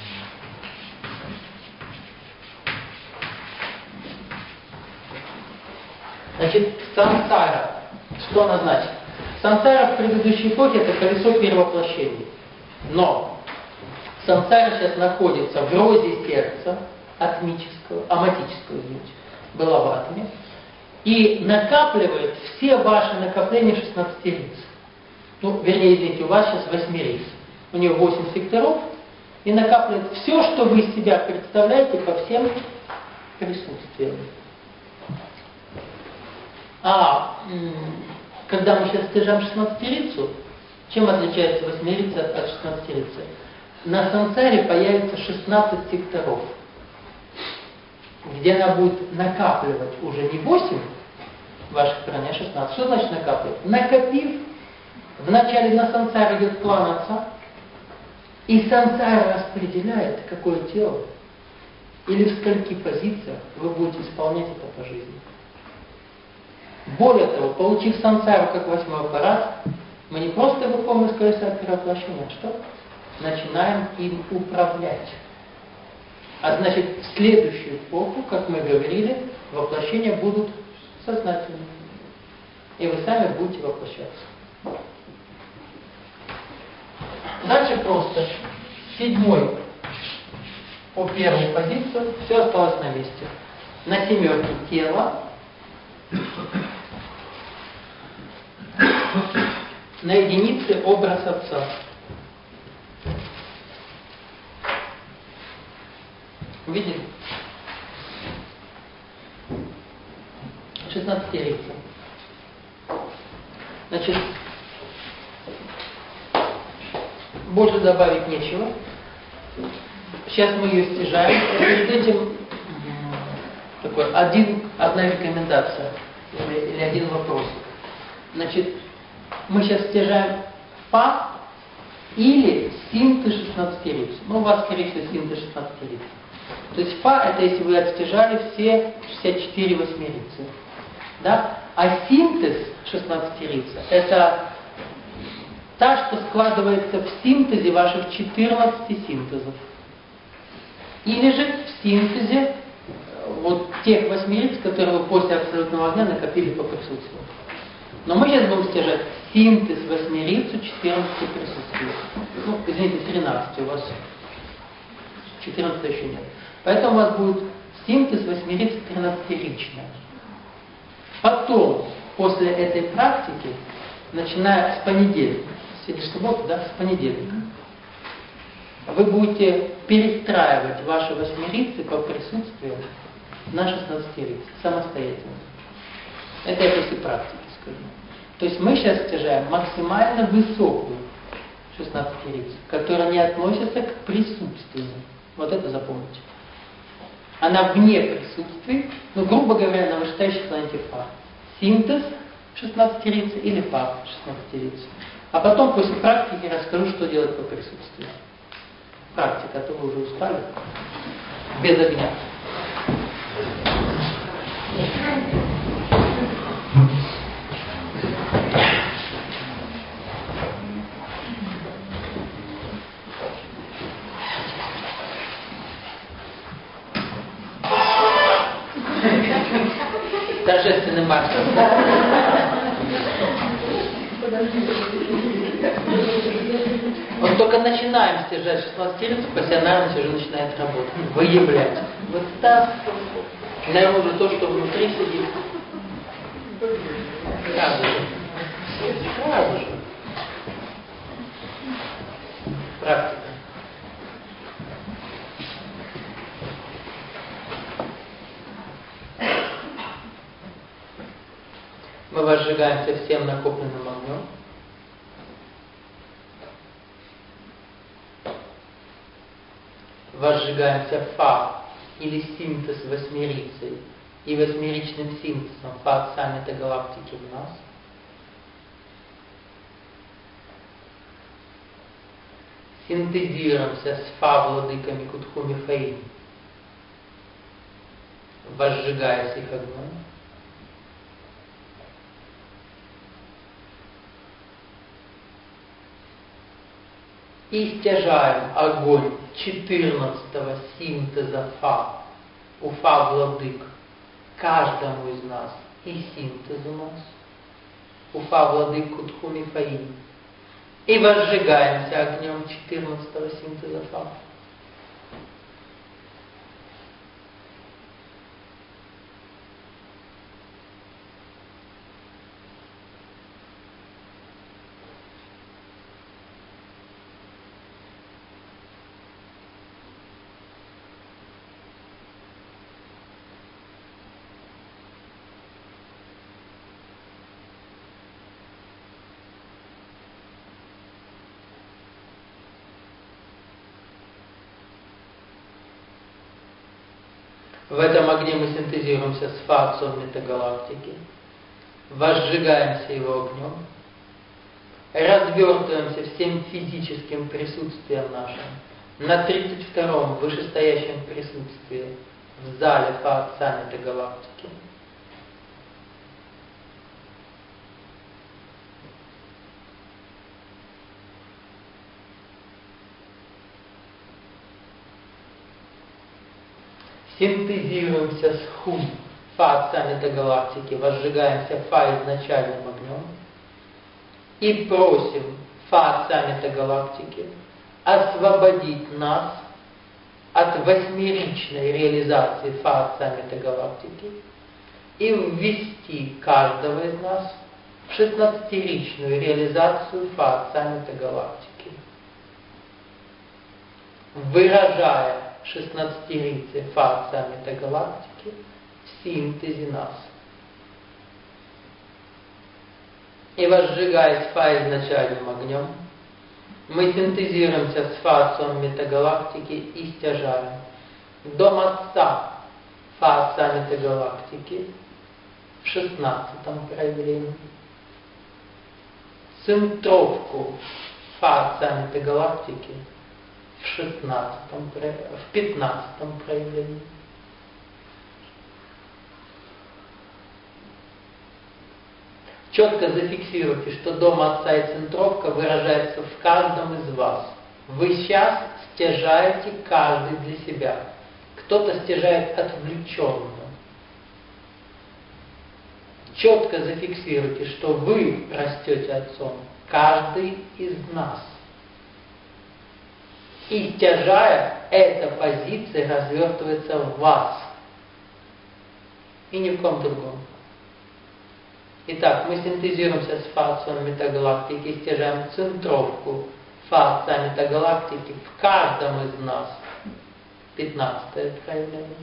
Значит, самсара. Что она значит? Самсара в предыдущей эпохе это колесо перевоплощений. Но самсара сейчас находится в розе сердца, атмического, аматического, извините, была в атоме, и накапливает все ваши накопления шестнадцатириц. Ну, вернее, извините, у вас сейчас восьмириц. У нее восемь секторов, и накапливает все, что вы из себя представляете по всем присутствиям. А когда мы сейчас стяжаем шестнадцатирицу, чем отличается восьмирица от шестнадцатирицы? На самсаре появится шестнадцать секторов, где она будет накапливать уже не восемь ваших праны, а шестнадцать. Что значит накапливать? Накопив, вначале на самсаре идет план Отца, и самсара распределяет, какое тело или в скольки позициях вы будете исполнять это по жизни. Более того, получив самсару как восьмой аппарат, мы не просто выходим из колеса перевоплощения, а что? Начинаем им управлять. А значит, в следующую эпоху, как мы говорили, воплощения будут сознательными. И вы сами будете воплощаться. Дальше просто. Седьмой по первую позицию, все осталось на месте. На семерке тело. На единице образ Отца. Видели? шестнадцатирица. Значит, больше добавить нечего. Сейчас мы ее стяжаем. Перед этим такой один, одна рекомендация или, или один вопрос. Значит, мы сейчас стяжаем фа или синты шестнадцатириц. Ну, у вас, скорее всего, синты шестнадцатириц. То есть фа это если вы отстяжали все шестьдесят четыре восьмирицы. Да? А синтез шестнадцатирицы это та, что складывается в синтезе ваших четырнадцати синтезов. Или же в синтезе вот тех восьмириц, которые вы после абсолютного огня накопили по присутствию. Но мы сейчас будем стяжать синтез восьмириц у четырнадцати присутствий. Ну, извините, тринадцати, у вас четырнадцати еще нет. Поэтому у вас будет синтез восьмириц тринадцатиричный. Потом, после этой практики, начиная с понедельника, сегодня суббота, да, с понедельника, вы будете перестраивать ваши восьмирицы по присутствию на шестнадцатирицы самостоятельно. Это я после практики скажу. То есть мы сейчас стяжаем максимально высокую шестнадцатирицу, которая не относится к присутствию. Вот это запомните. Она вне присутствия, ну, грубо говоря, на вышестоящей планете фа. Синтез шестнадцатирицы или фа шестнадцатирицы. А потом после практики расскажу, что делать по присутствию. Практика, а то вы уже устали. Без огня. Торжественный марш. Вот только начинаем стяжать шестнадцатирицу, пассионарность уже начинает работать, выявлять. Вот так, наружу то, что внутри сидит. Сразу же. Сразу же. Практика. Мы возжигаемся всем накопленным огнем. Возжигаемся фа или синтез восьмирицей и восьмеричным синтезом фа саммита галактики в нас. Синтезируемся с фа владыками Кутхуми Фаим, возжигаясь их огнем. и стяжаем огонь четырнадцатого синтеза Фа, у Фа владык, каждому из нас, и синтез у нас, у Фа владык Кутхуми Фаи, и возжигаемся огнем четырнадцатого синтеза Фа. В этом огне мы синтезируемся с Фа Отцом метагалактики, возжигаемся его огнем, развертываемся всем физическим присутствием нашим на тридцать втором вышестоящем присутствии в зале Фа Отца метагалактики. Синтезируемся с Хум, Фа Отца метагалактики, возжигаемся Фа изначальным огнем и просим Фа Отца метагалактики освободить нас от восьмеричной реализации Фа Отца метагалактики и ввести каждого из нас в шестнадцатиричную реализацию Фа Отца метагалактики, выражая шестнадцатирицей Фа Отца метагалактики в синтезе нас. И возжигаясь Фа изначальным огнем, мы синтезируемся с Фа Отцом метагалактики и стяжаем Дом Отца Фа Отца метагалактики в шестнадцатом проявлении, центровку Фа Отца метагалактики в шестнадцатом, в пятнадцатом проявлении. Четко зафиксируйте, что Дом Отца и центровка выражается в каждом из вас. Вы сейчас стяжаете каждый для себя. Кто-то стяжает отвлеченно. Четко зафиксируйте, что вы растете Отцом, каждый из нас. И стяжая, эта позиция развертывается в вас. И ни в ком другом. Итак, мы синтезируемся с Фа Отцом метагалактики и стяжаем центровку Фа Отца метагалактики в каждом из нас. Пятнадцатое проявление.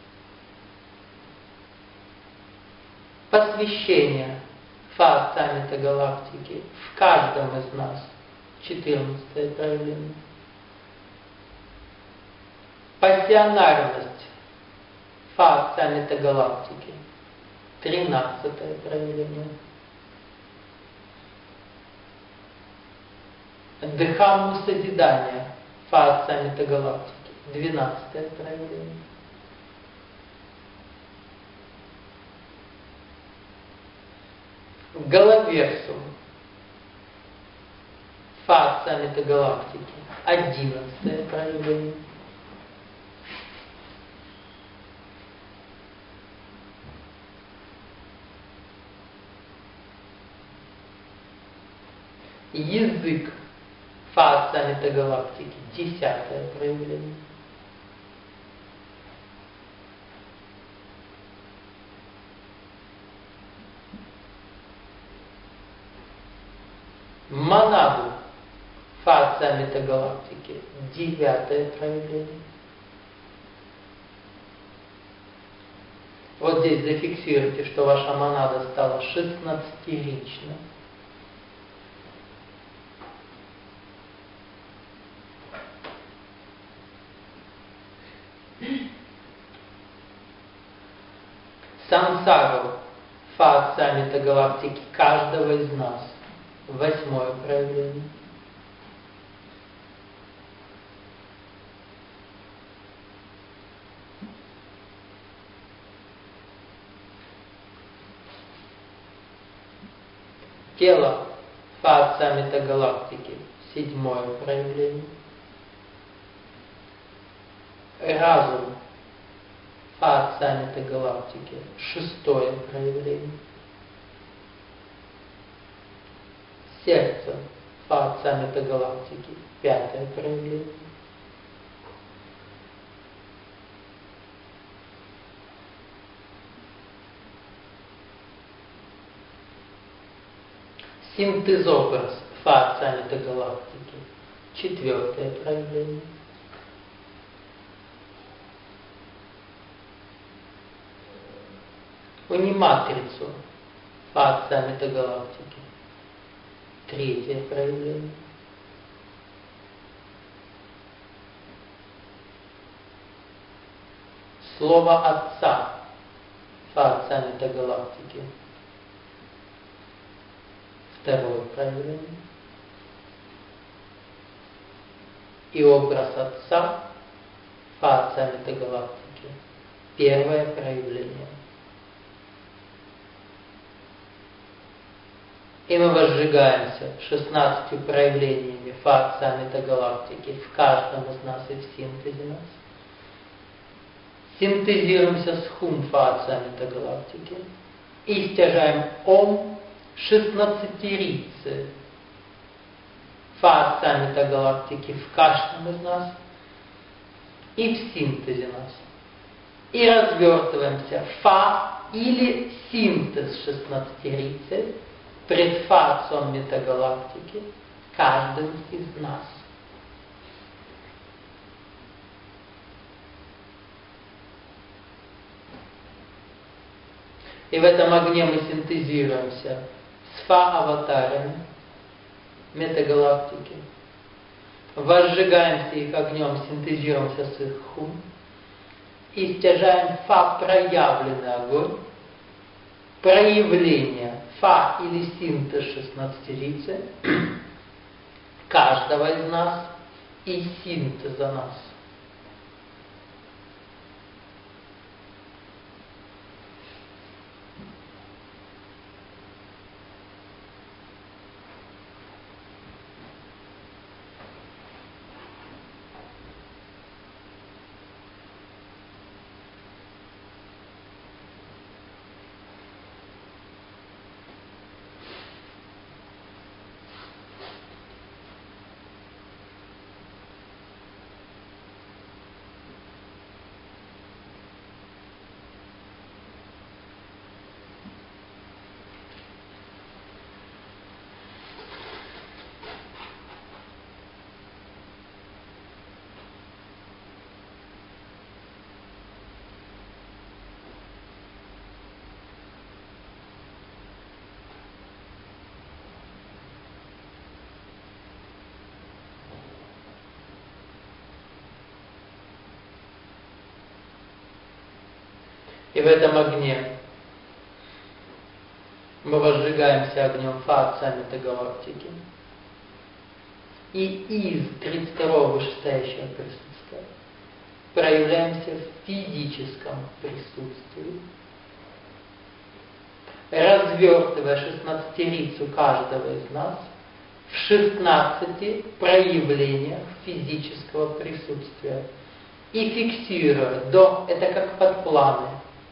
Посвящение Фа Отца метагалактики в каждом из нас. Четырнадцатое проявление. Пассионарность Фа Отца метагалактики. Тринадцатое проявление. Дхамму созидания Фа Отца метагалактики. Двенадцатое проявление. Головерсум Фа Отца метагалактики. Одиннадцатое проявление. Язык Фа Отца метагалактики. Десятое проявление. Манаду Фа Отца метагалактики. Девятое проявление. Вот здесь зафиксируйте, что ваша монада стала шестнадцатиричной. Сансару Фа Отца метагалактики каждого из нас. Восьмое проявление. Тело Фа Отца метагалактики. седьмое проявление. Разум Фа Отца Метагалактики, шестое проявление. Сердце Фа Отца Метагалактики, пятое проявление. Синтезобраз Фа Отца Метагалактики, четвертое проявление. Униматрицу Фа Отца Метагалактики, третье проявление. Слово Отца Фа Отца Метагалактики, второе проявление. И образ Отца Фа Отца Метагалактики, первое проявление. И мы возжигаемся шестнадцатью проявлениями Фа Отца Метагалактики в каждом из нас и в синтезе нас. Синтезируемся с Хум Фа Отца Метагалактики и стяжаем Ом шестнадцатерицы Фа Отца Метагалактики в каждом из нас и в синтезе нас. И развертываемся Фа или синтез шестнадцатерицы пред Фа Отцом Метагалактики, каждым из нас. И в этом огне мы синтезируемся с Фа-аватарами Метагалактики, возжигаемся их огнем, синтезируемся с их Хум и стяжаем Фа-проявленный огонь, проявление Фа или синтез шестнадцатерицы каждого из нас и синтеза нас. И в этом огне мы возжигаемся огнем Фа Отца Метагалактики. И из тридцать второго вышестоящего присутствия проявляемся в физическом присутствии, развертывая шестнадцатерицу каждого из нас в шестнадцати проявлениях физического присутствия и фиксируя до, это как подпланы,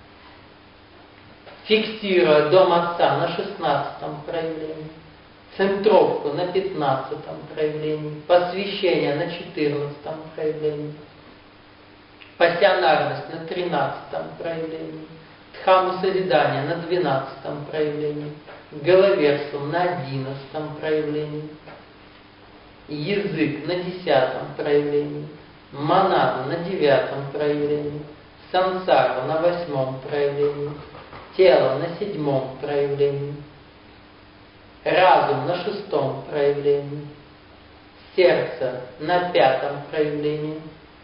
фиксируя дом Отца на шестнадцатом проявлении, центровку на пятнадцатом проявлении, посвящение на четырнадцатом проявлении, пассионарность на тринадцатом проявлении, дхамму созидания на двенадцатом проявлении, головерсум на одиннадцатом проявлении, язык на десятом проявлении, монаду на девятом проявлении, сансару на восьмом проявлении, тело на седьмом проявлении, разум на шестом проявлении, сердце на пятом проявлении,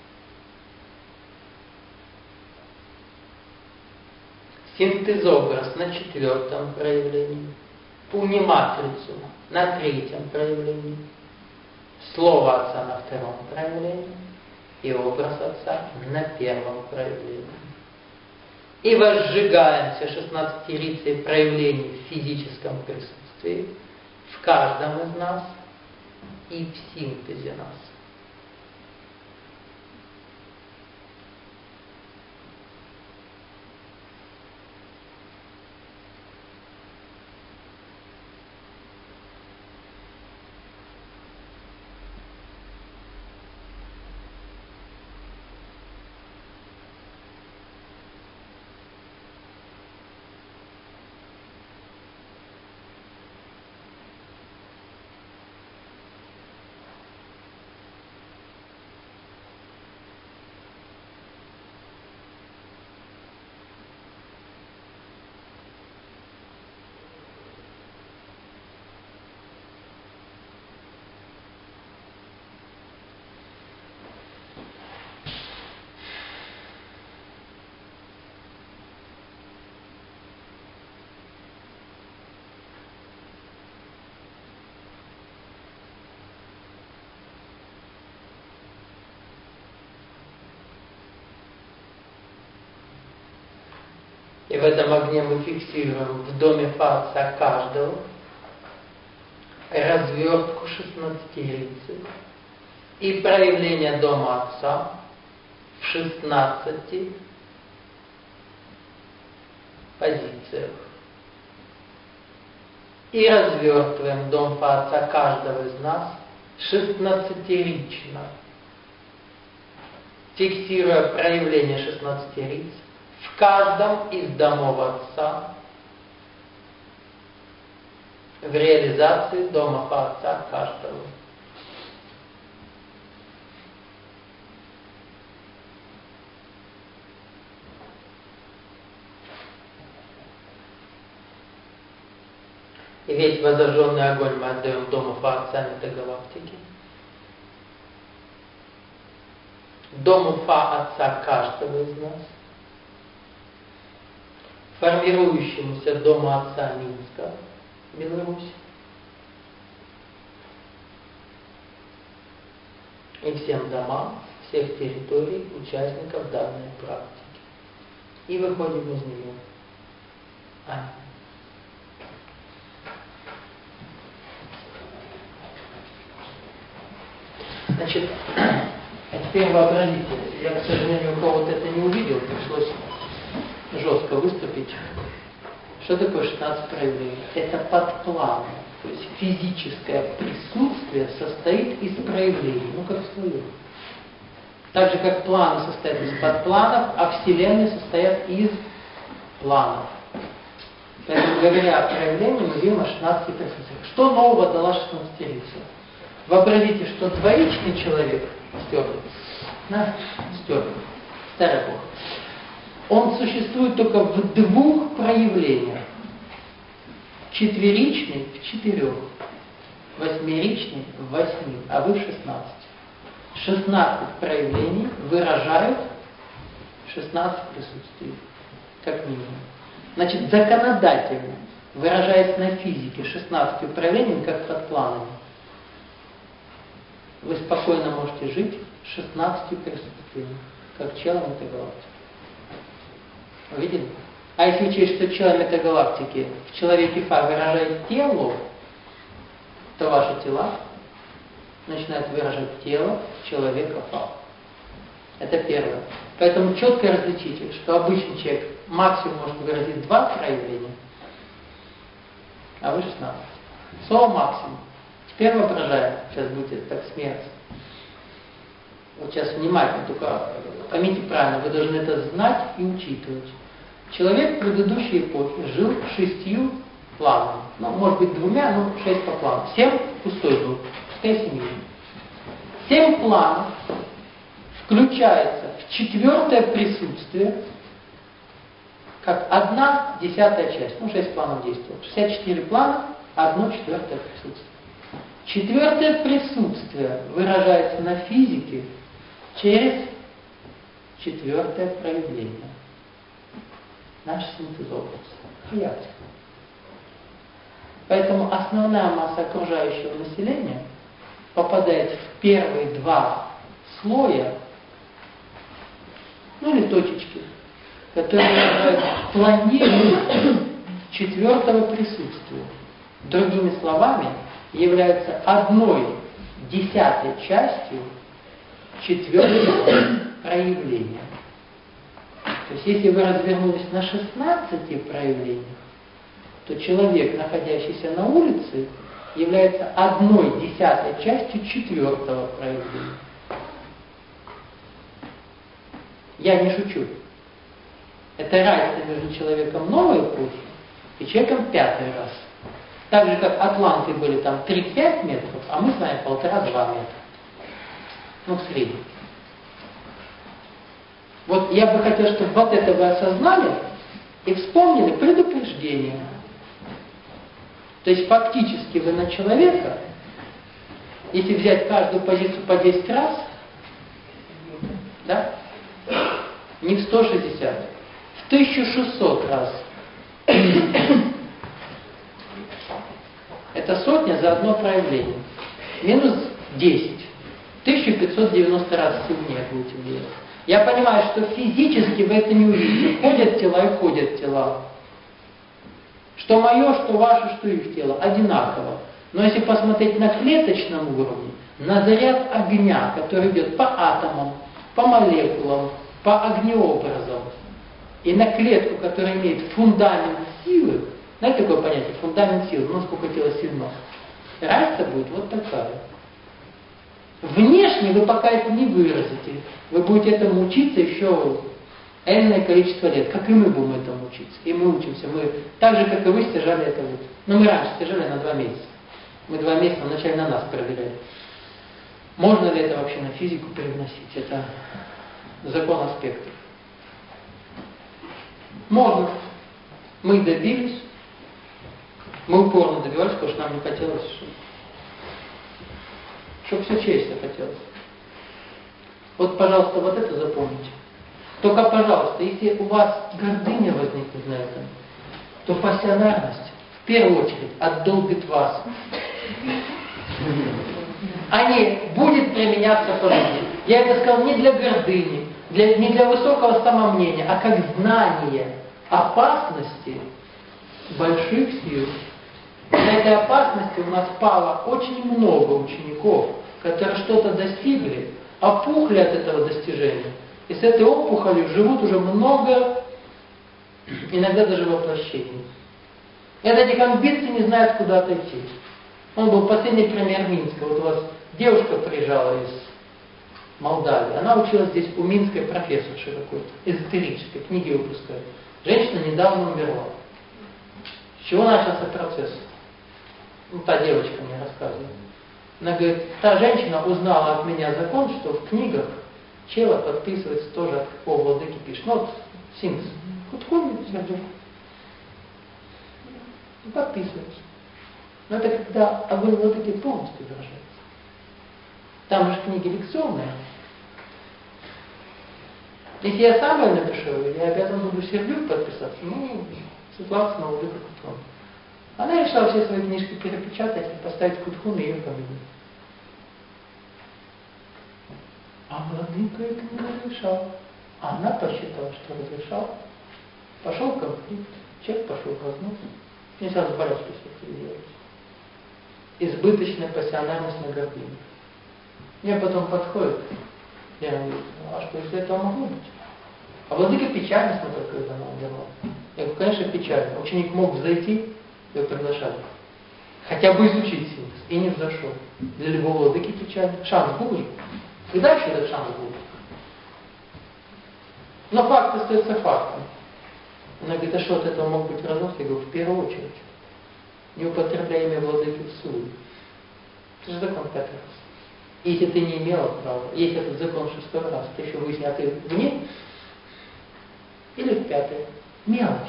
синтезобраз на четвертом проявлении, пуни-матрицу на третьем проявлении, слово Отца на втором проявлении и образ Отца на первом проявлении. И возжигаемся шестнадцатерицей проявлений в физическом присутствии в каждом из нас и в синтезе нас. И в этом огне мы фиксируем в доме Фа каждого развертку шестнадцатирицы и проявление дома Отца в шестнадцати позициях. И развертываем дом Фа каждого из нас шестнадцатирично, фиксируя проявление шестнадцатириц в каждом из домов Отца, в реализации дома Отца каждого. И весь возожженный огонь мы отдаем дому Отца этой галактики. Дому Фа Отца каждого из нас, формирующемуся дому Отца Минска, Беларусь, и всем домам, всех территорий, участников данной практики. И выходим из нее. Аминь. Значит, теперь вообразите, я, к сожалению, у кого-то это не увидел, пришлось жестко выступить. Что такое шестнадцать проявлений? Это подпланы. То есть физическое присутствие состоит из проявлений, ну как в слое. Так же, как планы состоят из подпланов, а Вселенная состоят из планов. Поэтому, говоря о проявлении, мы говорим о шестнадцати присутствиях. Что нового дала шестнадцатирица? Вообразите, что двоичный человек, стерлый, да, стерлый, старый Бог, он существует только в двух проявлениях. Четверичный в четырех, восьмеричный в восьми, а вы в шестнадцати. шестнадцать проявлений выражают шестнадцать присутствий, как минимум. Значит, законодательно, выражаясь на физике шестнадцатью проявлениями, как под планами, вы спокойно можете жить шестнадцатью присутствиями, как челом этой галактики. Видели? А если учесть, что челом этой галактики в человеке Фа выражает тело, то ваши тела начинают выражать тело человека Фа. Это первое. Поэтому четко различите, что обычный человек максимум может выразить два проявления, а вы шестнадцать. Слово максимум. Теперь воображаем, сейчас будет так смеяться. Вот сейчас внимательно, только поймите правильно, вы должны это знать и учитывать. Человек в предыдущей эпохе жил шестью планами. Ну, может быть, двумя, но шесть по плану. Семь пустой был, пустая семья. Семь планов включается в четвертое присутствие, как одна десятая часть. Ну, шесть планов действует. шестьдесят четыре плана, одно четвертое присутствие. Четвертое присутствие выражается на физике через четвертое проявление. Наш синтезобраз. Хаятика. Поэтому основная масса окружающего населения попадает в первые два слоя, ну или точечки, которые выражают планирование четвертого присутствия. Другими словами, являются одной десятой частью четвертого проявления. То есть, если вы развернулись на шестнадцати проявлениях, то человек, находящийся на улице, является одной десятой частью четвертого проявления. Я не шучу. Это разница между человеком новой эпохи и человеком пятый раз. Так же, как атланты были там три-пять метров, а мы с вами полтора-два метра. Ну, в среднем. Вот я бы хотел, чтобы вот это вы осознали и вспомнили предупреждение. То есть фактически вы на человека, если взять каждую позицию по десять раз, да, не в сто шестьдесят, в тысячу шестьсот раз. Это сотня за одно проявление. Минус десять. тысяча пятьсот девяносто раз сильнее будете делать. Я понимаю, что физически вы это не увидите. Ходят тела и ходят тела. Что мое, что ваше, что их тело. Одинаково. Но если посмотреть на клеточном уровне, на заряд огня, который идет по атомам, по молекулам, по огнеобразам, и на клетку, которая имеет фундамент силы, знаете такое понятие? Фундамент силы, ну насколько тело сильно. Разница будет вот такая. Внешне вы пока это не выразите. Вы будете этому учиться еще энное количество лет, как и мы будем этому учиться. И мы учимся. Мы так же, как и вы, стяжали это вот. Но мы раньше стяжали на два месяца. Мы два месяца вначале на нас проверяли. Можно ли это вообще на физику переносить? Это закон аспектов. Можно. Мы добились. Мы упорно добивались, потому что нам не хотелось, чтобы все честно хотелось. Вот, пожалуйста, вот это запомните. Только, пожалуйста, если у вас гордыня возникнет на этом, то пассионарность в первую очередь отдолбит вас. А не будет применяться по жизни. Я это сказал не для гордыни, для, не для высокого самомнения, а как знание опасности больших сил. На этой опасности у нас пало очень много учеников, которые что-то достигли, опухли от этого достижения. И с этой опухолью живут уже много, иногда даже воплощений. И от этих амбиций не знают, куда отойти. Он был последний пример Минска. Вот у вас девушка приезжала из Молдавии. Она училась здесь у минской профессорши какой-то, эзотерической, книги выпускает. Женщина недавно умерла. С чего начался процесс? Ну, та девочка мне рассказывает. Она говорит, та женщина узнала от меня закон, что в книгах чела подписывается тоже от какого владыки пишет. Ну вот синтез. Вот ходит, сердце. И подписывается. Но это когда огонь владыки полностью выражается. Там же книги лекционные. Если я сам ее напишу, я обязан буду Сердюк подписаться. Ну, Светлана Владыка Кутхун. Она решила все свои книжки перепечатать и поставить Кутхун и ее фамилию. А владыка это не разрешал. А она посчитала, что разрешал. Пошел конфликт, человек пошел в разнос. Мне сразу болячки все делались. Избыточная пассионарность на гордыне. Мне потом подходит, я говорю, а что, если этого могло быть? А владыка печально смотрел, когда она умерла. Я говорю, конечно, печально. Ученик мог взойти, его приглашали. Хотя бы изучить синтез. И не взошел. Для любого владыки печально. Шанс был же. И дальше этот шанс был. Но факт остается фактом. Она говорит, а что от этого мог быть разнос? Я говорю, в первую очередь. Не употребляй имя владыки в суд. Это же закон пятый раз. Если ты не имела права, если этот закон шестой раз, ты еще выясни, а ты вне или в пятый. Мелочь.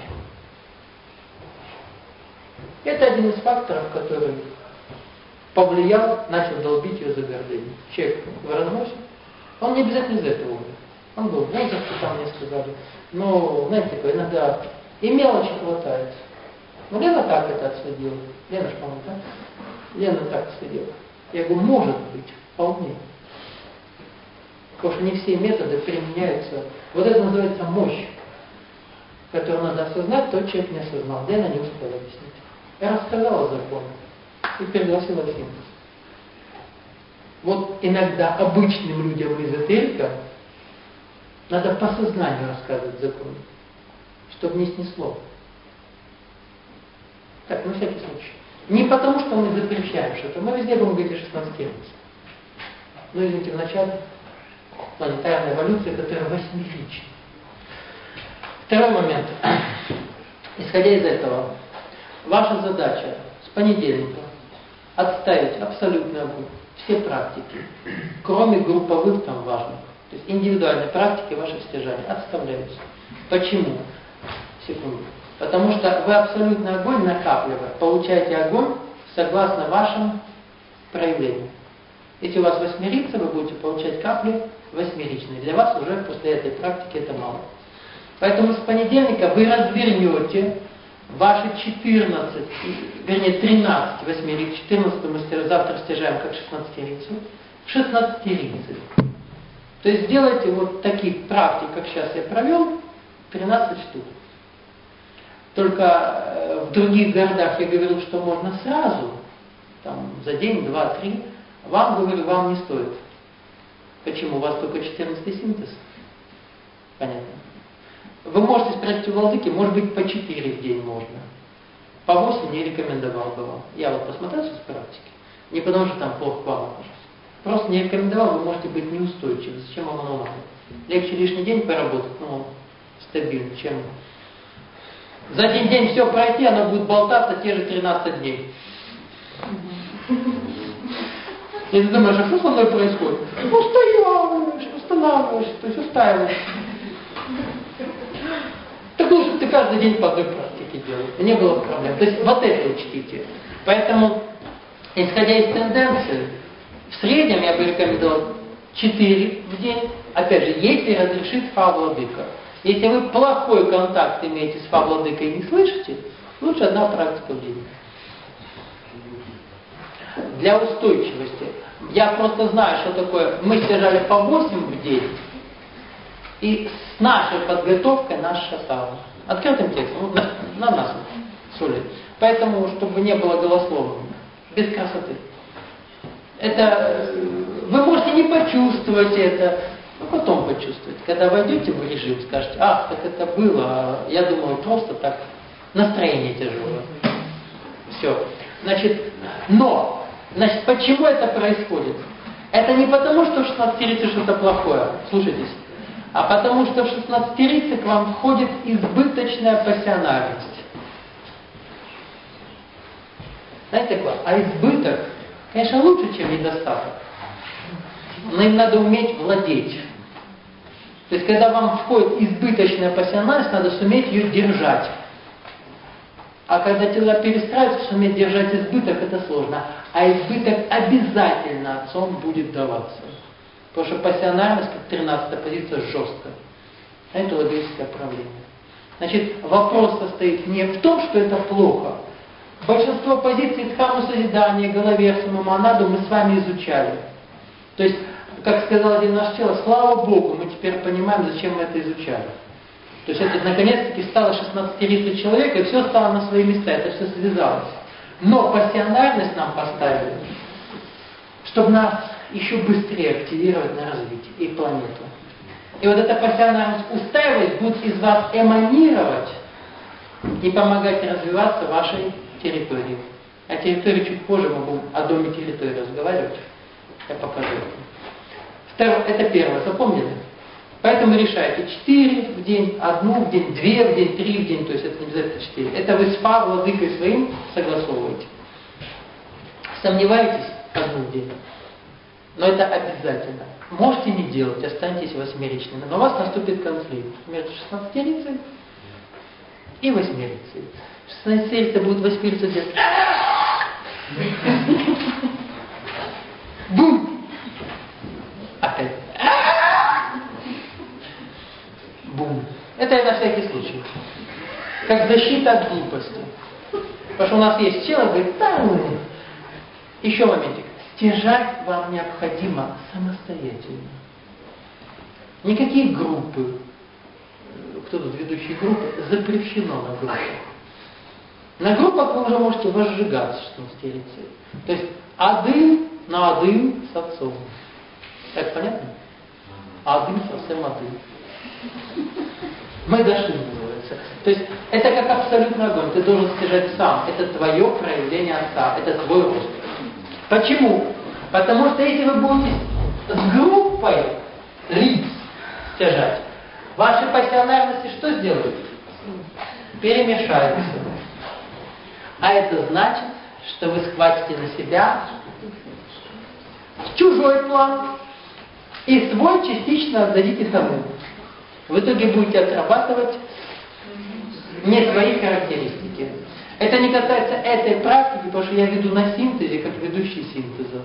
Это один из факторов, который повлиял, начал долбить ее за гордыню. Человек в разносе, он не обязательно из этого умер. Он был в возрасте, там мне сказали. Но, знаете, такое, иногда и мелочи хватает. Ну, Лена так это отследила. Лена же, по-моему, да? Лена так отследила. Я говорю, может быть, вполне. Потому что не все методы применяются. Вот это называется мощь, которую надо осознать, тот человек не осознал. Лена не успела объяснить. Я рассказала закон и пригласила синтез. Вот иногда обычным людям эзотерикам надо по сознанию рассказывать закон, чтобы не снесло. Так, на всякий случай. Не потому, что мы запрещаем что-то. Мы везде будем говорить о шестнадцатилетии. Но, извините, в начале планетарной эволюции, которая восьмерична. Второй момент. Исходя из этого, ваша задача с понедельника отставить абсолютно все практики, кроме групповых там важных. То есть индивидуальные практики ваши стяжания отставляются. Почему? Секунду. Потому что вы абсолютный огонь накапливая, получаете огонь согласно вашим проявлениям. Если у вас восьмерица, вы будете получать капли восьмеричные. Для вас уже после этой практики это мало. Поэтому с понедельника вы развернете ваши четырнадцать, вернее тринадцать восьмериц, четырнадцать мы завтра стяжаем как шестнадцатерицу, в шестнадцатерицы. То есть сделайте вот таких практик, как сейчас я провел, тринадцать штук. Только в других городах я говорил, что можно сразу, там, за день, два, три. Вам, говорю, вам не стоит. Почему? У вас только четырнадцатый синтез. Понятно. Вы можете спросить у владыки, может быть, по четыре в день можно. По восемь не рекомендовал бы вам. Я вот посмотрел сейчас практики. Не потому, что там плохо к вам отношусь. Просто не рекомендовал, вы можете быть неустойчивы. Зачем вам оно надо? Легче лишний день поработать, ну, стабильно, чем... За один день все пройти, оно будет болтаться те же тринадцать дней. И ты думаешь, а что со мной происходит? Устаиваешь, устанавливаешь, то есть устаиваешь. Так лучше ты каждый день по одной практике делаешь. И не было проблем. То есть вот это учтите. Поэтому, исходя из тенденции, в среднем я бы рекомендовал четыре в день. Опять же, если разрешит Фа-владыка. Если вы плохой контакт имеете с Фа-владыкой и не слышите, лучше одна практика в день. Для устойчивости. Я просто знаю, что такое. Мы стяжали по восемь в день. И с нашей подготовкой наш шатал. Открытым текстом. На, на нас соли. Поэтому, чтобы не было голословным. Без красоты. Это... Вы можете не почувствовать это. Но потом почувствуете. Когда войдете в режим, скажете, ах, так это было. Я думаю, просто так. Настроение тяжелое. Все. Значит, но, значит, почему это происходит? Это не потому, что в шестнадцатерице что-то плохое. Слушайтесь. А потому, что в шестнадцатерице к вам входит избыточная пассионарность. Знаете как? А избыток, конечно, лучше, чем недостаток. Но им надо уметь владеть. То есть, когда вам входит избыточная пассионарность, надо суметь ее держать. А когда тела перестраиваются, суметь держать избыток, это сложно. А избыток обязательно отцом будет даваться. Потому что пассионарность, как тринадцатая позиция, жесткая. А это логическое правление. Значит, вопрос состоит не в том, что это плохо. Большинство позиций Дхамму созидания, Головерсу, Маманаду мы с вами изучали. То есть, как сказал один наш чел, слава Богу, мы теперь понимаем, зачем мы это изучали. То есть это наконец-таки стало шестнадцатилетие человека, и все стало на свои места, это все связалось. Но пассионарность нам поставили, чтобы нас еще быстрее активировать на развитие и планету. И вот эта пассионарность, устраиваясь, будет из вас эманировать и помогать развиваться вашей территории. О территории чуть позже мы будем о доме территории разговаривать. Я покажу это. Второе, это первое, запомнили? Поэтому решайте четыре в день, одну в день, две в день, три в день, то есть это не обязательно четыре. Это вы с Фа владыкой своим согласовываете. Сомневаетесь? Одну в день. Но это обязательно. Можете не делать, останьтесь восьмеричными. Но у вас наступит конфликт между шестнадцатерицей и восьмерицей. Шестнадцатерица будет восьмерицу делать. Бум! Опять. Бум. Это на всякий случай. Как защита от глупости. Потому что у нас есть человек, говорит, да, ну, еще моментик. Стяжать вам необходимо самостоятельно. Никакие группы, кто тут ведущие группы, запрещено на группах. На группах вы уже можете возжигаться шестнадцатерицей. То есть ады на один с отцом. Так понятно? Один совсем один. Мы дошли, называется. То есть это как абсолютный огонь. Ты должен стяжать сам. Это твое проявление Отца. Это твой рост. Почему? Потому что если вы будете с группой лиц стяжать, ваши пассионарности что сделают? Перемешаются. А это значит, что вы схватите на себя чужой план и свой частично отдадите тому. В итоге будете отрабатывать не свои характеристики. Это не касается этой практики, потому что я веду на синтезе, как ведущий синтеза.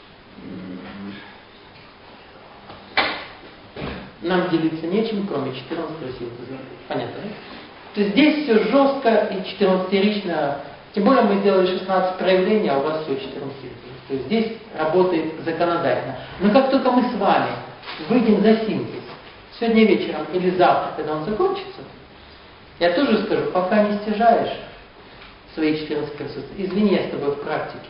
Нам делиться нечем, кроме четырнадцатого синтеза. Понятно, да? То есть здесь все жестко и четырнадцатирично. Тем более мы сделали шестнадцать проявлений, а у вас все четырнадцать. То есть здесь работает законодательно. Но как только мы с вами выйдем за синтез, сегодня вечером или завтра, когда он закончится, я тоже скажу, пока не стяжаешь свои четырнадцать присутствий, извини, я с тобой в практике.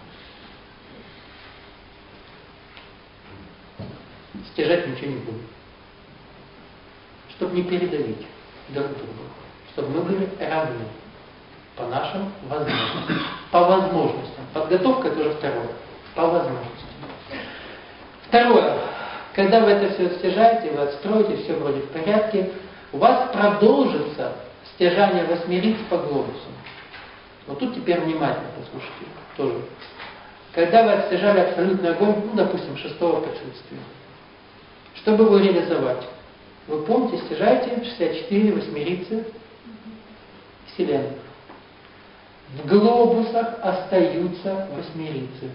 Стяжать ничего не буду. Чтобы не передавить друг друга. Чтобы мы были равны. По нашим возможностям. По возможностям. Подготовка это уже второе. По возможностям. Второе. Когда вы это все стяжаете, вы отстроите, все вроде в порядке, у вас продолжится стяжание восьмериц по глобусу. Вот тут теперь внимательно послушайте. Тоже. Когда вы отстяжали абсолютный огонь, ну, допустим, шестого присутствия. Чтобы его реализовать, вы помните, стяжаете шестьдесят четыре восьмерицы Вселенной. В глобусах остаются восьмерицы.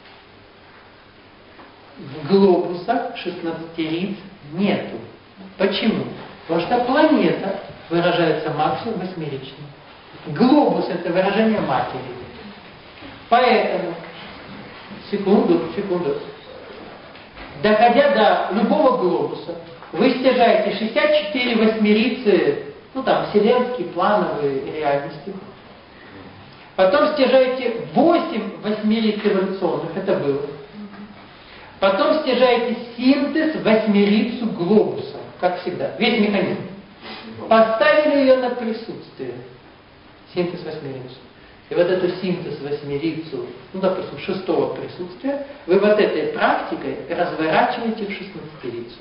В глобусах шестнадцатериц нету. Почему? Потому что планета выражается максимум восьмерично. Глобус это выражение матери. Поэтому, секунду, секунду. Доходя до любого глобуса, вы стяжаете шестьдесят четыре восьмерицы, ну там, вселенские, плановые реальности. Потом стяжаете восемь восьмериц эволюционных, это было. Потом стяжаете синтез восьмерицу глобуса, как всегда, весь механизм. Поставили ее на присутствие. Синтез восьмерицу. И вот эту синтез восьмерицу, ну, допустим, шестого присутствия, вы вот этой практикой разворачиваете в шестнадцатерицу.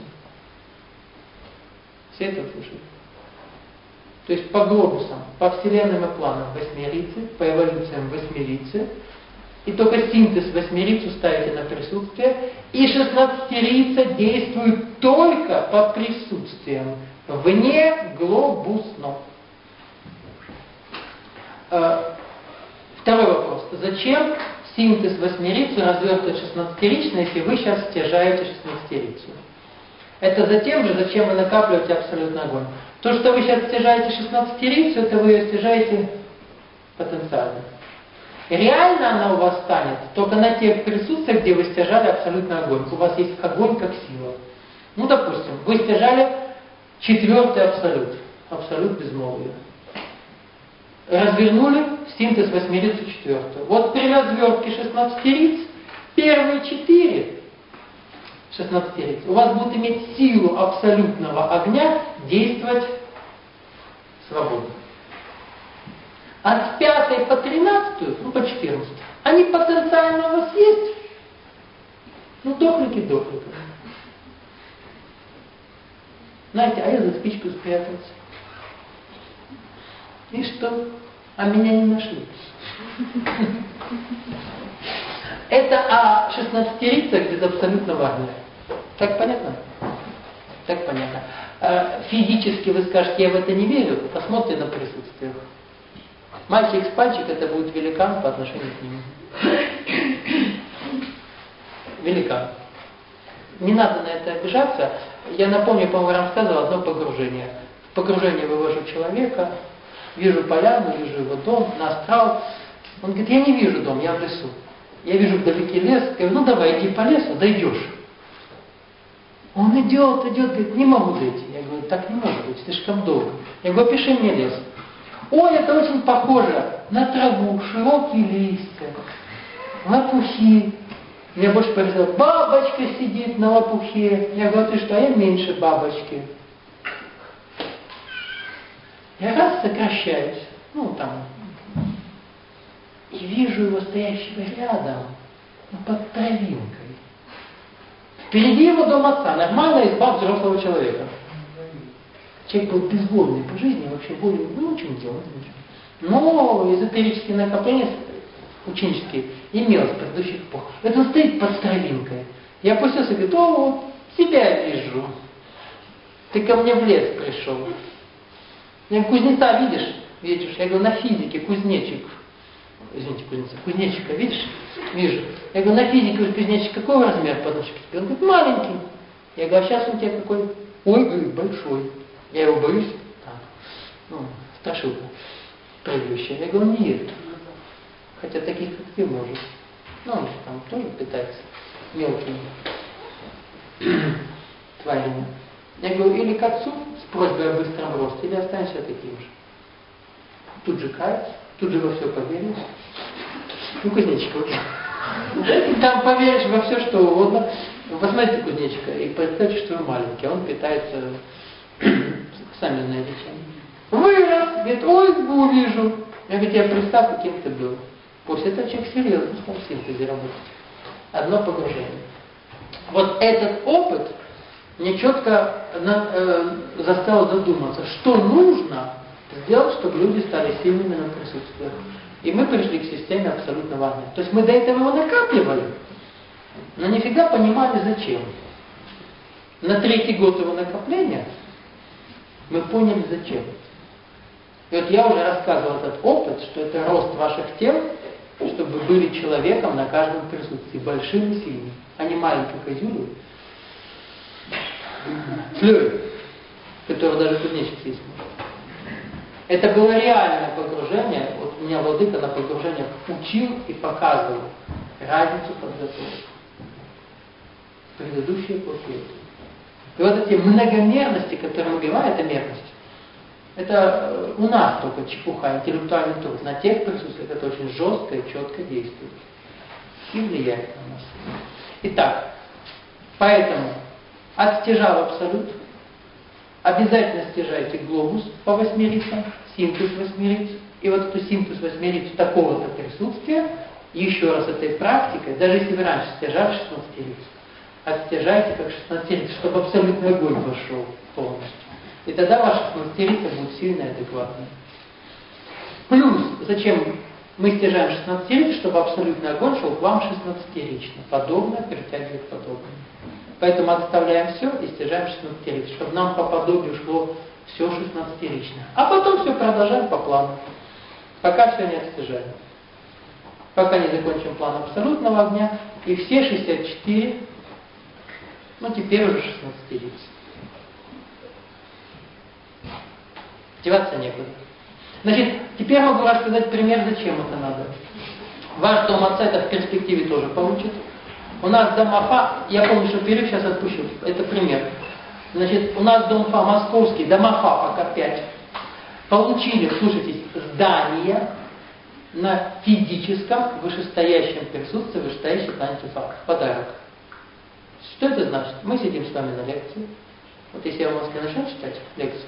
Все это слышали? То есть по глобусам, по вселенным и планам восьмерицы, по эволюциям восьмерицы, и только синтез восьмерицу ставите на присутствие, и шестнадцатерица действует только по присутствиям, вне глобусно. Второй вопрос. Зачем синтез восьмерицу развертывать шестнадцатерично, если вы сейчас стяжаете шестнадцатерицу? Это затем же, зачем вы накапливаете абсолютный огонь. То, что вы сейчас стяжаете шестнадцатерицу, это вы ее стяжаете потенциально. Реально она у вас станет только на тех присутствиях, где вы стяжали абсолютный огонь. У вас есть огонь как сила. Ну, допустим, вы стяжали четвертый абсолют. Абсолют безмолвия. Развернули синтез восьмерицу четвертую. Вот при развертке шестнадцатериц первые четыре шестнадцатериц у вас будут иметь силу абсолютного огня действовать свободно. От пятой по тринадцатую, ну по четырнадцатую, они потенциально у вас есть. Ну дохлики-дохлики. Знаете, а я за спичку спрятался. И что? А меня не нашли. Это о шестнадцатерицах без абсолютного огня. Так понятно? Так понятно. Физически вы скажете, я в это не верю, посмотрите на присутствие. Мальчик с пальчик это будет великан по отношению к нему. Великан. Не надо на это обижаться. Я напомню, по-моему, я рассказывал одно погружение. В погружение вывожу человека, вижу поляну, вижу его дом, на астрал. Он говорит, я не вижу дом, я в лесу. Я вижу вдалеке лес. Я говорю, ну давай, иди по лесу, дойдешь. Он идет, идет, говорит, не могу дойти. Я говорю, так не может быть, слишком долго. Я говорю, опиши мне лес. Ой, это очень похоже на траву, широкие листья, лопухи, Мне больше повезло, бабочка сидит на лопухе. Я говорю, ты что, а я меньше бабочки. Я раз сокращаюсь, ну там, и вижу его стоящего рядом, ну, под травинкой. Впереди его дом отца, нормальная изба взрослого человека. Человек был безвольный по жизни, вообще волю не было, ничего не делал. Но эзотерические накопления ученические имелось в предыдущих эпох. Это он стоит под травинкой. Я опустился и говорю, о, вот тебя вижу. Ты ко мне в лес пришел. Я говорю, кузнеца видишь? Видишь? Я говорю, на физике кузнечик. Извините, кузнеца. Кузнечика видишь? Вижу. Я говорю, на физике кузнечик какого размера подушки? Он говорит, маленький. Я говорю, а сейчас он у тебя какой? Ой, говорит, большой. Я его боюсь. Так. Ну, страшилка. Прыгающая. Я говорю, нет. Хотя таких, как ты, может. Ну, он же там тоже питается мелкими тварями. Я говорю, или к отцу с просьбой о быстром росте, или останешься таким же. Тут же каяться, тут же во все поверишь. Ну, кузнечика, вот так. Там поверишь во все, что угодно. Посмотрите кузнечика и представьте, что вы маленький, а он питается, сами знаете чем. Вырос, говорит, ой, избу вижу. Я говорю, я представь, каким ты был. После этого человек серьезно стал в синтезе работать. Одно погружение. Вот этот опыт мне четко на, э, заставил задуматься, что нужно сделать, чтобы люди стали сильными на присутствиях. И мы пришли к системе абсолютного огня. То есть мы до этого его накапливали, но нифига понимали зачем. На третий год его накопления мы поняли зачем. И вот я уже рассказывал этот опыт, что это рост ваших тел, чтобы были человеком на каждом присутствии, большим и сильным, а не маленькой козюлей, флёй, который даже кузнечик съесть может. Это было реальное погружение. Вот у меня владыка на погружениях учил и показывал разницу подготовки. Предыдущие после этого. И вот эти многомерности, которые убивают, это мерность. Это у нас только чепуха, интеллектуальный труд. На тех присутствиях это очень жестко и четко действует. И влияет на нас. Итак, поэтому отстяжал абсолют. Обязательно стяжайте глобус по восьмерицам, синтез восьмериц. И вот эту синтез восьмериц такого-то присутствия, еще раз этой практикой, даже если вы раньше стяжали шестнадцатириц, отстяжайте как шестнадцатириц, чтобы абсолютный огонь вошел полностью. И тогда ваша шестнадцатирица будет сильная и адекватная. Плюс, зачем мы стяжаем шестнадцатириц, чтобы абсолютный огонь шел к вам шестнадцатирично. Подобное притягивает подобное. Поэтому отставляем все и стяжаем шестнадцатириц, чтобы нам по подобию шло все шестнадцатирично. А потом все продолжаем по плану. Пока все не отстяжаем. Пока не закончим план абсолютного огня. И все шестьдесят четыре, ну теперь уже шестнадцатириц. Деваться некуда. Значит, теперь могу рассказать пример, зачем это надо. Ваш дом отца это в перспективе тоже получит. У нас дом Афа, я помню, что период сейчас отпущу, это пример. Значит, у нас дом Фа московский, дом Афа пока пять. Получили, слушайтесь, здания на физическом вышестоящем присутствии вышестоящей планете Фа. Подарок. Что это значит? Мы сидим с вами на лекции. Вот если я в Москве начну читать лекцию,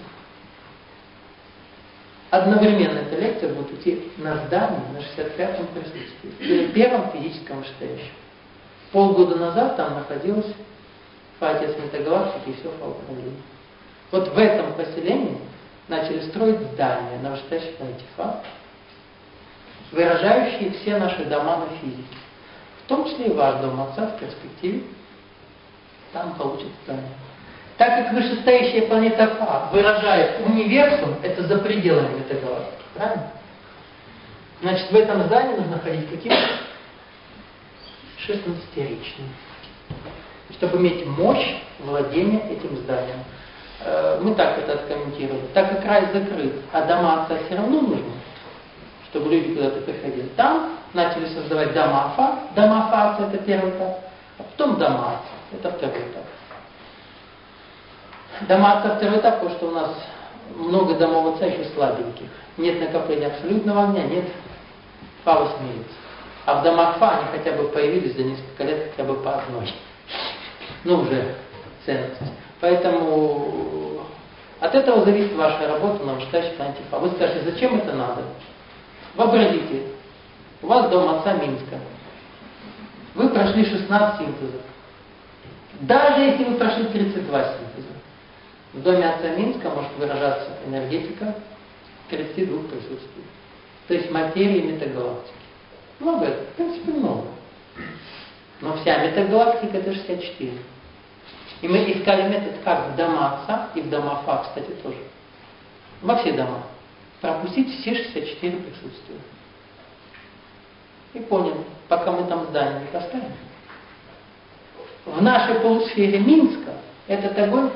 одновременно эта лекция будет идти на здании на шестьдесят пятом присутствии. Или первом физическом вышестоящем. Полгода назад там находилась Фатия с метагалактики и все в управлении. Вот в этом поселении начали строить здания на вышестоящей планете Фа, выражающие все наши дома на физике. В том числе и ваш дом отца в перспективе там получит здание. Так как вышестоящая планета Фа выражает универсум, это за пределами метагалактики, правильно? Значит, в этом здании нужно ходить каким? шестнадцатиричным. Чтобы иметь мощь владения этим зданием. Мы так это откомментировали. Так как рай закрыт, а дома отца все равно нужны, чтобы люди куда-то приходили. Там начали создавать дома Фа. Дома Фа отца это первый этап, а потом дома отца. Это второй этап. Дома отца второй этап, потому что у нас много домов отца еще слабеньких. Нет накопления абсолютного огня, нет Фа восьмериц. А в домах Фа они хотя бы появились за несколько лет хотя бы по одной. Ну, уже ценность. Поэтому от этого зависит ваша работа на вышестоящих планете Фа. Вы скажете, зачем это надо? Вообразите, у вас дом отца Минска. Вы прошли шестнадцать синтезов. Даже если вы прошли тридцать два синтеза, в доме отца Минска может выражаться энергетика тридцати двух присутствий. То есть материи метагалактики. Много это, в принципе, много. Но вся метагалактика это шестьдесят четыре. И мы искали метод, как в дома отца и в дома Фа, кстати, тоже. Во все дома. Пропустить все шестьдесят четыре присутствия. И поняли, пока мы там здание не поставим. В нашей полусфере Минска этот огонь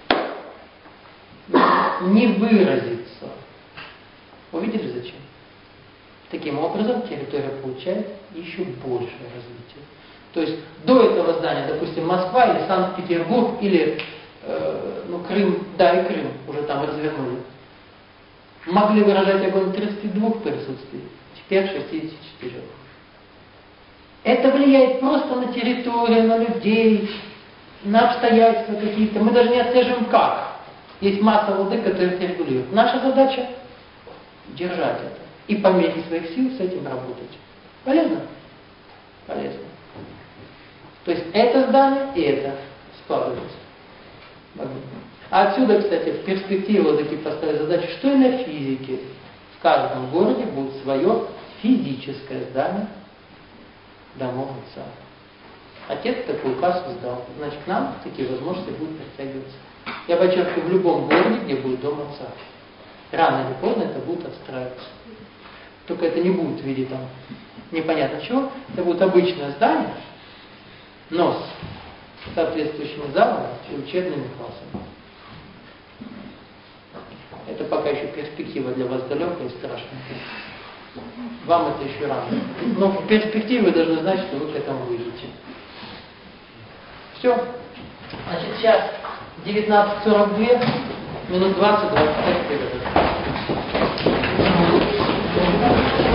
не выразится. Увидели зачем? Таким образом территория получает еще большее развитие. То есть до этого здания, допустим, Москва или Санкт-Петербург или э, ну, Крым, да и Крым уже там развернули, могли выражать огонь тридцати двух присутствий, теперь шестидесяти четырёх. Это влияет просто на территорию, на людей, на обстоятельства какие-то. Мы даже не отслеживаем как. Есть масса воды, которая это регулирует. Наша задача держать это. И по мере своих сил с этим работать. Полезно? Полезно. То есть это здание и это складывается. А отсюда, кстати, в перспективе вот такие поставили задачи, что и на физике. В каждом городе будет свое физическое здание домов отца. Отец такой указ издал. Значит, к нам такие возможности будут подтягиваться. Я подчеркиваю, в любом городе, где будет дом отца. Рано или поздно это будет отстраиваться. Только это не будет в виде там непонятно чего. Это будет обычное здание, но с соответствующими залами и учебными классами. Это пока еще перспектива для вас далекая и страшная. Вам это еще рано. Но в перспективе вы должны знать, что вы к этому выйдете. Все. Значит, сейчас девятнадцать сорок два, минут двадцать-двадцать пять перерыв.